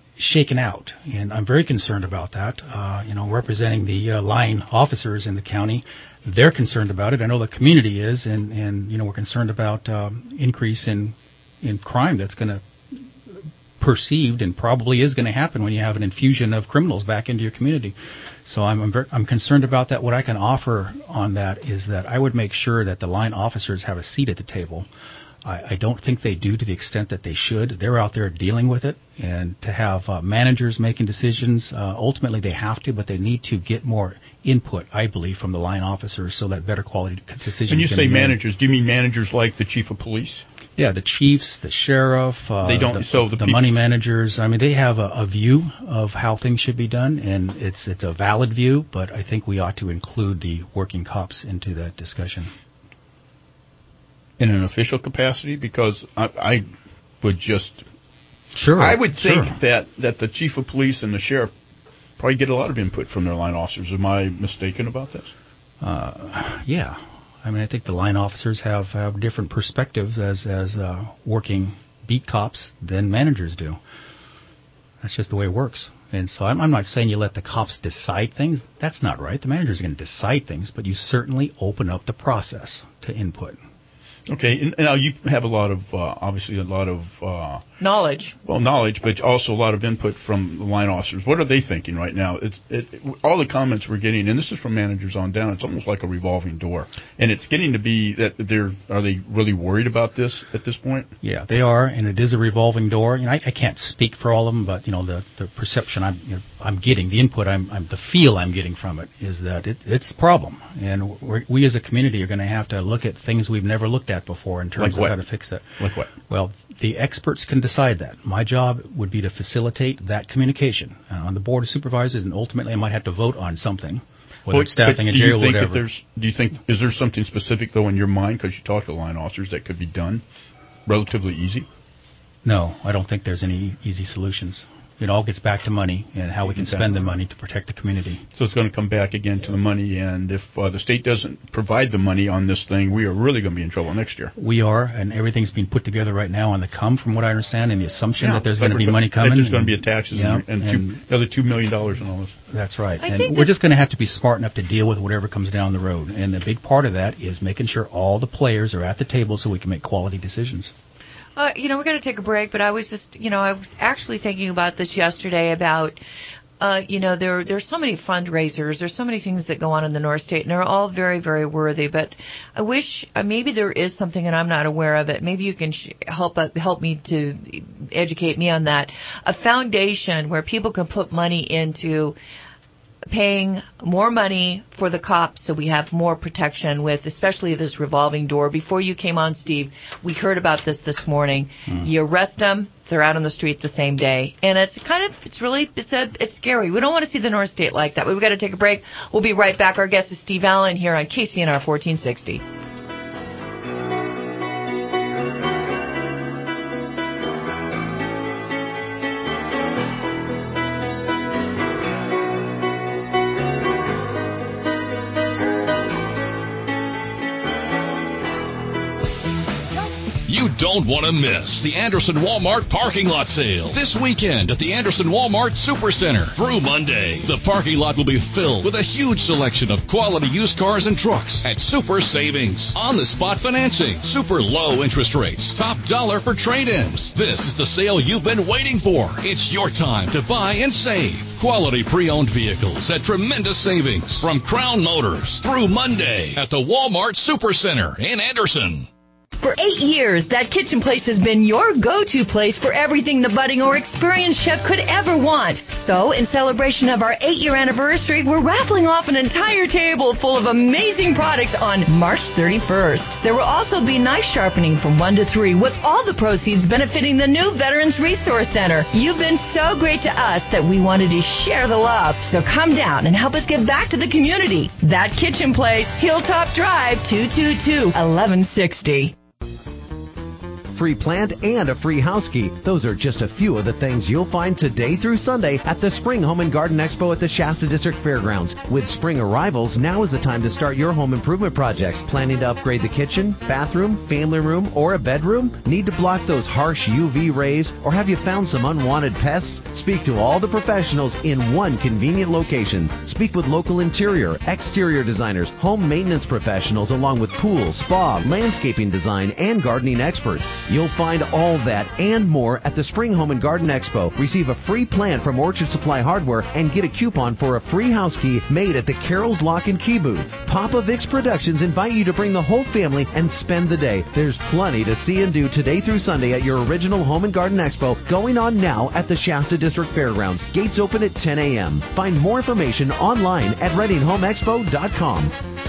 shaken out, and I'm very concerned about that. Uh, you know, representing the uh, line officers in the county, they're concerned about it. I know the community is, and, and you know, we're concerned about um, increase in in crime that's going to perceived and probably is going to happen when you have an infusion of criminals back into your community. So I'm I'm, very, I'm concerned about that. What I can offer on that is that I would make sure that the line officers have a seat at the table. I, I don't think they do to the extent that they should. They're out there dealing with it, and to have uh, managers making decisions, uh, ultimately they have to, but they need to get more input, I believe, from the line officers so that better quality decisions. When you can say be made. managers, do you mean managers like the chief of police? Yeah, the chiefs, the sheriff, uh, they don't. the, so the, the peop- money managers. I mean, they have a, a view of how things should be done, and it's it's a valid view. But I think we ought to include the working cops into that discussion. In an official capacity, because I, I would just sure I would think sure. that that the chief of police and the sheriff probably get a lot of input from their line officers. Am I mistaken about this? Uh, yeah. I mean, I think the line officers have, have different perspectives as as uh, working beat cops than managers do. That's just the way it works. And so I'm, I'm not saying you let the cops decide things. That's not right. The managers are going to decide things, but you certainly open up the process to input. Okay, and now you have a lot of, uh, obviously a lot of... Uh, knowledge. Well, knowledge, but also a lot of input from the line officers. What are they thinking right now? It's it, all the comments we're getting, and this is from managers on down, it's almost like a revolving door. And it's getting to be that they're, are they really worried about this at this point? Yeah, they are, and it is a revolving door. You know, I, I can't speak for all of them, but, you know, the, the perception I'm you know, I'm getting, the input, I'm, I'm the feel I'm getting from it is that it, it's a problem. And we're, we as a community are going to have to look at things we've never looked at before in terms like of how to fix that. Like what? Well, the experts can decide that. My job would be to facilitate that communication uh, on the board of supervisors, and ultimately I might have to vote on something, whether well, it's staffing a jail jail or whatever. Do you think whatever. that there's, do you think, is there something specific, though, in your mind, because you talk to line officers, that could be done relatively easy? No, I don't think there's any easy solutions. It all gets back to money and how we can spend the money to protect the community. So it's going to come back again to the money, and if uh, the state doesn't provide the money on this thing, we are really going to be in trouble next year. We are, and everything's being put together right now on the come, from what I understand, and the assumption yeah, that there's going to be money coming. That there's going to be a taxes yeah, and, and, and two, another two million dollars and all this. That's right. I and think we're just going to have to be smart enough to deal with whatever comes down the road. And a big part of that is making sure all the players are at the table so we can make quality decisions. Uh, you know, we're going to take a break, but I was just, you know, I was actually thinking about this yesterday about, uh, you know, there there's so many fundraisers, there's so many things that go on in the North State, and they're all very, very worthy. But I wish uh, maybe there is something, and I'm not aware of it. Maybe you can sh- help uh, help me to educate me on that. A foundation where people can put money into paying more money for the cops so we have more protection with, especially this revolving door. Before you came on, Steve, we heard about this this morning. Mm. You arrest them, they're out on the street the same day. And it's kind of, it's really, it's a, it's scary. We don't want to see the North State like that. We've got to take a break. We'll be right back. Our guest is Steve Allen here on K C N R fourteen sixty. You don't want to miss the Anderson Walmart parking lot sale this weekend at the Anderson Walmart Supercenter through Monday. The parking lot will be filled with a huge selection of quality used cars and trucks at super savings, on-the-spot financing, super low interest rates, top dollar for trade-ins. This is the sale you've been waiting for. It's your time to buy and save. Quality pre-owned vehicles at tremendous savings from Crown Motors through Monday at the Walmart Supercenter in Anderson. For eight years, That Kitchen Place has been your go-to place for everything the budding or experienced chef could ever want. So, in celebration of our eight-year anniversary, we're raffling off an entire table full of amazing products on March thirty-first. There will also be knife sharpening from one to three, with all the proceeds benefiting the new Veterans Resource Center. You've been so great to us that we wanted to share the love. So come down and help us give back to the community. That Kitchen Place, Hilltop Drive, two two two, eleven sixty. free plant, and a free house key. Those are just a few of the things you'll find today through Sunday at the Spring Home and Garden Expo at the Shasta District Fairgrounds. With spring arrivals, now is the time to start your home improvement projects. Planning to upgrade the kitchen, bathroom, family room, or a bedroom? Need to block those harsh U V rays? Or have you found some unwanted pests? Speak to all the professionals in one convenient location. Speak with local interior, exterior designers, home maintenance professionals, along with pool, spa, landscaping design, and gardening experts. You'll find all that and more at the Spring Home and Garden Expo. Receive a free plan from Orchard Supply Hardware and get a coupon for a free house key made at the Carol's Lock and Key booth. Papa Vic's Productions invite you to bring the whole family and spend the day. There's plenty to see and do today through Sunday at your original Home and Garden Expo, going on now at the Shasta District Fairgrounds. Gates open at ten a.m. Find more information online at reading home expo dot com.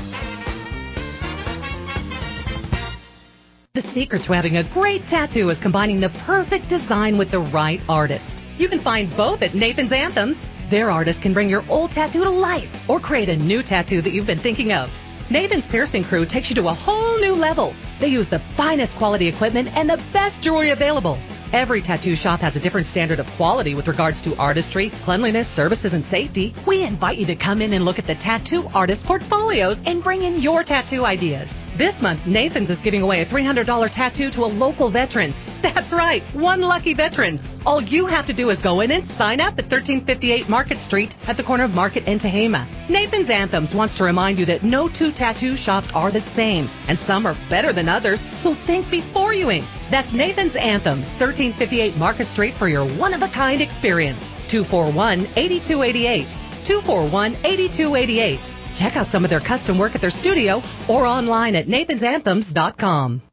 The secret to having a great tattoo is combining the perfect design with the right artist. You can find both at Nathan's Anthems. Their artist can bring your old tattoo to life or create a new tattoo that you've been thinking of. Nathan's Piercing Crew takes you to a whole new level. They use the finest quality equipment and the best jewelry available. Every tattoo shop has a different standard of quality with regards to artistry, cleanliness, services, and safety. We invite you to come in and look at the tattoo artist portfolios and bring in your tattoo ideas. This month, Nathan's is giving away a three hundred dollars tattoo to a local veteran. That's right, one lucky veteran. All you have to do is go in and sign up at thirteen fifty-eight Market Street at the corner of Market and Tehama. Nathan's Anthems wants to remind you that no two tattoo shops are the same, and some are better than others, so think before you ink. That's Nathan's Anthems, thirteen fifty-eight Market Street for your one-of-a-kind experience. two four one, eight two eight eight. two four one, eight two eight eight. Check out some of their custom work at their studio or online at nathans anthems dot com.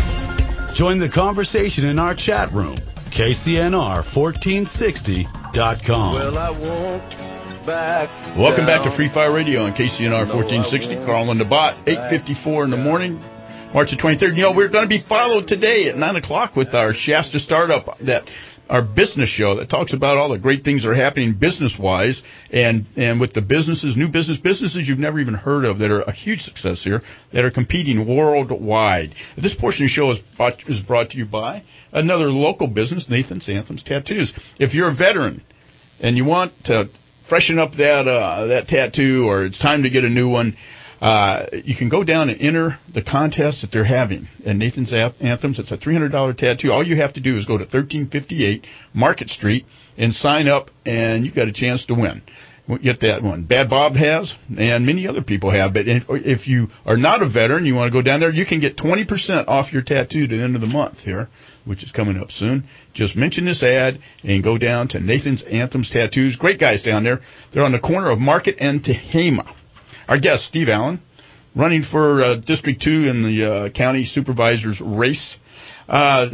Join the conversation in our chat room, K C N R fourteen sixty dot com. Well, I won't back Welcome down. back to Free Fire Radio on K C N R fourteen sixty. No, Carl and the Bot, eight fifty-four in the morning, March the twenty-third. You know, we're going to be followed today at nine o'clock with our Shasta Startup, that our business show that talks about all the great things that are happening business-wise, and, and with the businesses, new business, businesses you've never even heard of that are a huge success here, that are competing worldwide. This portion of the show is brought, is brought to you by another local business, Nathan's Anthems Tattoos. If you're a veteran and you want to freshen up that uh, that tattoo, or it's time to get a new one, Uh, you can go down and enter the contest that they're having at Nathan's Anthems. It's a three hundred dollars tattoo. All you have to do is go to thirteen fifty-eight Market Street and sign up, and you got a chance to win. We'll get that one. Bad Bob has, and many other people have. But if, if you are not a veteran, you want to go down there, you can get twenty percent off your tattoo to the end of the month here, which is coming up soon. Just mention this ad and go down to Nathan's Anthems Tattoos. Great guys down there. They're on the corner of Market and Tehama. Our guest, Steve Allen, running for uh, District two in the uh, county supervisor's race. Uh,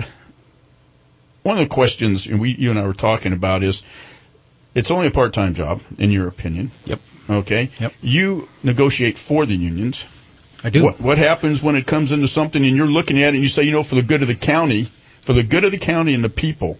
one of the questions we, you and I were talking about is, it's only a part-time job, in your opinion. Yep. Okay. Yep. You negotiate for the unions. I do. What, what happens when it comes into something and you're looking at it and you say, you know, for the good of the county, for the good of the county and the people,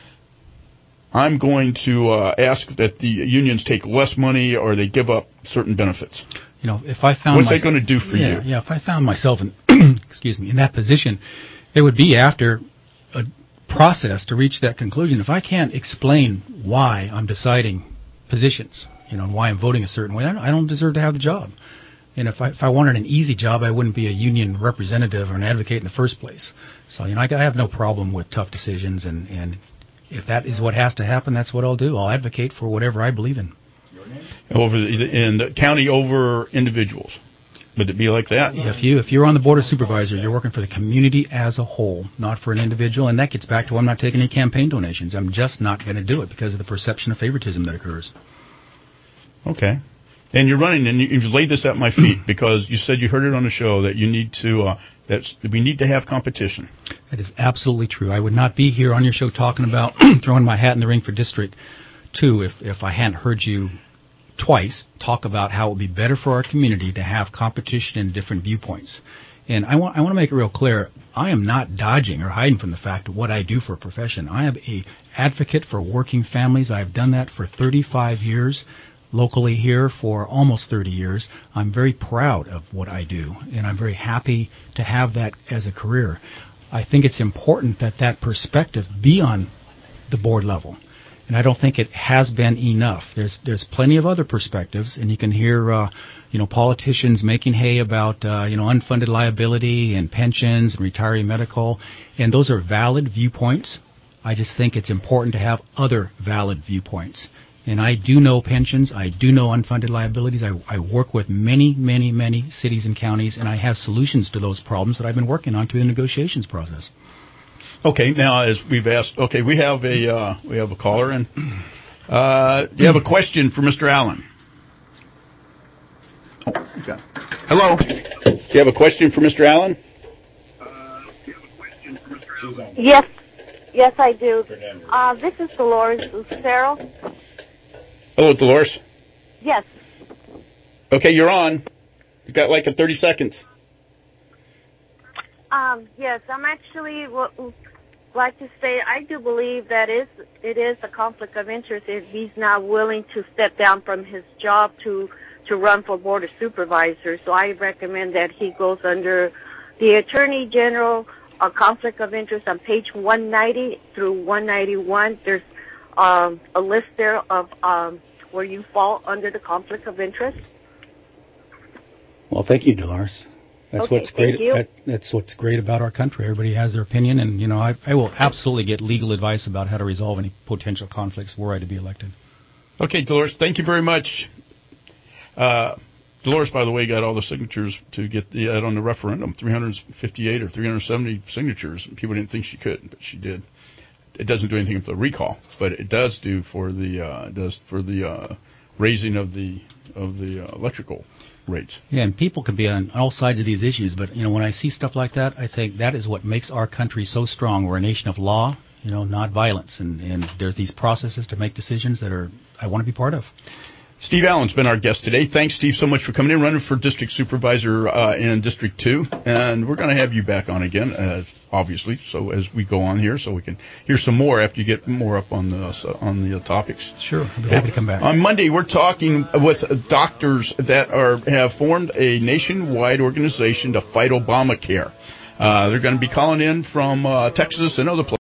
I'm going to uh, ask that the unions take less money or they give up certain benefits. You know, if I found what's myself, that going to do for yeah, you? Yeah, if I found myself in, excuse me, in that position, it would be after a process to reach that conclusion. If I can't explain why I'm deciding positions, you know, and why I'm voting a certain way, I don't deserve to have the job. And if I, if I wanted an easy job, I wouldn't be a union representative or an advocate in the first place. So, you know, I, I have no problem with tough decisions, and, and if that is what has to happen, that's what I'll do. I'll advocate for whatever I believe in. Over in the county over individuals. Would it be like that? If you if you're on the board of supervisors, you're working for the community as a whole, not for an individual. And that gets back to I'm not taking any campaign donations. I'm just not going to do it because of the perception of favoritism that occurs. Okay. And you're running, and you, you've laid this at my feet because you said you heard it on the show that you need to uh, that we need to have competition. That is absolutely true. I would not be here on your show talking about throwing my hat in the ring for District two if if I hadn't heard you twice talk about how it would be better for our community to have competition and different viewpoints. And I want I want to make it real clear, I am not dodging or hiding from the fact of what I do for a profession. I am a advocate for working families. I've done that for thirty-five years, locally here for almost thirty years. I'm very proud of what I do, and I'm very happy to have that as a career. I think it's important that that perspective be on the board level. And I don't think it has been enough. There's there's plenty of other perspectives, and you can hear, uh, you know, politicians making hay about, uh, you know, unfunded liability and pensions and retiree medical, and those are valid viewpoints. I just think it's important to have other valid viewpoints. And I do know pensions. I do know unfunded liabilities. I, I work with many, many, many cities and counties, and I have solutions to those problems that I've been working on through the negotiations process. Okay, now as we've asked, okay, we have a uh, we have a caller, and uh, do you have a question for Mister Allen? Oh, okay. Hello. Do you have a question for Mister Allen? Yes, yes, I do. Uh, this is Dolores Lucero. Hello, Dolores. Yes. Okay, you're on. You got like a thirty seconds. Um, yes, I'm actually w- like to say I do believe that is it is a conflict of interest if he's not willing to step down from his job to to run for board of supervisors. So I recommend that he goes under the Attorney General a conflict of interest on page one ninety through one ninety-one. There's um, a list there of um, where you fall under the conflict of interest. Well, thank you, Dolores. That's okay, what's great. Thank you. That, that's what's great about our country. Everybody has their opinion, and you know, I, I will absolutely get legal advice about how to resolve any potential conflicts were I to be elected. Okay, Dolores, thank you very much. Uh, Dolores, by the way, got all the signatures to get the ad on the referendum, three hundred fifty-eight or three hundred seventy signatures. People didn't think she could, but she did. It doesn't do anything for the recall, but it does do for the uh, does for the uh, raising of the of the uh, electrical rates. Yeah, and people can be on all sides of these issues, but you know, when I see stuff like that, I think that is what makes our country so strong. We're a nation of law, you know, not violence, and, and there's these processes to make decisions that are I want to be part of. Steve Allen's been our guest today. Thanks, Steve, so much for coming in, running for district supervisor uh, in District two. And we're going to have you back on again, uh, obviously, so as we go on here, so we can hear some more after you get more up on the uh, on the uh, topics. Sure, I'll be happy to come back. On Monday, we're talking with doctors that are have formed a nationwide organization to fight Obamacare. Uh, they're going to be calling in from uh, Texas and other places.